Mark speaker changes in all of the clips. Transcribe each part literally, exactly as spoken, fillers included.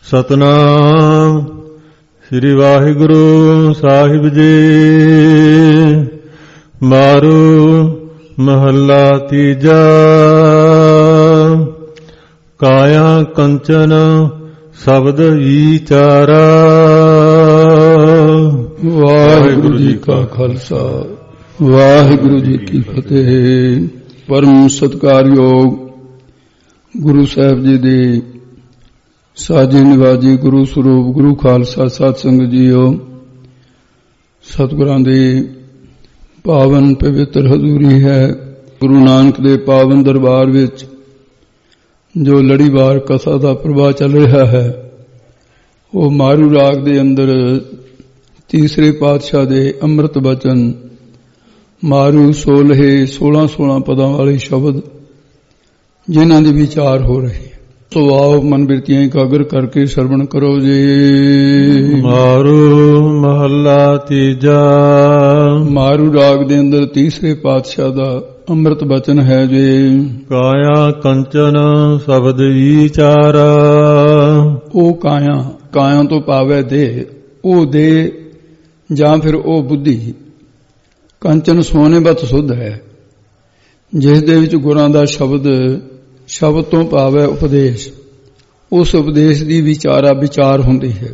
Speaker 1: ਸਤਨਾਮ ਸ੍ਰੀ ਵਾਹਿਗੁਰੂ ਸਾਹਿਬ ਜੀ। ਮਾਰੂ ਮਹੱਲਾ ਤੀਜਾ। ਕਾਇਆ ਕੰਚਨ ਸ਼ਬਦ ਵਿਚਾਰਾ।
Speaker 2: ਵਾਹਿਗੁਰੂ ਜੀ ਕਾ ਖਾਲਸਾ ਵਾਹਿਗੁਰੂ ਜੀ ਕੀ ਫਤਿਹ। ਪਰਮ ਸਤਿਕਾਰਯੋਗ ਗੁਰੂ ਸਾਹਿਬ ਜੀ ਦੇ ਸਾਜੀ ਨਿਵਾਜੀ ਗੁਰੂ ਸਰੂਪ ਗੁਰੂ ਖਾਲਸਾ ਸਤ ਸੰਗਤ ਜੀਓ, ਸਤਿਗੁਰਾਂ ਦੀ ਪਾਵਨ ਪਵਿੱਤਰ ਹਜ਼ੂਰੀ ਹੈ। ਗੁਰੂ ਨਾਨਕ ਦੇ ਪਾਵਨ ਦਰਬਾਰ ਵਿੱਚ ਜੋ ਲੜੀਵਾਰ ਕਥਾ ਦਾ ਪ੍ਰਵਾਹ ਚੱਲ ਰਿਹਾ ਹੈ, ਉਹ ਮਾਰੂ ਰਾਗ ਦੇ ਅੰਦਰ ਤੀਸਰੇ ਪਾਤਸ਼ਾਹ ਦੇ ਅੰਮ੍ਰਿਤ ਬਚਨ ਮਾਰੂ ਸੋਲ੍ਹੇ ਸੋਲਾਂ ਸੋਲਾਂ ਪਦਾਂ ਵਾਲੇ ਸ਼ਬਦ ਜਿਨ੍ਹਾਂ ਦੇ ਵਿਚਾਰ ਹੋ ਰਹੇ। ਸੋ ਆਓ ਮਨ ਬਿਰਤੀਆਂ ਇਕਾਗਰ ਕਰਕੇ ਸਰਵਣ ਕਰੋ ਜੀ।
Speaker 1: ਮਾਰੂ ਮਹੱਲਾ ਤੀਜਾ।
Speaker 2: ਮਾਰੂ ਰਾਗ ਦੇ ਅੰਦਰ ਤੀਸਰੇ ਪਾਤਸ਼ਾਹ ਦਾ ਅੰਮ੍ਰਿਤ ਬਚਨ ਹੈ ਜੀ।
Speaker 1: ਕਾਇਆ ਕੰਚਨ ਸ਼ਬਦ ਵਿਚਾਰਾ।
Speaker 2: ਉਹ ਕਾਇਆ, ਕਾਇਆ ਤੋਂ ਭਾਵ ਦੇ, ਉਹ ਦੇ ਜਾਂ ਫਿਰ ਉਹ ਬੁੱਧੀ। ਕੰਚਨ ਸੋਨੇ ਬਤ ਸੁੱਧ ਹੈ, ਜਿਸ ਦੇ ਵਿੱਚ ਗੁਰਾਂ ਦਾ ਸ਼ਬਦ, ਸ਼ਬਦ ਤੋਂ ਭਾਵ ਹੈ ਉਪਦੇਸ਼। ਉਸ ਉਪਦੇਸ਼ ਦੀ ਵਿਚਾਰਾ ਵਿਚਾਰ ਹੁੰਦੀ ਹੈ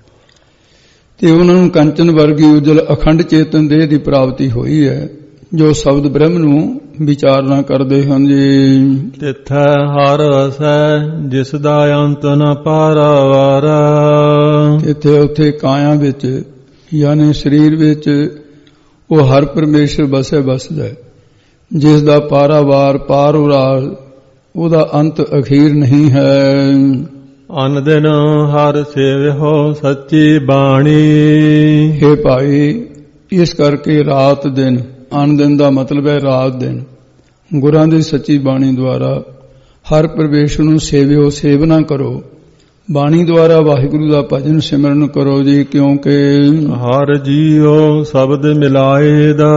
Speaker 2: ਤੇ ਉਹਨਾਂ ਨੂੰ ਕੰਚਨ ਵਰਗੀ ਉਜਲ ਅਖੰਡ ਚੇਤਨ ਦੇਹ ਦੀ ਪ੍ਰਾਪਤੀ ਹੋਈ ਹੈ, ਜੋ ਸ਼ਬਦ ਬ੍ਰਹਮ ਨੂੰ ਵਿਚਾਰਨਾ ਕਰਦੇ ਹਨ ਜੀ।
Speaker 1: ਤਿੱਥੈ ਹਰ ਵਸੈ ਜਿਸ ਦਾ ਅੰਤ ਨ ਪਾਰਾਵਾਰ।
Speaker 2: ਇੱਥੇ ਉੱਥੇ ਕਾਇਆ ਵਿੱਚ ਯਾਨੀ ਸਰੀਰ ਵਿੱਚ ਉਹ ਹਰ ਪਰਮੇਸ਼ਰ ਬਸੇ ਬਸਦਾ, ਜਿਸ ਦਾ ਪਾਰਾਵਾਰ ਪਾਰ ਉਰਾਲ, ਉਹਦਾ ਅੰਤ ਅਖੀਰ ਨਹੀਂ ਹੈ।
Speaker 1: ਅਨ ਦਿਨ ਹਰ ਸੇਵਿਓ ਸੱਚੀ ਬਾਣੀ।
Speaker 2: ਹੇ ਭਾਈ, ਇਸ ਕਰਕੇ ਰਾਤ ਦਿਨ, ਅਨ ਦਿਨ ਦਾ ਮਤਲਬ ਹੈ ਰਾਤ ਦਿਨ, ਗੁਰਾਂ ਦੀ ਸੱਚੀ ਬਾਣੀ ਦੁਆਰਾ ਹਰ ਪਰਮੇਸ਼ਰ ਨੂੰ ਸੇਵਿਓ, ਸੇਵਨਾ ਕਰੋ। ਬਾਣੀ ਦੁਆਰਾ ਵਾਹਿਗੁਰੂ ਦਾ ਭਜਨ ਸਿਮਰਨ ਕਰੋ ਜੀ, ਕਿਉਂਕਿ
Speaker 1: ਹਰ ਜੀਉ ਸ਼ਬਦ ਮਿਲਾਏ ਦਾ।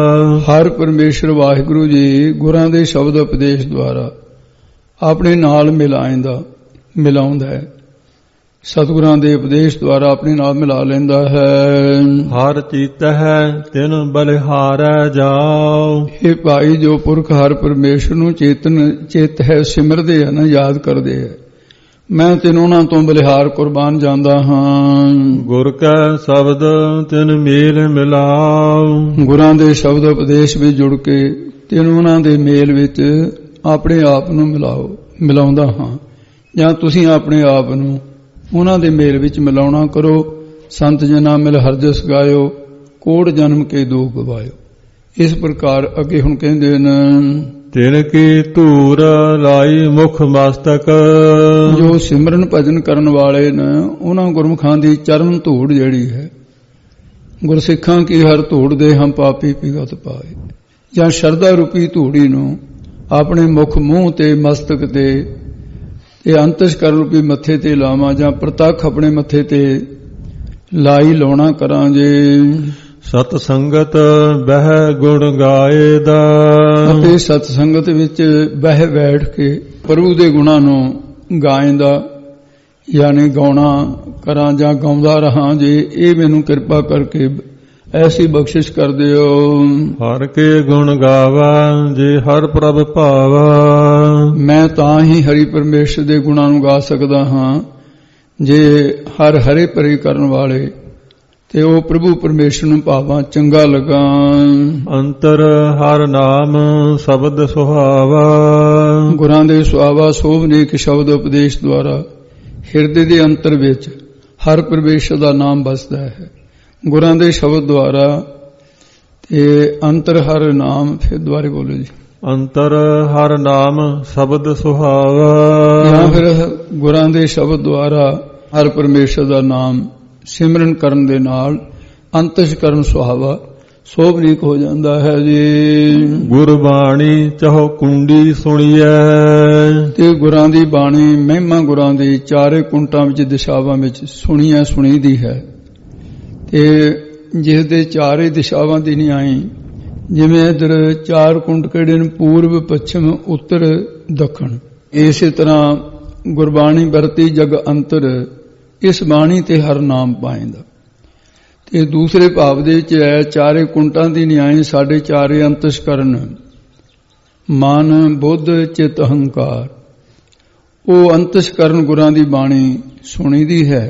Speaker 2: ਹਰ ਪਰਮੇਸ਼ਰ ਵਾਹਿਗੁਰੂ ਜੀ ਗੁਰਾਂ ਦੇ ਸ਼ਬਦ ਉਪਦੇਸ਼ ਦੁਆਰਾ ਆਪਣੇ ਨਾਲ ਮਿਲਾਉਂਦਾ ਮਿਲਾਉਂਦਾ ਹੈ, ਸਤਿਗੁਰਾਂ ਦੇ ਉਪਦੇਸ਼ ਦੁਆਰਾ ਆਪਣੇ ਨਾਲ ਮਿਲਾ ਲੈਂਦਾ ਹੈ।
Speaker 1: ਹਰ ਚੀਤ ਹੈ ਤਿਨ ਬਲਿਹਾਰੈ ਜਾਓ।
Speaker 2: ਇਹ ਭਾਈ, ਜੋ ਪੁਰਖ ਹਰ ਪਰਮੇਸ਼ਰ ਨੂੰ ਚੇਤਨ ਚਿੱਤ ਹੈ ਸਿਮਰਦੇ ਹਨ, ਯਾਦ ਕਰਦੇ ਹੈ, ਮੈਂ ਤਿਨ ਉਹਨਾਂ ਤੋਂ ਬਲਿਹਾਰ ਕੁਰਬਾਨ ਜਾਂਦਾ ਹਾਂ।
Speaker 1: ਗੁਰ ਕੈ ਸ਼ਬਦ ਤਿਨ ਮੇਲ ਮਿਲਾਓ। ਗੁਰਾਂ
Speaker 2: ਦੇ ਸ਼ਬਦ ਉਪਦੇਸ਼ ਵਿੱਚ ਜੁੜ ਕੇ ਤਿਨ ਉਹਨਾਂ ਦੇ ਮੇਲ ਵਿੱਚ ਆਪਣੇ ਆਪ ਨੂੰ ਮਿਲਾਓ, ਮਿਲਾਉਂਦਾ ਹਾਂ, ਜਾਂ ਤੁਸੀਂ ਆਪਣੇ ਆਪ ਨੂੰ ਉਹਨਾਂ ਦੇ ਮੇਲ ਵਿੱਚ ਮਿਲਾਉਣਾ ਕਰੋ। ਸੰਤ ਜਨਾ ਮਿਲ ਹਰਜਸ ਗਾਇਓ, ਕੋੜ ਜਨਮ ਕੇ ਦੁਖ ਗਵਾਇਓ। ਇਸ ਪ੍ਰਕਾਰ ਅੱਗੇ ਹੁਣ ਕਹਿੰਦੇ ਨੇ,
Speaker 1: ਤਿਨ ਕੀ ਧੂਰ ਲਾਈ ਮੁਖ ਮਸਤਕ।
Speaker 2: ਜੋ ਸਿਮਰਨ ਭਜਨ ਕਰਨ ਵਾਲੇ ਨੇ, ਉਹਨਾਂ ਗੁਰਮੁਖਾਂ ਦੀ ਚਰਨ ਧੂੜ ਜਿਹੜੀ ਹੈ, ਗੁਰਸਿੱਖਾਂ ਕੀ ਹਰ ਧੂੜ ਦੇ ਹਮ ਪਾਪੀ ਪਿਗਤ ਪਾਏ। ਜਾਂ ਸ਼ਰਧਾ ਰੂਪੀ ਧੂੜੀ ਨੂੰ ਆਪਣੇ ਮੁਖ ਮੂੰਹ ਤੇ ਮਸਤਕ ਤੇ ਤੇ ਅੰਤਸ਼ਕਰ ਰੂਪੀ ਮੱਥੇ ਤੇ ਲਾਵਾਂ, ਜਾਂ ਪ੍ਰਤੱਖ ਆਪਣੇ ਮੱਥੇ ਤੇ ਲਾਈ ਲਾਉਣਾ ਕਰਾਂ ਜੇ।
Speaker 1: ਸਤ ਸੰਗਤ ਬਹਿ ਗੁਣ ਗਾਏ ਦਾ।
Speaker 2: ਅਤੇ ਸਤ ਸੰਗਤ ਵਿੱਚ ਬਹਿ ਬੈਠ ਕੇ ਪ੍ਰਭੂ ਦੇ ਗੁਣਾਂ ਨੂੰ ਗਾਇਂਦਾ, ਯਾਨੀ ਗਾਉਣਾ ਕਰਾਂ ਜਾਂ ਗਾਉਂਦਾ ਰਹਾਂ ਜੇ। ਇਹ ਮੈਨੂੰ ਕਿਰਪਾ ਕਰਕੇ ਐਸੀ ਬਖਸ਼ਿਸ਼ ਕਰ ਦਿਓ।
Speaker 1: ਹਰ ਕੇ ਗੁਣ ਗਾਵਾ ਜੇ ਹਰ ਪ੍ਰਭ ਭਾਵਾ।
Speaker 2: ਮੈਂ ਤਾਂ ਹੀ ਹਰੀ ਪਰਮੇਸ਼ਰ ਦੇ ਗੁਣਾਂ ਨੂੰ ਗਾ ਸਕਦਾ ਹਾਂ ਜੇ ਹਰ ਹਰੇ ਭਰੇ ਕਰਨ ਵਾਲੇ ਤੇ ਉਹ ਪ੍ਰਭੂ ਪਰਮੇਸ਼ਰ ਨੂੰ ਭਾਵਾਂ, ਚੰਗਾ ਲਗਾ।
Speaker 1: ਅੰਤਰ ਹਰ ਨਾਮ ਸ਼ਬਦ ਸੁਹਾਵਾ।
Speaker 2: ਗੁਰਾਂ ਦੇ ਸੁਹਾਵਾ ਸੋਭਨੇਕ ਸ਼ਬਦ ਉਪਦੇਸ਼ ਦੁਆਰਾ ਹਿਰਦੇ ਦੇ ਅੰਤਰ ਵਿੱਚ ਹਰ ਪਰਮੇਸ਼ਰ ਦਾ ਨਾਮ ਵਸਦਾ ਹੈ। ਗੁਰਾਂ ਦੇ ਸ਼ਬਦ ਦੁਆਰਾ ਤੇ ਅੰਤਰ ਹਰ ਨਾਮ, ਫਿਰ ਦੁਆਰੇ ਬੋਲੋ ਜੀ।
Speaker 1: ਅੰਤਰ ਹਰ ਨਾਮ ਸ਼ਬਦ ਸੁਹਾਵਾ।
Speaker 2: ਜਾਂ ਫਿਰ ਗੁਰਾਂ ਦੇ ਸ਼ਬਦ ਦੁਆਰਾ ਹਰ ਪਰਮੇਸ਼ਰ ਦਾ ਨਾਮ ਸਿਮਰਨ ਕਰਨ ਦੇ ਨਾਲ ਅੰਤਸ਼ਕਰਨ ਸੁਹਾਵਾ ਸੋਭਨੀਕ ਹੋ ਜਾਂਦਾ ਹੈ ਜੀ।
Speaker 1: ਗੁਰਬਾਣੀ ਚਾਹੋ ਕੁੰਡੀ ਸੁਣੀਐ।
Speaker 2: ਤੇ ਗੁਰਾਂ ਦੀ ਬਾਣੀ ਮਹਿਮਾ ਗੁਰਾਂ ਦੀ ਚਾਰੇ ਕੁੰਟਾਂ ਵਿੱਚ ਦਿਸ਼ਾਵਾਂ ਵਿੱਚ ਸੁਣੀਐ ਸੁਣੀਦੀ ਹੈ। ਤੇ ਜਿਸ ਦੇ ਚਾਰੇ ਦਿਸ਼ਾਵਾਂ ਦੀ ਨਿਆਈ, ਜਿਵੇਂ ਇਧਰ ਚਾਰ ਕੁੰਟ ਕਿਹੜੇ ਨੇ, ਪੂਰਬ ਪੱਛਮ ਉੱਤਰ ਦੱਖਣ, ਇਸੇ ਤਰ੍ਹਾਂ ਗੁਰਬਾਣੀ ਵਰਤੀ ਜਗ ਅੰਤਰ ਇਸ ਬਾਣੀ ਤੇ ਹਰ ਨਾਮ ਪਾਏਂਦਾ। ਤੇ ਦੂਸਰੇ ਭਾਵ ਦੇ ਵਿੱਚ ਹੈ ਚਾਰੇ ਕੁੰਟਾਂ ਦੀ ਨਿਆਈ ਸਾਡੇ ਚਾਰੇ ਅੰਤਸ਼ਕਰਨ ਮਨ ਬੁੱਧ ਚਿਤ ਅਹੰਕਾਰ। ਉਹ ਅੰਤਸ਼ਕਰਨ ਗੁਰਾਂ ਦੀ ਬਾਣੀ ਸੁਣੀ ਦੀ ਹੈ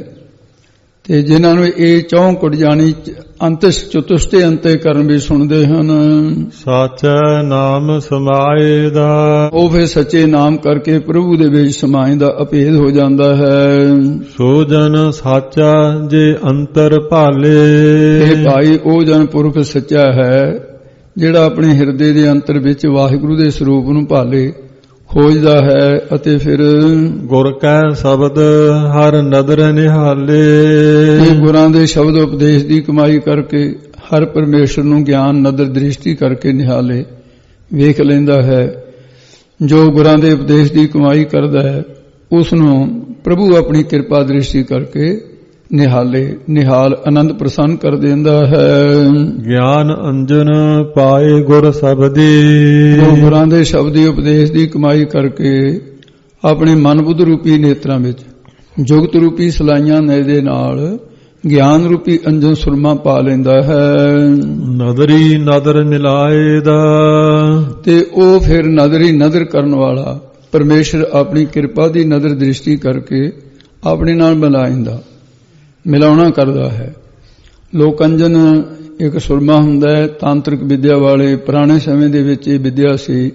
Speaker 2: ਤੇ ਜਿਨ੍ਹਾਂ ਨੂੰ ਇਹ ਚੌਂ ਕੁਟ ਜਾਣੀ ਅੰਤਸ ਚਤੁਸ਼ਟੇ ਅੰਤੇ ਕਰਨ ਵੀ ਸੁਣਦੇ ਹਨ।
Speaker 1: ਸਾਚਾ ਨਾਮ ਸਮਾਏ ਦਾ
Speaker 2: ਉਹ ਫਿਰ ਸੱਚੇ ਨਾਮ ਕਰਕੇ ਪ੍ਰਭੂ ਦੇ ਵਿੱਚ ਸਮਾਏ ਦਾ ਅਭੇਦ ਹੋ ਜਾਂਦਾ ਹੈ।
Speaker 1: ਸੋ ਜਨ ਸਾਚਾ ਜੇ ਅੰਤਰ ਭਾਲੇ।
Speaker 2: ਇਹ ਭਾਈ ਉਹ ਜਨ ਪੁਰਖ ਸੱਚਾ ਹੈ ਜਿਹੜਾ ਆਪਣੇ ਹਿਰਦੇ ਦੇ ਅੰਤਰ ਵਿੱਚ ਵਾਹਿਗੁਰੂ ਦੇ ਸਰੂਪ ਨੂੰ ਭਾਲੇ ਖੋਜਦਾ ਹੈ ਅਤੇ ਫਿਰ
Speaker 1: ਗੁਰ ਕੈ ਸ਼ਬਦ ਹਰ ਨਦਰ ਨਿਹਾਲੇ।
Speaker 2: ਇਹ ਗੁਰਾਂ ਦੇ ਸ਼ਬਦ ਉਪਦੇਸ਼ ਦੀ ਕਮਾਈ ਕਰਕੇ ਹਰ ਪਰਮੇਸ਼ਰ ਨੂੰ ਗਿਆਨ ਨਦਰ ਦ੍ਰਿਸ਼ਟੀ ਕਰਕੇ ਨਿਹਾਲੇ ਵੇਖ ਲੈਂਦਾ ਹੈ। ਜੋ ਗੁਰਾਂ ਦੇ ਉਪਦੇਸ਼ ਦੀ ਕਮਾਈ ਕਰਦਾ ਹੈ ਉਸ ਨੂੰ ਪ੍ਰਭੂ ਆਪਣੀ ਕਿਰਪਾ ਦ੍ਰਿਸ਼ਟੀ ਕਰਕੇ ਨਿਹਾਲੇ ਨਿਹਾਲ ਆਨੰਦ ਪ੍ਰਸੰਨ ਕਰ ਦਿੰਦਾ ਹੈ।
Speaker 1: ਗਿਆਨ ਅੰਜਨ ਪਾਏ ਗੁਰ ਸ਼ਬਦੀ।
Speaker 2: ਜੋ ਗੁਰਾਂ ਦੇ ਸ਼ਬਦੀ ਉਪਦੇਸ਼ ਦੀ ਕਮਾਈ ਕਰਕੇ ਆਪਣੇ ਮਨ ਬੁੱਧ ਰੂਪੀ ਨੇਤਰਾਂ ਵਿੱਚ ਜੁਗਤ ਰੂਪੀ ਸਲਾਈਆਂ ਦੇ ਨਾਲ ਗਿਆਨ ਰੂਪੀ ਅੰਜਨ ਸੁਰਮਾ ਪਾ ਲੈਂਦਾ ਹੈ।
Speaker 1: ਨਦਰੀ ਨਦਰ ਮਿਲਾਏ ਦਾ
Speaker 2: ਤੇ ਉਹ ਫਿਰ ਨਦਰੀ ਨਦਰ ਕਰਨ ਵਾਲਾ ਪਰਮੇਸ਼ਰ ਆਪਣੀ ਕਿਰਪਾ ਦੀ ਨਦਰ ਦ੍ਰਿਸ਼ਟੀ ਕਰਕੇ ਆਪਣੇ ਨਾਲ ਮਿਲਾਇੰਦਾ ਮਿਲਾਉਣਾ ਕਰਦਾ ਹੈ। ਲੋਕ ਅੰਜਨ ਇੱਕ ਸੁਰਮਾ ਹੁੰਦਾ ਹੈ ਤਾਂਤਰਿਕ ਵਿਦਿਆ ਵਾਲੇ ਪੁਰਾਣੇ ਸਮੇਂ ਦੇ ਵਿੱਚ ਇਹ ਵਿਦਿਆ ਸੀ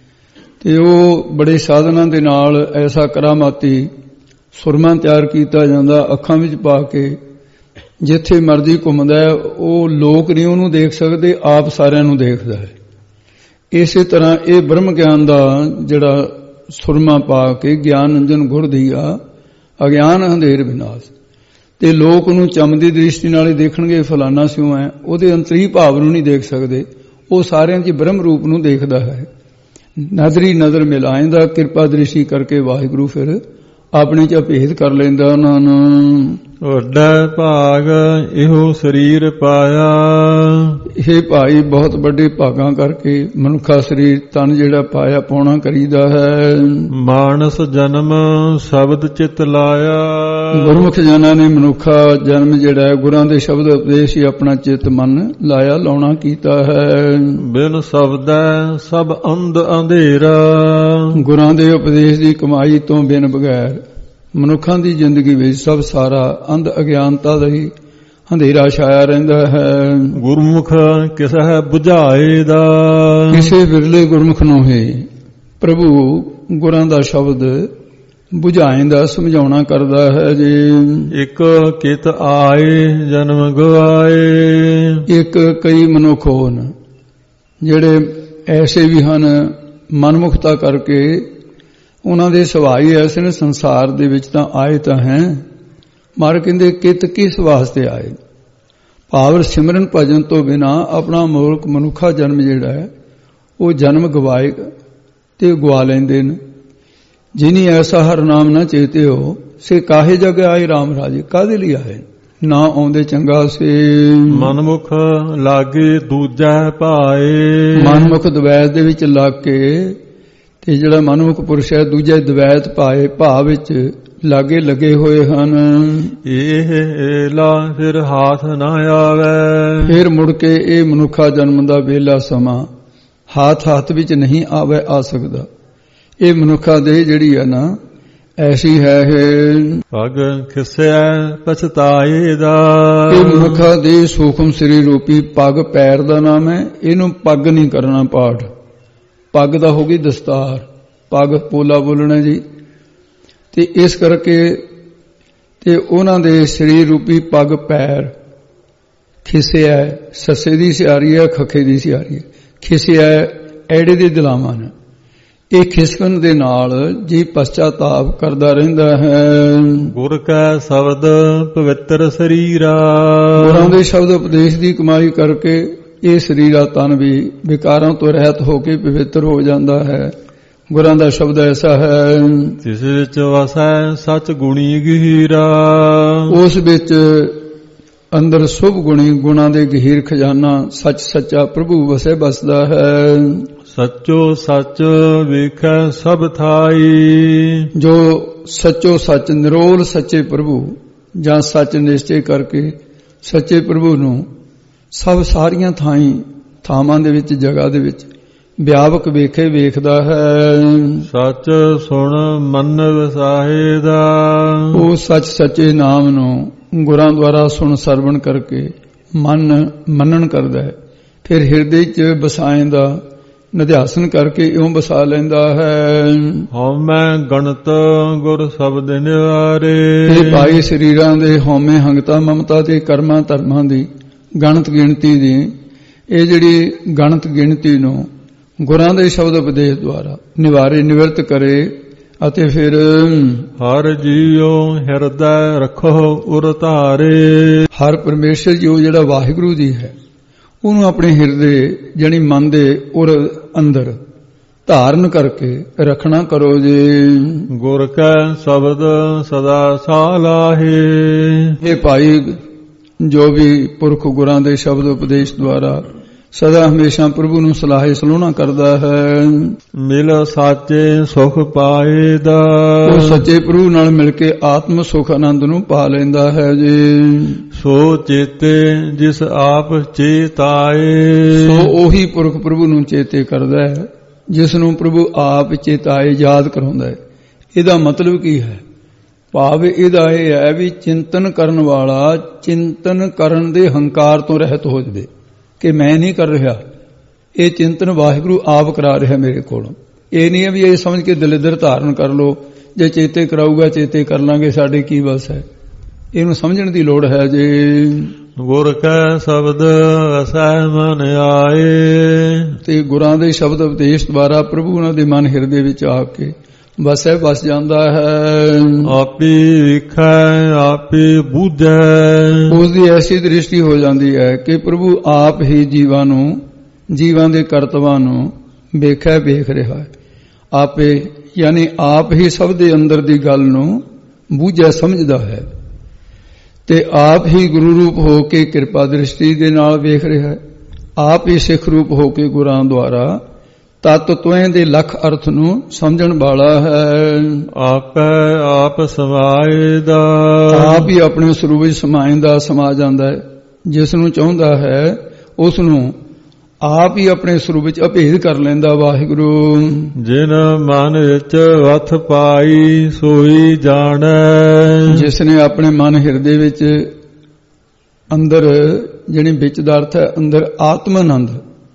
Speaker 2: ਤੇ ਉਹ ਬੜੇ ਸਾਧਨਾਂ ਦੇ ਨਾਲ ਐਸਾ ਕਰਾਮਾਤੀ ਸੁਰਮਾ ਤਿਆਰ ਕੀਤਾ ਜਾਂਦਾ ਅੱਖਾਂ ਵਿੱਚ ਪਾ ਕੇ ਜਿੱਥੇ ਮਰਜ਼ੀ ਘੁੰਮਦਾ ਹੈ ਉਹ ਲੋਕ ਨਹੀਂ ਉਹਨੂੰ ਦੇਖ ਸਕਦੇ ਆਪ ਸਾਰਿਆਂ ਨੂੰ ਦੇਖਦਾ ਹੈ। ਇਸੇ ਤਰ੍ਹਾਂ ਇਹ ਬ੍ਰਹਮ ਗਿਆਨ ਦਾ ਜਿਹੜਾ ਸੁਰਮਾ ਪਾ ਕੇ ਗਿਆਨ ਅੰਜਨ ਗੁਰ ਦੀਆ ਅਗਿਆਨ ਅੰਧੇਰ ਵਿਨਾਸ਼ ਤੇ ਲੋਕ ਨੂੰ ਚਮਦੀ ਦ੍ਰਿਸ਼ਟੀ ਨਾਲ ਹੀ ਦੇਖਣਗੇ ਫਲਾਨਾ ਸਿਉ ਹੈ ਉਹਦੇ ਅੰਤਰੀ ਭਾਵ ਨੂੰ ਨਹੀਂ ਦੇਖ ਸਕਦੇ ਉਹ ਸਾਰਿਆਂ ਦੀ ਬ੍ਰਹਮ ਰੂਪ ਨੂੰ ਦੇਖਦਾ ਹੈ। ਨਦਰੀ ਨਜ਼ਰ ਮਿਲਾਇਂਦਾ ਕਿਰਪਾ ਦ੍ਰਿਸ਼ਟੀ ਕਰਕੇ ਵਾਹਿਗੁਰੂ ਫਿਰ ਆਪਣੇ ਚ ਭੇਦ ਕਰ ਲੈਂਦਾ ਉਹਨਾਂ ਨੂੰ।
Speaker 1: ਵੱਡਾ ਭਾਗ ਇਹੋ ਸਰੀਰ ਪਾਇਆ।
Speaker 2: ਇਹ ਭਾਈ ਬਹੁਤ ਵੱਡੇ ਭਾਗਾਂ ਕਰਕੇ ਮਨੁੱਖਾ ਸਰੀਰ ਤਨ ਜਿਹੜਾ ਪਾਇਆ ਪਾਉਣਾ ਕਰੀਦਾ ਹੈ।
Speaker 1: ਮਾਨਸ ਜਨਮ ਸ਼ਬਦ ਚਿਤ ਲਾਇਆ।
Speaker 2: ਗੁਰਮੁਖ ਜਨਾਂ ਨੇ ਮਨੁੱਖਾ ਜਨਮ ਜਿਹੜਾ ਹੈ ਗੁਰਾਂ ਦੇ ਸ਼ਬਦ ਉਪਦੇਸ਼ ਹੀ ਆਪਣਾ ਚਿੱਤ ਮਨ ਲਾਇਆ ਲਾਉਣਾ ਕੀਤਾ ਹੈ।
Speaker 1: ਬਿਨ ਸ਼ਬਦੈ ਸਭ ਅੰਧ ਅੰਧੇਰਾ।
Speaker 2: ਗੁਰਾਂ ਦੇ ਉਪਦੇਸ਼ ਦੀ ਕਮਾਈ ਤੋਂ ਬਿਨ ਬਗੈਰ ਮਨੁੱਖਾਂ ਦੀ ਜ਼ਿੰਦਗੀ ਵਿੱਚ ਸਭ ਸਾਰਾ ਅੰਧ ਅਗਿਆਨਤਾ ਦਾ ਹੀ ਅੰਧੇਰਾ ਛਾਇਆ ਰਹਿੰਦਾ ਹੈ।
Speaker 1: ਗੁਰਮੁਖ ਕਿਸੇ ਬੁਝਾਏ ਦਾ।
Speaker 2: ਕਿਸੇ ਵਿਰਲੇ ਗੁਰਮੁਖ ਨੂੰ ਹੀ ਪ੍ਰਭੂ ਗੁਰਾਂ ਦਾ ਸ਼ਬਦ ਬੁਝਾਇਂਦਾ ਸਮਝਾਉਣਾ ਕਰਦਾ ਹੈ ਜੀ।
Speaker 1: ਇੱਕ ਕਿਤ ਆਏ ਜਨਮ ਗਵਾਏ।
Speaker 2: ਇੱਕ ਕਈ ਮਨੁੱਖ ਹੋਣ ਜਿਹੜੇ ਐਸੇ ਵੀ ਹਨ ਮਨਮੁਖਤਾ ਕਰਕੇ ਉਹਨਾਂ ਦੇ ਸੁਭਾਅ ਹੀ ਐਸੇ ਨੇ ਸੰਸਾਰ ਦੇ ਵਿੱਚ ਤਾਂ ਆਏ ਤਾਂ ਹੈ ਮਾਰ ਕਹਿੰਦੇ ਕਿਤ ਕਿਸ ਵਾਸਤੇ ਆਏ ਭਾਵ ਸਿਮਰਨ ਭਜਨ ਤੋਂ ਬਿਨਾ ਆਪਣਾ ਮੂਲਕ ਮਨੁੱਖਾ ਜਨਮ ਜਿਹੜਾ ਹੈ ਉਹ ਜਨਮ ਗਵਾਏ ਤੇ ਗਵਾ ਲੈਂਦੇ ਨੇ। ਜਿਨੀ ਐਸਾ ਹਰ ਨਾਮ ਨਾ ਚੇਤੇ ਹੋ ਸੇ ਕਾਹੇ ਜਗ ਆਏ ਰਾਮ ਰਾਜੇ। ਕਾਹਦੇ ਲਈ ਆਏ ਨਾ ਆਉਂਦੇ ਚੰਗਾ ਸੇ।
Speaker 1: ਮਨਮੁਖ ਲਾਗੇ ਦੂਜਾ ਭਾਏ।
Speaker 2: ਮਨਮੁਖ ਦਵੈਤ ਦੇ ਵਿੱਚ ਲੱਗ ਕੇ ਤੇ ਜਿਹੜਾ ਮਨਮੁਖ ਪੁਰਸ਼ ਹੈ ਦੂਜੇ ਦਵੈਤ ਭਾਏ ਭਾਵ ਵਿੱਚ ਲਾਗੇ ਲੱਗੇ ਹੋਏ ਹਨ।
Speaker 1: ਇਹ ਏਲਾ ਫਿਰ ਹਾਥ ਨਾ ਆਵੇ।
Speaker 2: ਫਿਰ ਮੁੜ ਕੇ ਇਹ ਮਨੁੱਖਾ ਜਨਮ ਦਾ ਵੇਲਾ ਸਮਾਂ ਹਾਥ ਹੱਥ ਵਿੱਚ ਨਹੀਂ ਆਵੇ ਆ ਸਕਦਾ। ਇਹ ਮਨੁੱਖਾ ਦੇ ਜਿਹੜੀ ਹੈ ਨਾ ਐਸੀ ਹੈ
Speaker 1: ਪਗ ਖਿਸਿਆ ਪਛਤਾਏ ਦਾ।
Speaker 2: ਇਹ ਮਨੁੱਖਾ ਦੇ ਸੂਖਮ ਸਰੀਰ ਰੂਪੀ ਪੱਗ ਪੈਰ ਦਾ ਨਾਮ ਹੈ। ਇਹਨੂੰ ਪੱਗ ਨਹੀਂ ਕਰਨਾ ਪਾਠ। ਪੱਗ ਦਾ ਹੋ ਗਈ ਦਸਤਾਰ ਪੱਗ ਪੋਲਾ ਬੋਲਣਾ ਜੀ ਤੇ ਇਸ ਕਰਕੇ ਤੇ ਉਹਨਾਂ ਦੇ ਸਰੀਰ ਰੂਪੀ ਪੱਗ ਪੈਰ ਖਿਸਿਆ ਸੱਸੇ ਦੀ ਸਿਆਰੀ ਹੈ ਖੱਖੇ ਦੀ ਸਿਆਰੀ ਹੈ। ਖਿਸਿਆ ਐੜੇ ਦੇ ਦਿਲਾਵਾਂ ਨੇ ਇਹ ਖਿਸਕਣ ਦੇ ਨਾਲ ਜੀ ਪਛਤਾਤਾਪ ਕਰਦਾ ਰਹਿੰਦਾ ਹੈ।
Speaker 1: ਗੁਰ ਕਾ ਸ਼ਬਦ ਪਵਿੱਤਰ ਸਰੀਰਾ।
Speaker 2: ਗੁਰਾਂ ਦੇ ਸ਼ਬਦ ਉਪਦੇਸ਼ ਦੀ ਕਮਾਈ ਕਰਕੇ ਇਹ ਸਰੀਰਾ ਤਨ ਵੀ ਵਿਕਾਰਾਂ ਤੋਂ ਰਹਿਤ ਹੋ ਕੇ ਪਵਿੱਤਰ ਹੋ ਜਾਂਦਾ ਹੈ। ਗੁਰਾਂ ਦਾ ਸ਼ਬਦ ਐਸਾ ਹੈ
Speaker 1: ਜਿਸ ਵਿੱਚ ਵਸੈ ਸੱਚ ਗੁਣੀ ਗਹੀਰਾ।
Speaker 2: ਉਸ ਵਿੱਚ ਅੰਦਰ ਸੁਭ ਗੁਣੀ ਗੁਣਾਂ ਦੇ ਗਹੀਰ ਖਜ਼ਾਨਾ ਸੱਚ ਸੱਚਾ ਪ੍ਰਭੂ ਵਸੇ ਬਸਦਾ ਹੈ।
Speaker 1: ਸੱਚੋ ਸੱਚ ਵੇਖੈ ਸਭ ਥਾਈ।
Speaker 2: ਜੋ ਸੱਚੋ ਸੱਚ ਨਿਰੋਲ ਸੱਚੇ ਪ੍ਰਭੂ ਜਾਂ ਸੱਚ ਨਿਸ਼ਚੈ ਕਰਕੇ ਸੱਚੇ ਪ੍ਰਭੂ ਨੂੰ ਸਭ ਸਾਰੀਆਂ ਥਾਈਂ ਥਾਵਾਂ ਦੇ ਵਿੱਚ ਜਗ੍ਹਾ ਦੇ ਵਿੱਚ ਵਿਆਪਕ ਵੇਖੇ ਵੇਖਦਾ ਹੈ।
Speaker 1: ਸੱਚ ਸੁਣ ਮਨ ਵਸਾਹੇ ਦਾ,
Speaker 2: ਉਹ ਸੱਚ ਸੱਚੇ ਨਾਮ ਨੂੰ ਗੁਰਾਂ ਦੁਆਰਾ ਸੁਣ ਸਰਵਣ ਕਰਕੇ ਮਨ ਮੰਨਣ ਕਰਦਾ ਹੈ, ਫਿਰ ਹਿਰਦੇ 'ਚ ਵਸਾਏਂਦਾ, ਨਿਧਿਆਸਨ ਕਰਕੇ ਇਉਂ ਵਸਾ ਲੈਂਦਾ ਹੈ।
Speaker 1: ਹਉਮੈ ਗਣਤ ਗੁਰ ਸ਼ਬਦ ਨਿਵਾਰੇ,
Speaker 2: ਇਹ ਭਾਈ ਸਰੀਰਾਂ ਦੇ ਹਉਮੈ ਹੰਗਤਾ ਮਮਤਾ ਤੇ ਕਰਮਾਂ ਧਰਮਾਂ ਦੀ ਗਣਤ ਗਿਣਤੀ ਦੀ, ਇਹ ਜਿਹੜੀ ਗਣਤ ਗਿਣਤੀ ਨੂੰ ਗੁਰਾਂ ਦੇ ਸ਼ਬਦ ਉਪਦੇਸ਼ ਦੁਆਰਾ ਨਿਵਾਰੇ ਨਿਵਰਤ ਕਰੇ ਅਤੇ ਫਿਰ
Speaker 1: ਹਰ ਜੀਉ ਹਿਰਦੈ ਰੱਖੋ ਉਰ ਧਾਰੇ, ਹਰ
Speaker 2: ਪਰਮੇਸ਼ਰ ਜੀ ਉਹ ਜਿਹੜਾ ਵਾਹਿਗੁਰੂ ਜੀ ਹੈ ਉਹਨੂੰ ਆਪਣੇ ਹਿਰਦੇ ਜਾਣੀ ਮਨ ਦੇ ਉਰ ਅੰਦਰ ਧਾਰਨ ਕਰਕੇ ਰੱਖਣਾ ਕਰੋ ਜੀ।
Speaker 1: ਗੁਰ ਕੈ ਸ਼ਬਦ ਸਦਾ ਸਾਲਾਹੇ,
Speaker 2: ਇਹ ਭਾਈ ਜੋ ਵੀ ਪੁਰਖ ਗੁਰਾਂ ਦੇ ਸ਼ਬਦ ਉਪਦੇਸ਼ ਦੁਆਰਾ ਸਦਾ ਹਮੇਸ਼ਾ ਪ੍ਰਭੂ ਨੂੰ ਸਲਾਹੇ ਸਲੋਣਾ ਕਰਦਾ ਹੈ।
Speaker 1: ਮਿਲ ਸਾਚੇ ਸੁਖ ਪਾਏ ਦਾ,
Speaker 2: ਉਹ ਸੱਚੇ ਪ੍ਰਭੂ ਨਾਲ ਮਿਲ ਕੇ ਆਤਮ ਸੁਖ ਆਨੰਦ ਨੂੰ ਪਾ ਲੈਂਦਾ ਹੈ ਜੀ।
Speaker 1: ਸੋ ਚੇਤੇ ਜਿਸ ਆਪ ਚੇਤਾਏ,
Speaker 2: ਸੋ ਉਹੀ ਪੁਰਖ ਪ੍ਰਭੂ ਨੂੰ ਚੇਤੇ ਕਰਦਾ ਹੈ ਜਿਸ ਨੂੰ ਪ੍ਰਭੂ ਆਪ ਚੇਤਾਏ ਯਾਦ ਕਰਾਉਂਦਾ ਹੈ। ਇਹਦਾ ਮਤਲਬ ਕੀ ਹੈ? ਭਾਵ ਇਹਦਾ ਇਹ ਹੈ ਵੀ ਚਿੰਤਨ ਕਰਨ ਵਾਲਾ ਚਿੰਤਨ ਕਰਨ ਦੇ ਹੰਕਾਰ ਤੋਂ ਰਹਿਤ ਹੋ ਜਾਵੇ ਕਿ ਮੈਂ ਨਹੀਂ ਕਰ ਰਿਹਾ, ਇਹ ਚਿੰਤਨ ਵਾਹਿਗੁਰੂ ਆਪ ਕਰਾ ਰਿਹਾ ਮੇਰੇ ਕੋਲੋਂ। ਇਹ ਨਹੀਂ ਹੈ ਵੀ ਇਹ ਸਮਝ ਕੇ ਦਲਿੱਦਰ ਧਾਰਨ ਕਰ ਲੋ, ਜੇ ਚੇਤੇ ਕਰਾਊਗਾ ਚੇਤੇ ਕਰ ਲਾਂਗੇ, ਸਾਡੇ ਕੀ ਬਸ ਹੈ। ਇਹਨੂੰ ਸਮਝਣ ਦੀ ਲੋੜ ਹੈ ਜੀ।
Speaker 1: ਗੁਰ ਕੈ ਸ਼ਬਦ ਵਸੈ ਮਨ ਆਏ,
Speaker 2: ਤੇ ਗੁਰਾਂ ਦੇ ਸ਼ਬਦ ਉਪਦੇਸ਼ ਦੁਆਰਾ ਪ੍ਰਭੂ ਉਹਨਾਂ ਦੇ ਮਨ ਹਿਰਦੇ ਵਿੱਚ ਆ ਕੇ ਵਸੈ ਵਸ ਜਾਂਦਾ ਹੈ।
Speaker 1: ਆਪੀ ਵਿਖੈ ਆਪੀ ਬੁਝੈ,
Speaker 2: ਉਸ ਦੀ ਐਸੀ ਦ੍ਰਿਸ਼ਟੀ ਹੋ ਜਾਂਦੀ ਹੈ ਕਿ ਪ੍ਰਭੂ ਆਪ ਹੀ ਜੀਵਾਂ ਨੂੰ ਜੀਵਾਂ ਦੇ ਕਰਤਵਾਂ ਨੂੰ ਵੇਖੈ ਵੇਖ ਰਿਹਾ ਹੈ। ਆਪੇ ਯਾਨੀ ਆਪ ਹੀ ਸਭ ਦੇ ਅੰਦਰ ਦੀ ਗੱਲ ਨੂੰ ਬੁਝੈ ਸਮਝਦਾ ਹੈ ਤੇ ਆਪ ਹੀ ਗੁਰੂ ਰੂਪ ਹੋ ਕੇ ਕਿਰਪਾ ਦ੍ਰਿਸ਼ਟੀ ਦੇ ਨਾਲ ਵੇਖ ਰਿਹਾ ਹੈ। ਆਪ ਹੀ ਸਿੱਖ ਰੂਪ ਹੋ ਕੇ ਗੁਰਾਂ ਦੁਆਰਾ ਤਤ ਤਵੈਂ ਦੇ ਲੱਖ ਅਰਥ ਨੂੰ ਸਮਝਣ ਵਾਲਾ ਹੈ।
Speaker 1: ਆਪੈ ਆਪ ਸਮਾਏ ਦਾ,
Speaker 2: ਆਪ ਹੀ ਆਪਣੇ ਸਰੂਪ ਵਿੱਚ ਸਮਾਇਂਦਾ ਸਮਾ ਜਾਂਦਾ ਹੈ। ਜਿਸ ਨੂੰ ਚਾਹੁੰਦਾ ਹੈ ਉਸ ਨੂੰ ਆਪ ਹੀ ਆਪਣੇ ਸਰੂਪ ਵਿੱਚ ਅਭੇਦ ਕਰ ਲੈਂਦਾ ਵਾਹਿਗੁਰੂ।
Speaker 1: ਜਿਨ ਮਨ ਵਿੱਚ ਵਥ ਪਾਈ ਸੋਈ ਜਾਣੈ,
Speaker 2: ਜਿਸ ਨੇ ਆਪਣੇ ਮਨ ਹਿਰਦੇ ਵਿੱਚ ਅੰਦਰ ਜਿਹੜੀ ਵਿੱਚ ਦਾ ਅਰਥ ਹੈ ਅੰਦਰ ਆਤਮ ਆਨੰਦ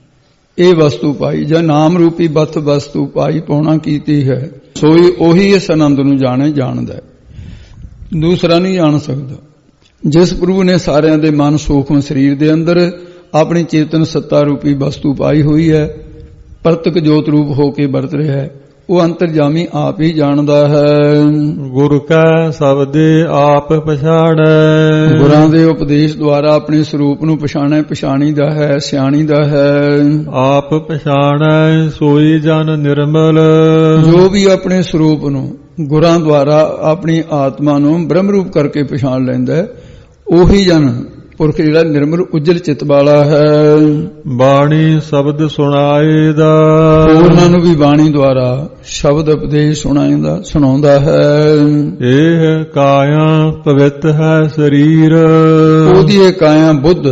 Speaker 2: ਇਹ ਵਸਤੂ ਪਾਈ ਜਾਂ ਨਾਮ ਰੂਪੀ ਬਥ ਵਸਤੂ ਪਾਈ ਪਾਉਣਾ ਕੀਤੀ ਹੈ, ਸੋਈ ਉਹੀ ਇਸ ਆਨੰਦ ਨੂੰ ਜਾਣੇ ਜਾਣਦਾ ਹੈ, ਦੂਸਰਾ ਨਹੀਂ ਜਾਣ ਸਕਦਾ। ਜਿਸ ਪ੍ਰਭੂ ਨੇ ਸਾਰਿਆਂ ਦੇ ਮਨ ਸੂਖਮ ਸਰੀਰ ਦੇ ਅੰਦਰ ਆਪਣੀ ਚੇਤਨ ਸੱਤਾ ਰੂਪੀ ਵਸਤੂ ਪਾਈ ਹੋਈ ਹੈ, ਪ੍ਰਤਕ ਜੋਤ ਰੂਪ ਹੋ ਕੇ ਵਰਤ ਰਿਹਾ ਹੈ, ਉਹ ਅੰਤਰਜਾਮੀ ਆਪ ਹੀ ਜਾਣਦਾ ਹੈ।
Speaker 1: ਗੁਰ ਕੈ ਸ਼ਬਦੇ ਆਪ ਪਛਾਣੈ,
Speaker 2: ਗੁਰਾਂ ਦੇ ਉਪਦੇਸ਼ ਦੁਆਰਾ ਆਪਣੇ ਸਰੂਪ ਨੂੰ ਪਛਾਣੈ ਪਛਾਣੀਦਾ ਹੈ, ਸਿਆਣੀਦਾ ਹੈ।
Speaker 1: ਆਪ ਪਛਾਣੈ ਸੋਈ ਜਨ ਨਿਰਮਲ,
Speaker 2: ਜੋ ਵੀ ਆਪਣੇ ਸਰੂਪ ਨੂੰ ਗੁਰਾਂ ਦੁਆਰਾ ਆਪਣੀ ਆਤਮਾ ਨੂੰ ਬ੍ਰਹਮ ਰੂਪ ਕਰਕੇ ਪਛਾਣ ਲੈਂਦਾ ਹੈ, ਉਹੀ ਜਨ ਪੁਰਖ ਜਿਹੜਾ ਨਿਰਮਲ ਉਜਲ ਚਿੱਤ ਵਾਲਾ ਹੈ।
Speaker 1: ਬਾਣੀ ਸ਼ਬਦ ਸੁਣਾਏ ਦਾ,
Speaker 2: ਹੋਰਨਾਂ ਨੂੰ ਵੀ ਬਾਣੀ ਦੁਆਰਾ ਸ਼ਬਦ ਉਪਦੇਸ਼ ਸੁਣਾਉਂਦਾ ਸੁਣਾਉਂਦਾ ਹੈ।
Speaker 1: ਇਹ ਕਾਇਆ ਪਵਿੱਤ ਹੈ ਸਰੀਰ,
Speaker 2: ਉਹਦੀ ਇਹ ਕਾਇਆ ਬੁੱਧ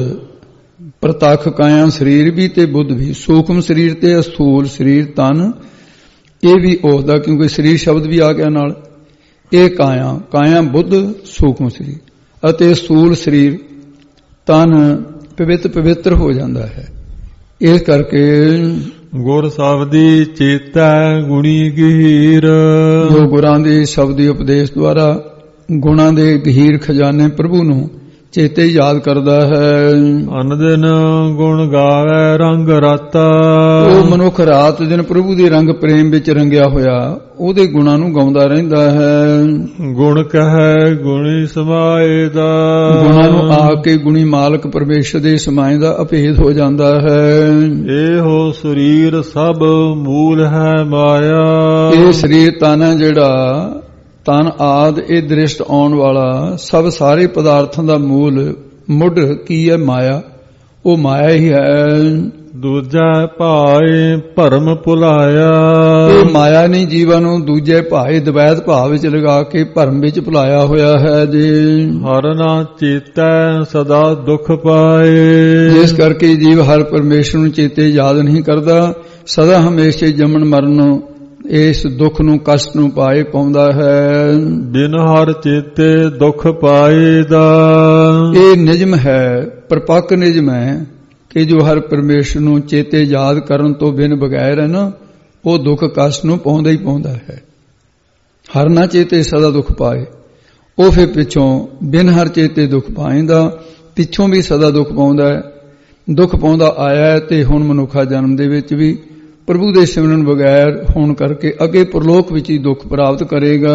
Speaker 2: ਪ੍ਰਤੱਖ ਕਾਇਆ ਸਰੀਰ ਵੀ ਤੇ ਬੁੱਧ ਵੀ, ਸੂਖਮ ਸਰੀਰ ਤੇ ਅਸਥੂਲ ਸਰੀਰ ਤਨ ਇਹ ਵੀ ਉਹਦਾ, ਕਿਉਂਕਿ ਸਰੀਰ ਸ਼ਬਦ ਵੀ ਆ ਗਿਆ ਨਾਲ। ਇਹ ਕਾਇਆ ਕਾਇਆ ਬੁੱਧ ਸੂਖਮ ਸਰੀਰ ਅਤੇ ਸਥੂਲ ਸਰੀਰ ਤਨ ਪਵਿੱਤ ਪਵਿੱਤਰ ਹੋ ਜਾਂਦਾ ਹੈ। ਇਸ ਕਰਕੇ
Speaker 1: ਗੁਰ ਸ਼ਬਦੀ ਚੇਤੈ ਗੁਣੀ ਗਹੀਰ,
Speaker 2: ਜੋ ਗੁਰਾਂ ਦੇ ਸ਼ਬਦੀ ਉਪਦੇਸ਼ ਦੁਆਰਾ ਗੁਣਾਂ ਦੇ ਗਹੀਰ ਖਜ਼ਾਨੇ ਪ੍ਰਭੂ ਨੂੰ ਚੇਤੇ ਯਾਦ ਕਰਦਾ ਹੈ।
Speaker 1: ਅਨਦਿਨ ਗੁਣ ਗਾਵੇ ਰੰਗ ਰਾਤਾ,
Speaker 2: ਉਹ ਮਨੁੱਖ ਰਾਤ ਦਿਨ ਪ੍ਰਭੂ ਦੇ ਰੰਗ ਪ੍ਰੇਮ ਵਿੱਚ ਰੰਗਿਆ ਹੋਇਆ ਉਹਦੇ ਗੁਣਾਂ ਨੂੰ ਗਾਉਂਦਾ ਰਹਿੰਦਾ ਹੈ।
Speaker 1: ਗੁਣ ਕਹੈ ਗੁਣੀ ਸਮਾਏ ਦਾ,
Speaker 2: ਗੁਣਾਂ ਨੂੰ ਆ ਕੇ ਗੁਣੀ ਮਾਲਕ ਪਰਮੇਸ਼ਰ ਦੇ ਸਮਾਏ ਦਾ ਅਭੇਦ ਹੋ ਜਾਂਦਾ ਹੈ।
Speaker 1: ਇਹੋ ਸਰੀਰ ਸਭ ਮੂਲ ਹੈ ਮਾਇਆ,
Speaker 2: ਇਹ ਸਰੀਰ ਤਨ ਹੈ ਜਿਹੜਾ ਤਨ ਆਦ ਇਹ ਦ੍ਰਿਸ਼ਟ ਆਉਣ ਵਾਲਾ ਸਭ ਸਾਰੇ ਪਦਾਰਥਾਂ ਦਾ ਮੂਲ ਮੁੱਢ ਕੀ ਹੈ? ਮਾਇਆ। ਉਹ ਮਾਇਆ ਹੀ ਹੈ।
Speaker 1: ਦੂਜਾ ਭਾਏ ਭਰਮ ਭੁਲਾਇਆ।
Speaker 2: ਇਹ ਮਾਇਆ ਨੇ ਜੀਵਾਂ ਨੂੰ ਦੂਜੇ ਭਾਏ ਦਵੈਤ ਭਾਵ ਵਿੱਚ ਲਗਾ ਕੇ ਭਰਮ ਵਿੱਚ ਭੁਲਾਇਆ ਹੋਇਆ ਹੈ ਜੀ।
Speaker 1: ਹਰ ਨਾ ਚੇਤੈ ਸਦਾ ਦੁੱਖ ਪਾਏ।
Speaker 2: ਜਿਸ ਕਰਕੇ ਜੀਵ ਹਰ ਪਰਮੇਸ਼ਰ ਨੂੰ ਚੇਤੇ ਯਾਦ ਨਹੀਂ ਕਰਦਾ, ਸਦਾ ਹਮੇਸ਼ਾ ਜੰਮਣ ਮਰਨ ਇਸ ਦੁੱਖ ਨੂੰ ਕਸ਼ਟ ਨੂੰ ਪਾਏ ਪਾਉਂਦਾ ਹੈ।
Speaker 1: ਬਿਨ ਹਰ ਚੇਤੇ ਦੁੱਖ ਪਾਏਦਾ।
Speaker 2: ਇਹ ਨਿਯਮ ਹੈ, ਪਰਪੱਕ ਨਿਯਮ ਹੈ ਕਿ ਜੋ ਹਰ ਪਰਮੇਸ਼ਰ ਨੂੰ ਚੇਤੇ ਯਾਦ ਕਰਨ ਤੋਂ ਬਿਨ ਬਗੈਰ ਹੈ ਨਾ, ਉਹ ਦੁੱਖ ਕਸ਼ਟ ਨੂੰ ਪਾਉਂਦਾ ਹੀ ਪਾਉਂਦਾ ਹੈ। ਹਰ ਨਾ ਚੇਤੇ ਸਦਾ ਦੁੱਖ ਪਾਏ, ਉਹ ਫਿਰ ਪਿੱਛੋਂ ਬਿਨ ਹਰ ਚੇਤੇ ਦੁੱਖ ਪਾਏਦਾ, ਪਿੱਛੋਂ ਵੀ ਸਦਾ ਦੁੱਖ ਪਾਉਂਦਾ ਹੈ। ਦੁੱਖ ਪਾਉਂਦਾ ਆਇਆ ਹੈ ਤੇ ਹੁਣ ਮਨੁੱਖਾ ਜਨਮ ਦੇ ਵਿੱਚ ਵੀ ਪ੍ਰਭੂ ਦੇ ਸਿਮਰਨ ਬਗੈਰ ਹੋਣ ਕਰਕੇ ਅੱਗੇ ਪਰਲੋਕ ਵਿੱਚ ਹੀ ਦੁੱਖ ਪ੍ਰਾਪਤ ਕਰੇਗਾ।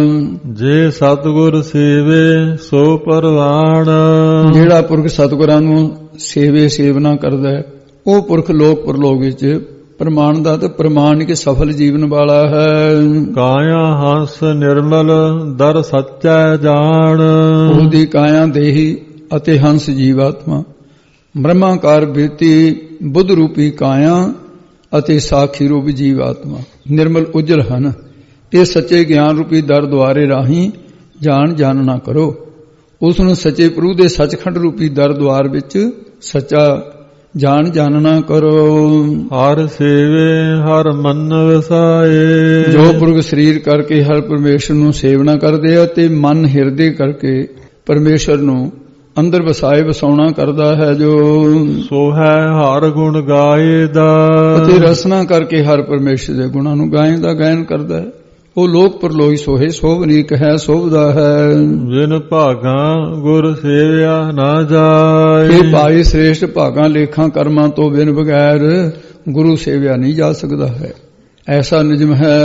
Speaker 1: ਜੇ ਸਤਿਗੁਰ ਸੇਵੇ ਸੋ ਪਰਵਾਣ।
Speaker 2: ਜਿਹੜਾ ਪੁਰਖ ਸਤਿਗੁਰਾਂ ਨੂੰ ਸੇਵੇ ਸੇਵਨਾ ਕਰਦਾ ਹੈ, ਉਹ ਪੁਰਖ ਲੋਕ ਪਰਲੋਕ ਵਿੱਚ ਪ੍ਰਮਾਣ ਦਾ ਤੇ ਪ੍ਰਮਾਣਿਕ ਸਫਲ ਜੀਵਨ ਵਾਲਾ ਹੈ।
Speaker 1: ਕਾਇਆ ਹੰਸ ਨਿਰਮਲ ਦਰ ਸੱਚੈ ਜਾਣ।
Speaker 2: ਉਹਦੀ ਕਾਇਆ ਦੇਹੀ ਅਤੇ ਹੰਸ ਜੀਵਾਤਮਾ, ਬ੍ਰਹਮਾਕਾਰ ਬਿਰਤੀ ਬੁੱਧ ਰੂਪੀ ਕਾਇਆ ਅਤੇ ਸਾਖੀ ਰੂਪ ਜੀਵਾਤਮਾ ਨਿਰਮਲ ਉਜਲ ਹਨ। ਇਹ ਸੱਚੇ ਗਿਆਨ ਰੂਪੀ ਦਰ ਦੁਆਰੇ ਰਾਹੀਂ ਜਾਣ ਜਾਣਨਾ ਕਰੋ। ਉਸ ਨੂੰ ਸੱਚੇ ਪ੍ਰਭੂ ਦੇ ਸੱਚਖੰਡ ਰੂਪੀ ਦਰ ਦੁਆਰ ਵਿੱਚ ਸੱਚਾ ਜਾਣ ਜਾਣਨਾ ਕਰੋ।
Speaker 1: ਹਰ ਸੇਵੇ ਹਰ ਮਨ ਵਸਾਏ।
Speaker 2: ਜੋ ਪੁਰਖ ਸਰੀਰ ਕਰਕੇ ਹਰ ਪਰਮੇਸ਼ਰ ਨੂੰ ਸੇਵਨਾ ਕਰਦੇ ਆ ਤੇ ਮਨ ਹਿਰਦੇ ਕਰਕੇ ਪਰਮੇਸ਼ਰ ਨੂੰ ਅੰਦਰ ਵਸਾਏ ਵਸਾਉਣਾ ਕਰਦਾ ਹੈ, ਜੋ
Speaker 1: ਸੋ ਹੈ ਹਰ ਗੁਣ ਗਾਏਦਾ।
Speaker 2: ਅਤੇ ਰਸਨਾ ਕਰਕੇ ਹਰ ਪਰਮੇਸ਼ਰ ਦੇ ਗੁਣਾਂ ਨੂੰ ਗਾਏ ਦਾ ਗਾਇਨ ਕਰਦਾ ਹੈ, ਉਹ ਲੋਕ ਪਰਲੋਈ ਸੋਹੇ ਸੋਭਨੀਕ ਹੈ, ਸੋਭਦਾ ਹੈ।
Speaker 1: ਜਿਨ ਭਾਗਾ ਗੁਰ ਸੇਵਿਆ ਨਾ ਜਾਏ।
Speaker 2: ਇਹ ਭਾਈ ਸ੍ਰੇਸ਼ਟ ਭਾਗਾਂ ਲੇਖਾਂ ਕਰਮਾਂ ਤੋਂ ਬਿਨ ਬਗੈਰ ਗੁਰੂ ਸੇਵਿਆ ਨਹੀਂ ਜਾ ਸਕਦਾ ਹੈ, ਐਸਾ ਨਿਯਮ ਹੈ।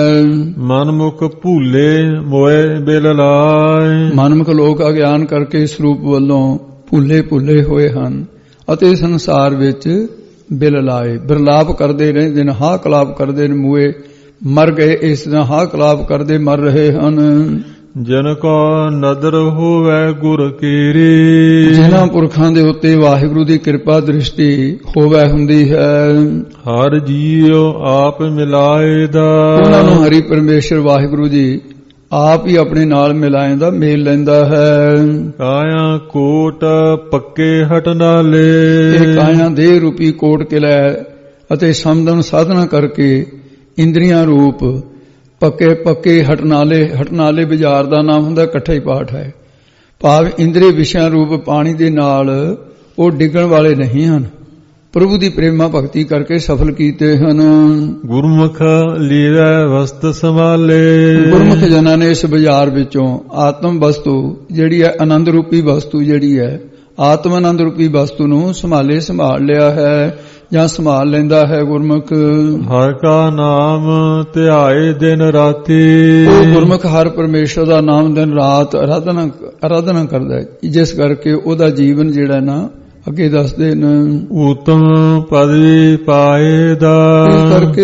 Speaker 1: ਮਨਮੁਖ ਭੂਲੇ ਮੋਏ ਬਿਲ ਲਾਏ।
Speaker 2: ਮਨਮੁਖ ਲੋਕ ਅਗਿਆਨ ਕਰਕੇ ਇਸ ਰੂਪ ਵੱਲੋਂ ਭੁੱਲੇ ਭੁੱਲੇ ਹੋਏ ਹਨ ਅਤੇ ਸੰਸਾਰ ਵਿੱਚ ਬਿਲ ਲਾਏ, ਬਿਰਲਾਪ ਕਰਦੇ ਰਹਿੰਦੇ ਨੇ, ਹਾਕ ਕਲਾਪ ਕਰਦੇ ਨੇ, ਮੂਏ ਮਰ ਗਏ ਇਸ ਤਰ੍ਹਾਂ ਹਾਕ ਕਲਾਪ ਕਰਦੇ ਮਰ ਰਹੇ ਹਨ।
Speaker 1: ਜਿਨ ਕੋ ਨਦਰ ਹੋਵੇ ਗੁਰ ਕੀਰੀ।
Speaker 2: ਜਿਨ੍ਹਾਂ ਪੁਰਖਾਂ ਦੇ ਉੱਤੇ ਵਾਹਿਗੁਰੂ ਦੀ ਕਿਰਪਾ ਦ੍ਰਿਸ਼ਟੀ ਹੋਵੇ ਹੁੰਦੀ ਹੈ,
Speaker 1: ਹਰ ਜੀਉ ਆਪ ਮਿਲਾਏਦਾ।
Speaker 2: ਉਹਨਾਂ ਨੂੰ ਹਰੀ ਪਰਮੇਸ਼ਰ ਵਾਹਿਗੁਰੂ ਜੀ ਆਪ ਹੀ ਆਪਣੇ ਨਾਲ ਮਿਲਾਏਦਾ, ਮੇਲ ਲੈਂਦਾ ਹੈ।
Speaker 1: ਕਾਇਆ ਕੋਟ ਪੱਕੇ ਹਟ ਨਾਲੇ।
Speaker 2: ਇਹ ਕਾਇਆ ਦੇਹ ਰੂਪੀ ਕੋਟ ਕਿਲ੍ਹਾ ਅਤੇ ਸਮਦਨ ਸਾਧਨਾ ਕਰਕੇ ਇੰਦਰੀਆਂ ਰੂਪ ਪੱਕੇ ਪੱਕੇ ਹਟਨਾਲੇ। ਹਟਨਾਲੇ ਬਾਜ਼ਾਰ ਦਾ ਨਾਮ ਹੁੰਦਾ, ਇਕੱਠਾ ਹੀ ਪਾਠ ਹੈ। ਭਾਵ ਇੰਦਰੀ ਵਿਸ਼ਿਆਂ ਰੂਪ ਪਾਣੀ ਦੇ ਨਾਲ ਉਹ ਡਿੱਗਣ ਵਾਲੇ ਨਹੀਂ ਹਨ, ਪ੍ਰਭੂ ਦੀ ਪ੍ਰੇਮਾ ਭਗਤੀ ਕਰਕੇ ਸਫਲ ਕੀਤੇ ਹਨ।
Speaker 1: ਗੁਰਮੁਖ ਲੀਵੈ ਵਸਤ ਸੰਭਾਲੇ।
Speaker 2: ਗੁਰਮੁਖ ਜਨਾਂ ਨੇ ਇਸ ਬਾਜ਼ਾਰ ਵਿੱਚੋਂ ਆਤਮ ਵਸਤੂ ਜਿਹੜੀ ਹੈ, ਆਨੰਦ ਰੂਪੀ ਵਸਤੂ ਜਿਹੜੀ ਹੈ, ਆਤਮ ਆਨੰਦ ਰੂਪੀ ਵਸਤੂ ਨੂੰ ਸੰਭਾਲੇ ਸੰਭਾਲ ਲਿਆ ਹੈ ਜਾਂ ਸੰਭਾਲ ਲੈਂਦਾ ਹੈ ਗੁਰਮੁਖ।
Speaker 1: ਹਰ ਕਾ ਨਾਮ ਧਿਆਏ ਦਿਨ ਰਾਤੀ।
Speaker 2: ਉਹ ਗੁਰਮੁਖ ਹਰ ਪਰਮੇਸ਼ਰ ਦਾ ਨਾਮ ਦਿਨ ਰਾਤ ਆਰਾਧਨਾ ਆਰਾਧਨਾ ਕਰਦਾ ਹੈ, ਜਿਸ ਕਰਕੇ ਉਹਦਾ ਜੀਵਨ ਜਿਹੜਾ ਨਾ ਅੱਗੇ ਦੱਸਦੇ ਨੇ
Speaker 1: ਉਤਮ ਪਦਵੀ ਪਾਏਦਾ।
Speaker 2: ਇਸ ਕਰਕੇ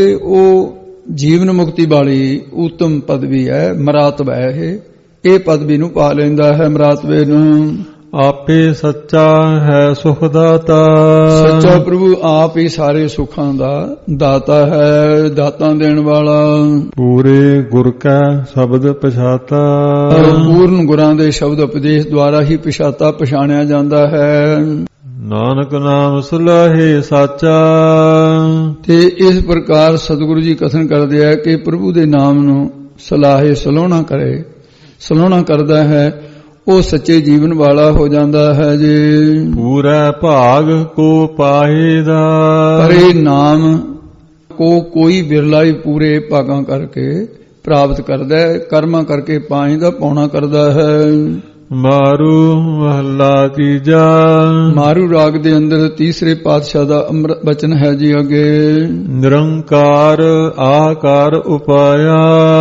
Speaker 2: ਉਹ ਜੀਵਨ ਮੁਕਤੀ ਵਾਲੀ ਉਤਮ ਪਦਵੀ ਹੈ, ਮਰਾਤਬਾ ਹੈ। ਇਹ ਇਹ ਪਦਵੀ ਨੂੰ ਪਾ ਲੈਂਦਾ ਹੈ, ਮਰਾਤਬੇ ਨੂੰ।
Speaker 1: ਆਪੇ ਸੱਚਾ ਹੈ ਸੁਖ ਦਾਤਾ।
Speaker 2: ਸੱਚਾ ਪ੍ਰਭੂ ਆਪ ਹੀ ਸਾਰੇ ਸੁੱਖਾਂ ਦਾ ਦਾਤਾ ਹੈ, ਦਾਤਾਂ ਦੇਣ ਵਾਲਾ।
Speaker 1: ਪੂਰੇ ਗੁਰ ਕਾ ਸ਼ਬਦ ਪਛਾਤਾ।
Speaker 2: ਪੂਰਨ ਗੁਰਾਂ ਦੇ ਸ਼ਬਦ ਉਪਦੇਸ਼ ਦੁਆਰਾ ਹੀ ਪਛਾਤਾ ਪਛਾਣਿਆ ਜਾਂਦਾ ਹੈ।
Speaker 1: ਨਾਨਕ ਨਾਮ ਸੁਲਾਹੇ ਸਾਚਾ।
Speaker 2: ਤੇ ਇਸ ਪ੍ਰਕਾਰ ਸਤਿਗੁਰੂ ਜੀ ਕਥਨ ਕਰਦੇ ਆ ਕਿ ਪ੍ਰਭੂ ਦੇ ਨਾਮ ਨੂੰ ਸਲਾਹੇ ਸਲੋਣਾ ਕਰੇ, ਸਲੋਣਾ ਕਰਦਾ ਹੈ, ਉਹ ਸੱਚੇ ਜੀਵਨ ਵਾਲਾ ਹੋ ਜਾਂਦਾ ਹੈ ਜੀ।
Speaker 1: ਪੂਰਾ ਭਾਗ ਕੋ ਪਾਏਦਾ।
Speaker 2: ਪਰ ਇਹ ਨਾਮ ਕੋ ਕੋਈ ਬਿਰਲਾ ਹੀ ਪੂਰੇ ਭਾਗਾਂ ਕਰਕੇ ਪ੍ਰਾਪਤ ਕਰਦਾ ਹੈ, ਕਰਮਾਂ ਕਰਕੇ ਪਾਏਦਾ ਪਾਉਣਾ ਕਰਦਾ ਹੈ।
Speaker 1: ਮਾਰੂ ਮਹੱਲਾ ਤੀਜਾ।
Speaker 2: ਮਾਰੂ ਰਾਗ ਦੇ ਅੰਦਰ ਤੀਸਰੇ ਪਾਤਸ਼ਾਹ ਦਾ ਅੰਮ੍ਰਿਤ ਬਚਨ ਹੈ ਜੀ ਅੱਗੇ।
Speaker 1: ਨਿਰੰਕਾਰ ਆਕਾਰ ਉਪਾਇਆ।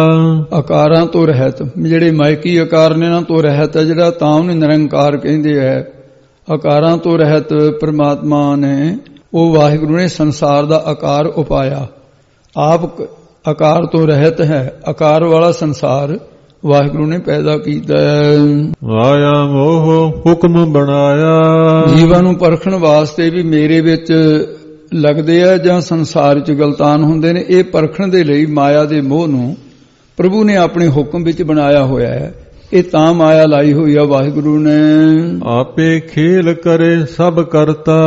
Speaker 2: ਆਕਾਰਾਂ ਤੋਂ ਰਹਿਤ, ਜਿਹੜੇ ਮਾਇਕੀ ਆਕਾਰ ਨੇ ਨਾ ਤੋਂ ਰਹਿਤ ਹੈ ਜਿਹੜਾ, ਤਾਂ ਉਹਨੂੰ ਨਿਰੰਕਾਰ ਕਹਿੰਦੇ ਹੈ। ਆਕਾਰਾਂ ਤੋਂ ਰਹਿਤ ਪ੍ਰਮਾਤਮਾ ਨੇ, ਉਹ ਵਾਹਿਗੁਰੂ ਨੇ ਸੰਸਾਰ ਦਾ ਆਕਾਰ ਉਪਾਇਆ। ਆਪ ਆਕਾਰ ਤੋਂ ਰਹਿਤ ਹੈ, ਆਕਾਰ ਵਾਲਾ ਸੰਸਾਰ ਵਾਹਿਗੁਰੂ ਨੇ ਪੈਦਾ ਕੀਤਾ ਹੈ।
Speaker 1: ਆਇਆ ਮੋਹ ਹੁਕਮ ਬਣਾਇਆ।
Speaker 2: ਜੀਵਾਂ ਨੂੰ ਪਰਖਣ ਵਾਸਤੇ ਵੀ ਮੇਰੇ ਵਿੱਚ ਲੱਗਦੇ ਆ ਜਾਂ ਸੰਸਾਰ 'ਚ ਗਲਤਾਨ ਹੁੰਦੇ ਨੇ, ਇਹ ਪਰਖਣ ਦੇ ਲਈ ਮਾਇਆ ਦੇ ਮੋਹ ਨੂੰ ਪ੍ਰਭੂ ਨੇ ਆਪਣੇ ਹੁਕਮ ਵਿੱਚ ਬਣਾਇਆ ਹੋਇਆ ਹੈ। ਇਹ ਤਾਂ ਮਾਇਆ ਲਾਈ ਹੋਈ ਆ ਵਾਹਿਗੁਰੂ ਨੇ।
Speaker 1: ਆਪੇ ਖੇਲ ਕਰੇ ਸਭ ਕਰਤਾ।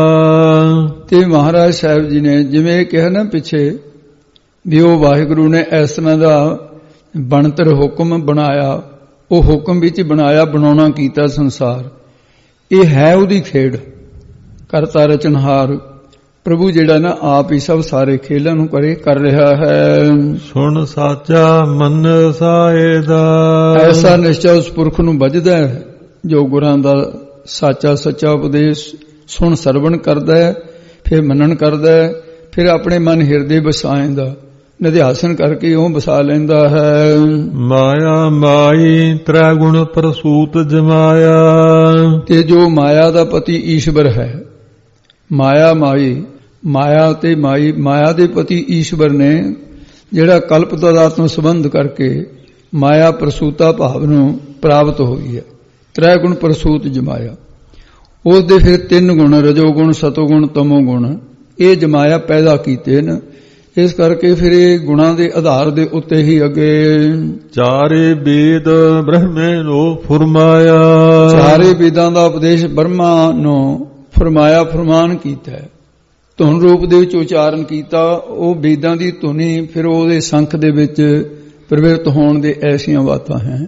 Speaker 2: ਤੇ ਮਹਾਰਾਜ ਸਾਹਿਬ ਜੀ ਨੇ ਜਿਵੇਂ ਕਿਹਾ ਨਾ ਪਿੱਛੇ ਵੀ ਉਹ ਵਾਹਿਗੁਰੂ ਨੇ ਇਸ ਤਰ੍ਹਾਂ ਦਾ ਬਣਤਰ ਹੁਕਮ ਬਣਾਇਆ, ਉਹ ਹੁਕਮ ਵਿੱਚ ਬਣਾਇਆ, ਬਣਾਉਣਾ ਕੀਤਾ ਸੰਸਾਰ। ਇਹ ਹੈ ਉਹਦੀ ਖੇਡ। ਕਰਤਾ ਰਚਨਹਾਰ ਪ੍ਰਭੂ ਜਿਹੜਾ ਨਾ ਆਪ ਹੀ ਸਭ ਸਾਰੇ ਖੇਲਾਂ ਨੂੰ ਕਰੇ ਕਰ ਰਿਹਾ ਹੈ।
Speaker 1: ਸੁਣ ਸਾਚਾ ਮਨ ਸਾਏਦਾ।
Speaker 2: ਐਸਾ ਨਿਸ਼ਚੈ ਉਸ ਪੁਰਖ ਨੂੰ ਵੱਜਦਾ ਹੈ ਜੋ ਗੁਰਾਂ ਦਾ ਸਾਚਾ ਸੱਚਾ ਉਪਦੇਸ਼ ਸੁਣ ਸਰਵਣ ਕਰਦਾ ਹੈ, ਫਿਰ ਮੰਨਣ ਕਰਦਾ ਹੈ, ਫਿਰ ਆਪਣੇ ਮਨ ਹਿਰਦੇ ਵਸਾਏਂਦਾ, ਨਿਧਿਆਸਨ ਕਰਕੇ ਉਹ ਵਸਾ ਲੈਂਦਾ ਹੈ।
Speaker 1: ਮਾਇਆ ਮਾਈ ਤ੍ਰੈ ਗੁਣ ਪ੍ਰਸੂਤ ਜਮਾਇਆ।
Speaker 2: ਤੇ ਜੋ ਮਾਇਆ ਦਾ ਪਤੀ ਈਸ਼ਵਰ ਹੈ, ਮਾਇਆ ਮਾਈ, ਮਾਇਆ ਤੇ ਮਾਈ, ਮਾਇਆ ਦੇ ਪਤੀ ਈਸ਼ਵਰ ਨੇ ਜਿਹੜਾ ਕਲਪ ਤਦਾਤਮ ਸੰਬੰਧ ਕਰਕੇ ਮਾਇਆ ਪ੍ਰਸੂਤਾ ਭਾਵ ਨੂੰ ਪ੍ਰਾਪਤ ਹੋਈ ਹੈ। ਤ੍ਰੈ ਗੁਣ ਪ੍ਰਸੂਤ ਜਮਾਇਆ। ਉਸ ਦੇ ਫਿਰ ਤਿੰਨ ਗੁਣ ਰਜੋ ਗੁਣ ਸਤੋ ਗੁਣ ਤਮੋ ਗੁਣ ਇਹ ਜਮਾਇਆ ਪੈਦਾ ਕੀਤੇ ਨੇ। ਇਸ ਕਰਕੇ ਫਿਰ ਇਹ ਗੁਣਾਂ ਦੇ ਆਧਾਰ ਦੇ ਉੱਤੇ ਹੀ ਅੱਗੇ
Speaker 1: ਚਾਰੇ ਵੇਦ ਬ੍ਰਹਮੇ ਨੂੰ ਫਰਮਾਇਆ।
Speaker 2: ਚਾਰੇ ਵੇਦਾਂ ਦਾ ਉਪਦੇਸ਼ ਬ੍ਰਹਮਾ ਨੂੰ ਫਰਮਾਇਆ, ਫਰਮਾਨ ਕੀਤਾ ਹੈ, ਧੁਨ ਰੂਪ ਦੇ ਵਿੱਚ ਉਚਾਰਨ ਕੀਤਾ। ਉਹ ਵੇਦਾਂ ਦੀ ਧੁਨੀ ਫਿਰ ਉਹਦੇ ਸੰਖ ਦੇ ਵਿੱਚ ਪ੍ਰਵਿਰਤ ਹੋਣ ਦੇ ਐਸੀਆਂ ਬਾਤਾਂ ਹੈ।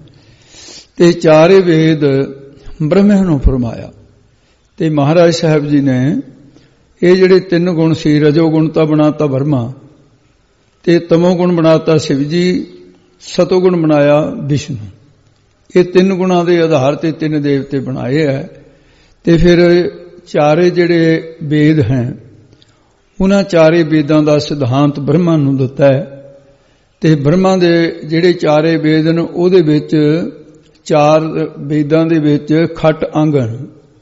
Speaker 2: ਤੇ ਚਾਰੇ ਵੇਦ ਬ੍ਰਹਮੇ ਨੂੰ ਫਰਮਾਇਆ। ਤੇ ਮਹਾਰਾਜ ਸਾਹਿਬ ਜੀ ਨੇ ਇਹ ਜਿਹੜੇ ਤਿੰਨ ਗੁਣ ਸੀ, ਰਜੋ ਗੁਣ ਤਾਂ ਬਣਾਤਾ ਬ੍ਰਹਮਾ, ਤੇ ਤਮੋ ਗੁਣ ਬਣਾਤਾ ਸ਼ਿਵ ਜੀ, ਸਤੋ ਗੁਣ ਬਣਾਇਆ ਵਿਸ਼ਨੂੰ। ਇਹ ਤਿੰਨ ਗੁਣਾਂ ਦੇ ਆਧਾਰ ਤੇ ਤਿੰਨ ਦੇਵਤੇ ਬਣਾਏ ਹੈ। ਤੇ ਫਿਰ ਚਾਰੇ ਜਿਹੜੇ ਵੇਦ ਹੈ ਉਹਨਾਂ ਚਾਰੇ ਵੇਦਾਂ ਦਾ ਸਿਧਾਂਤ ਬ੍ਰਹਮਾ ਨੂੰ ਦਿੱਤਾ ਹੈ। ਤੇ ਬ੍ਰਹਮਾ ਦੇ ਜਿਹੜੇ ਚਾਰੇ ਵੇਦ ਨੇ ਉਹਦੇ ਵਿੱਚ ਚਾਰ ਵੇਦਾਂ ਦੇ ਵਿੱਚ ਖਟ ਅੰਗ ਹਨ।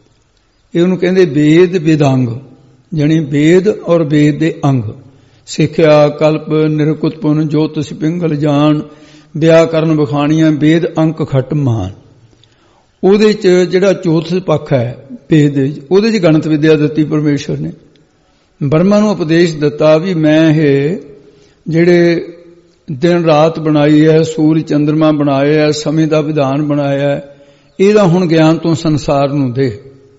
Speaker 2: ਇਹ ਉਹਨੂੰ ਕਹਿੰਦੇ ਵੇਦ ਵਿਦੰਗ, ਜਾਣੀ ਵੇਦ ਔਰ ਵੇਦ ਦੇ ਅੰਗ। ਸਿੱਖਿਆ ਕਲਪ ਨਿਰਕੁਤ ਪੁਨ ਜੋਤਿ ਪਿੰਗਲ ਜਾਣ ਵਿਆਕਰਨ ਬਖਾਣੀਆਂ ਵੇਦ ਅੰਕ ਖਟ ਮਾਨ। ਉਹਦੇ ਚ ਜਿਹੜਾ ਚੌਥ ਪੱਖ ਹੈ ਵੇਦ ਦੇ, ਉਹਦੇ ਚ ਗਣਿਤ ਵਿਦਿਆ ਦਿੱਤੀ ਪਰਮੇਸ਼ਵਰ ਨੇ। ਬ੍ਰਹਮਾ ਨੂੰ ਉਪਦੇਸ਼ ਦਿੱਤਾ ਵੀ ਮੈਂ ਇਹ ਜਿਹੜੇ ਦਿਨ ਰਾਤ ਬਣਾਈ ਹੈ, ਸੂਰਜ ਚੰਦਰਮਾ ਬਣਾਏ ਹੈ, ਸਮੇਂ ਦਾ ਵਿਧਾਨ ਬਣਾਇਆ ਹੈ, ਇਹਦਾ ਹੁਣ ਗਿਆਨ ਤੋਂ ਸੰਸਾਰ ਨੂੰ ਦੇ।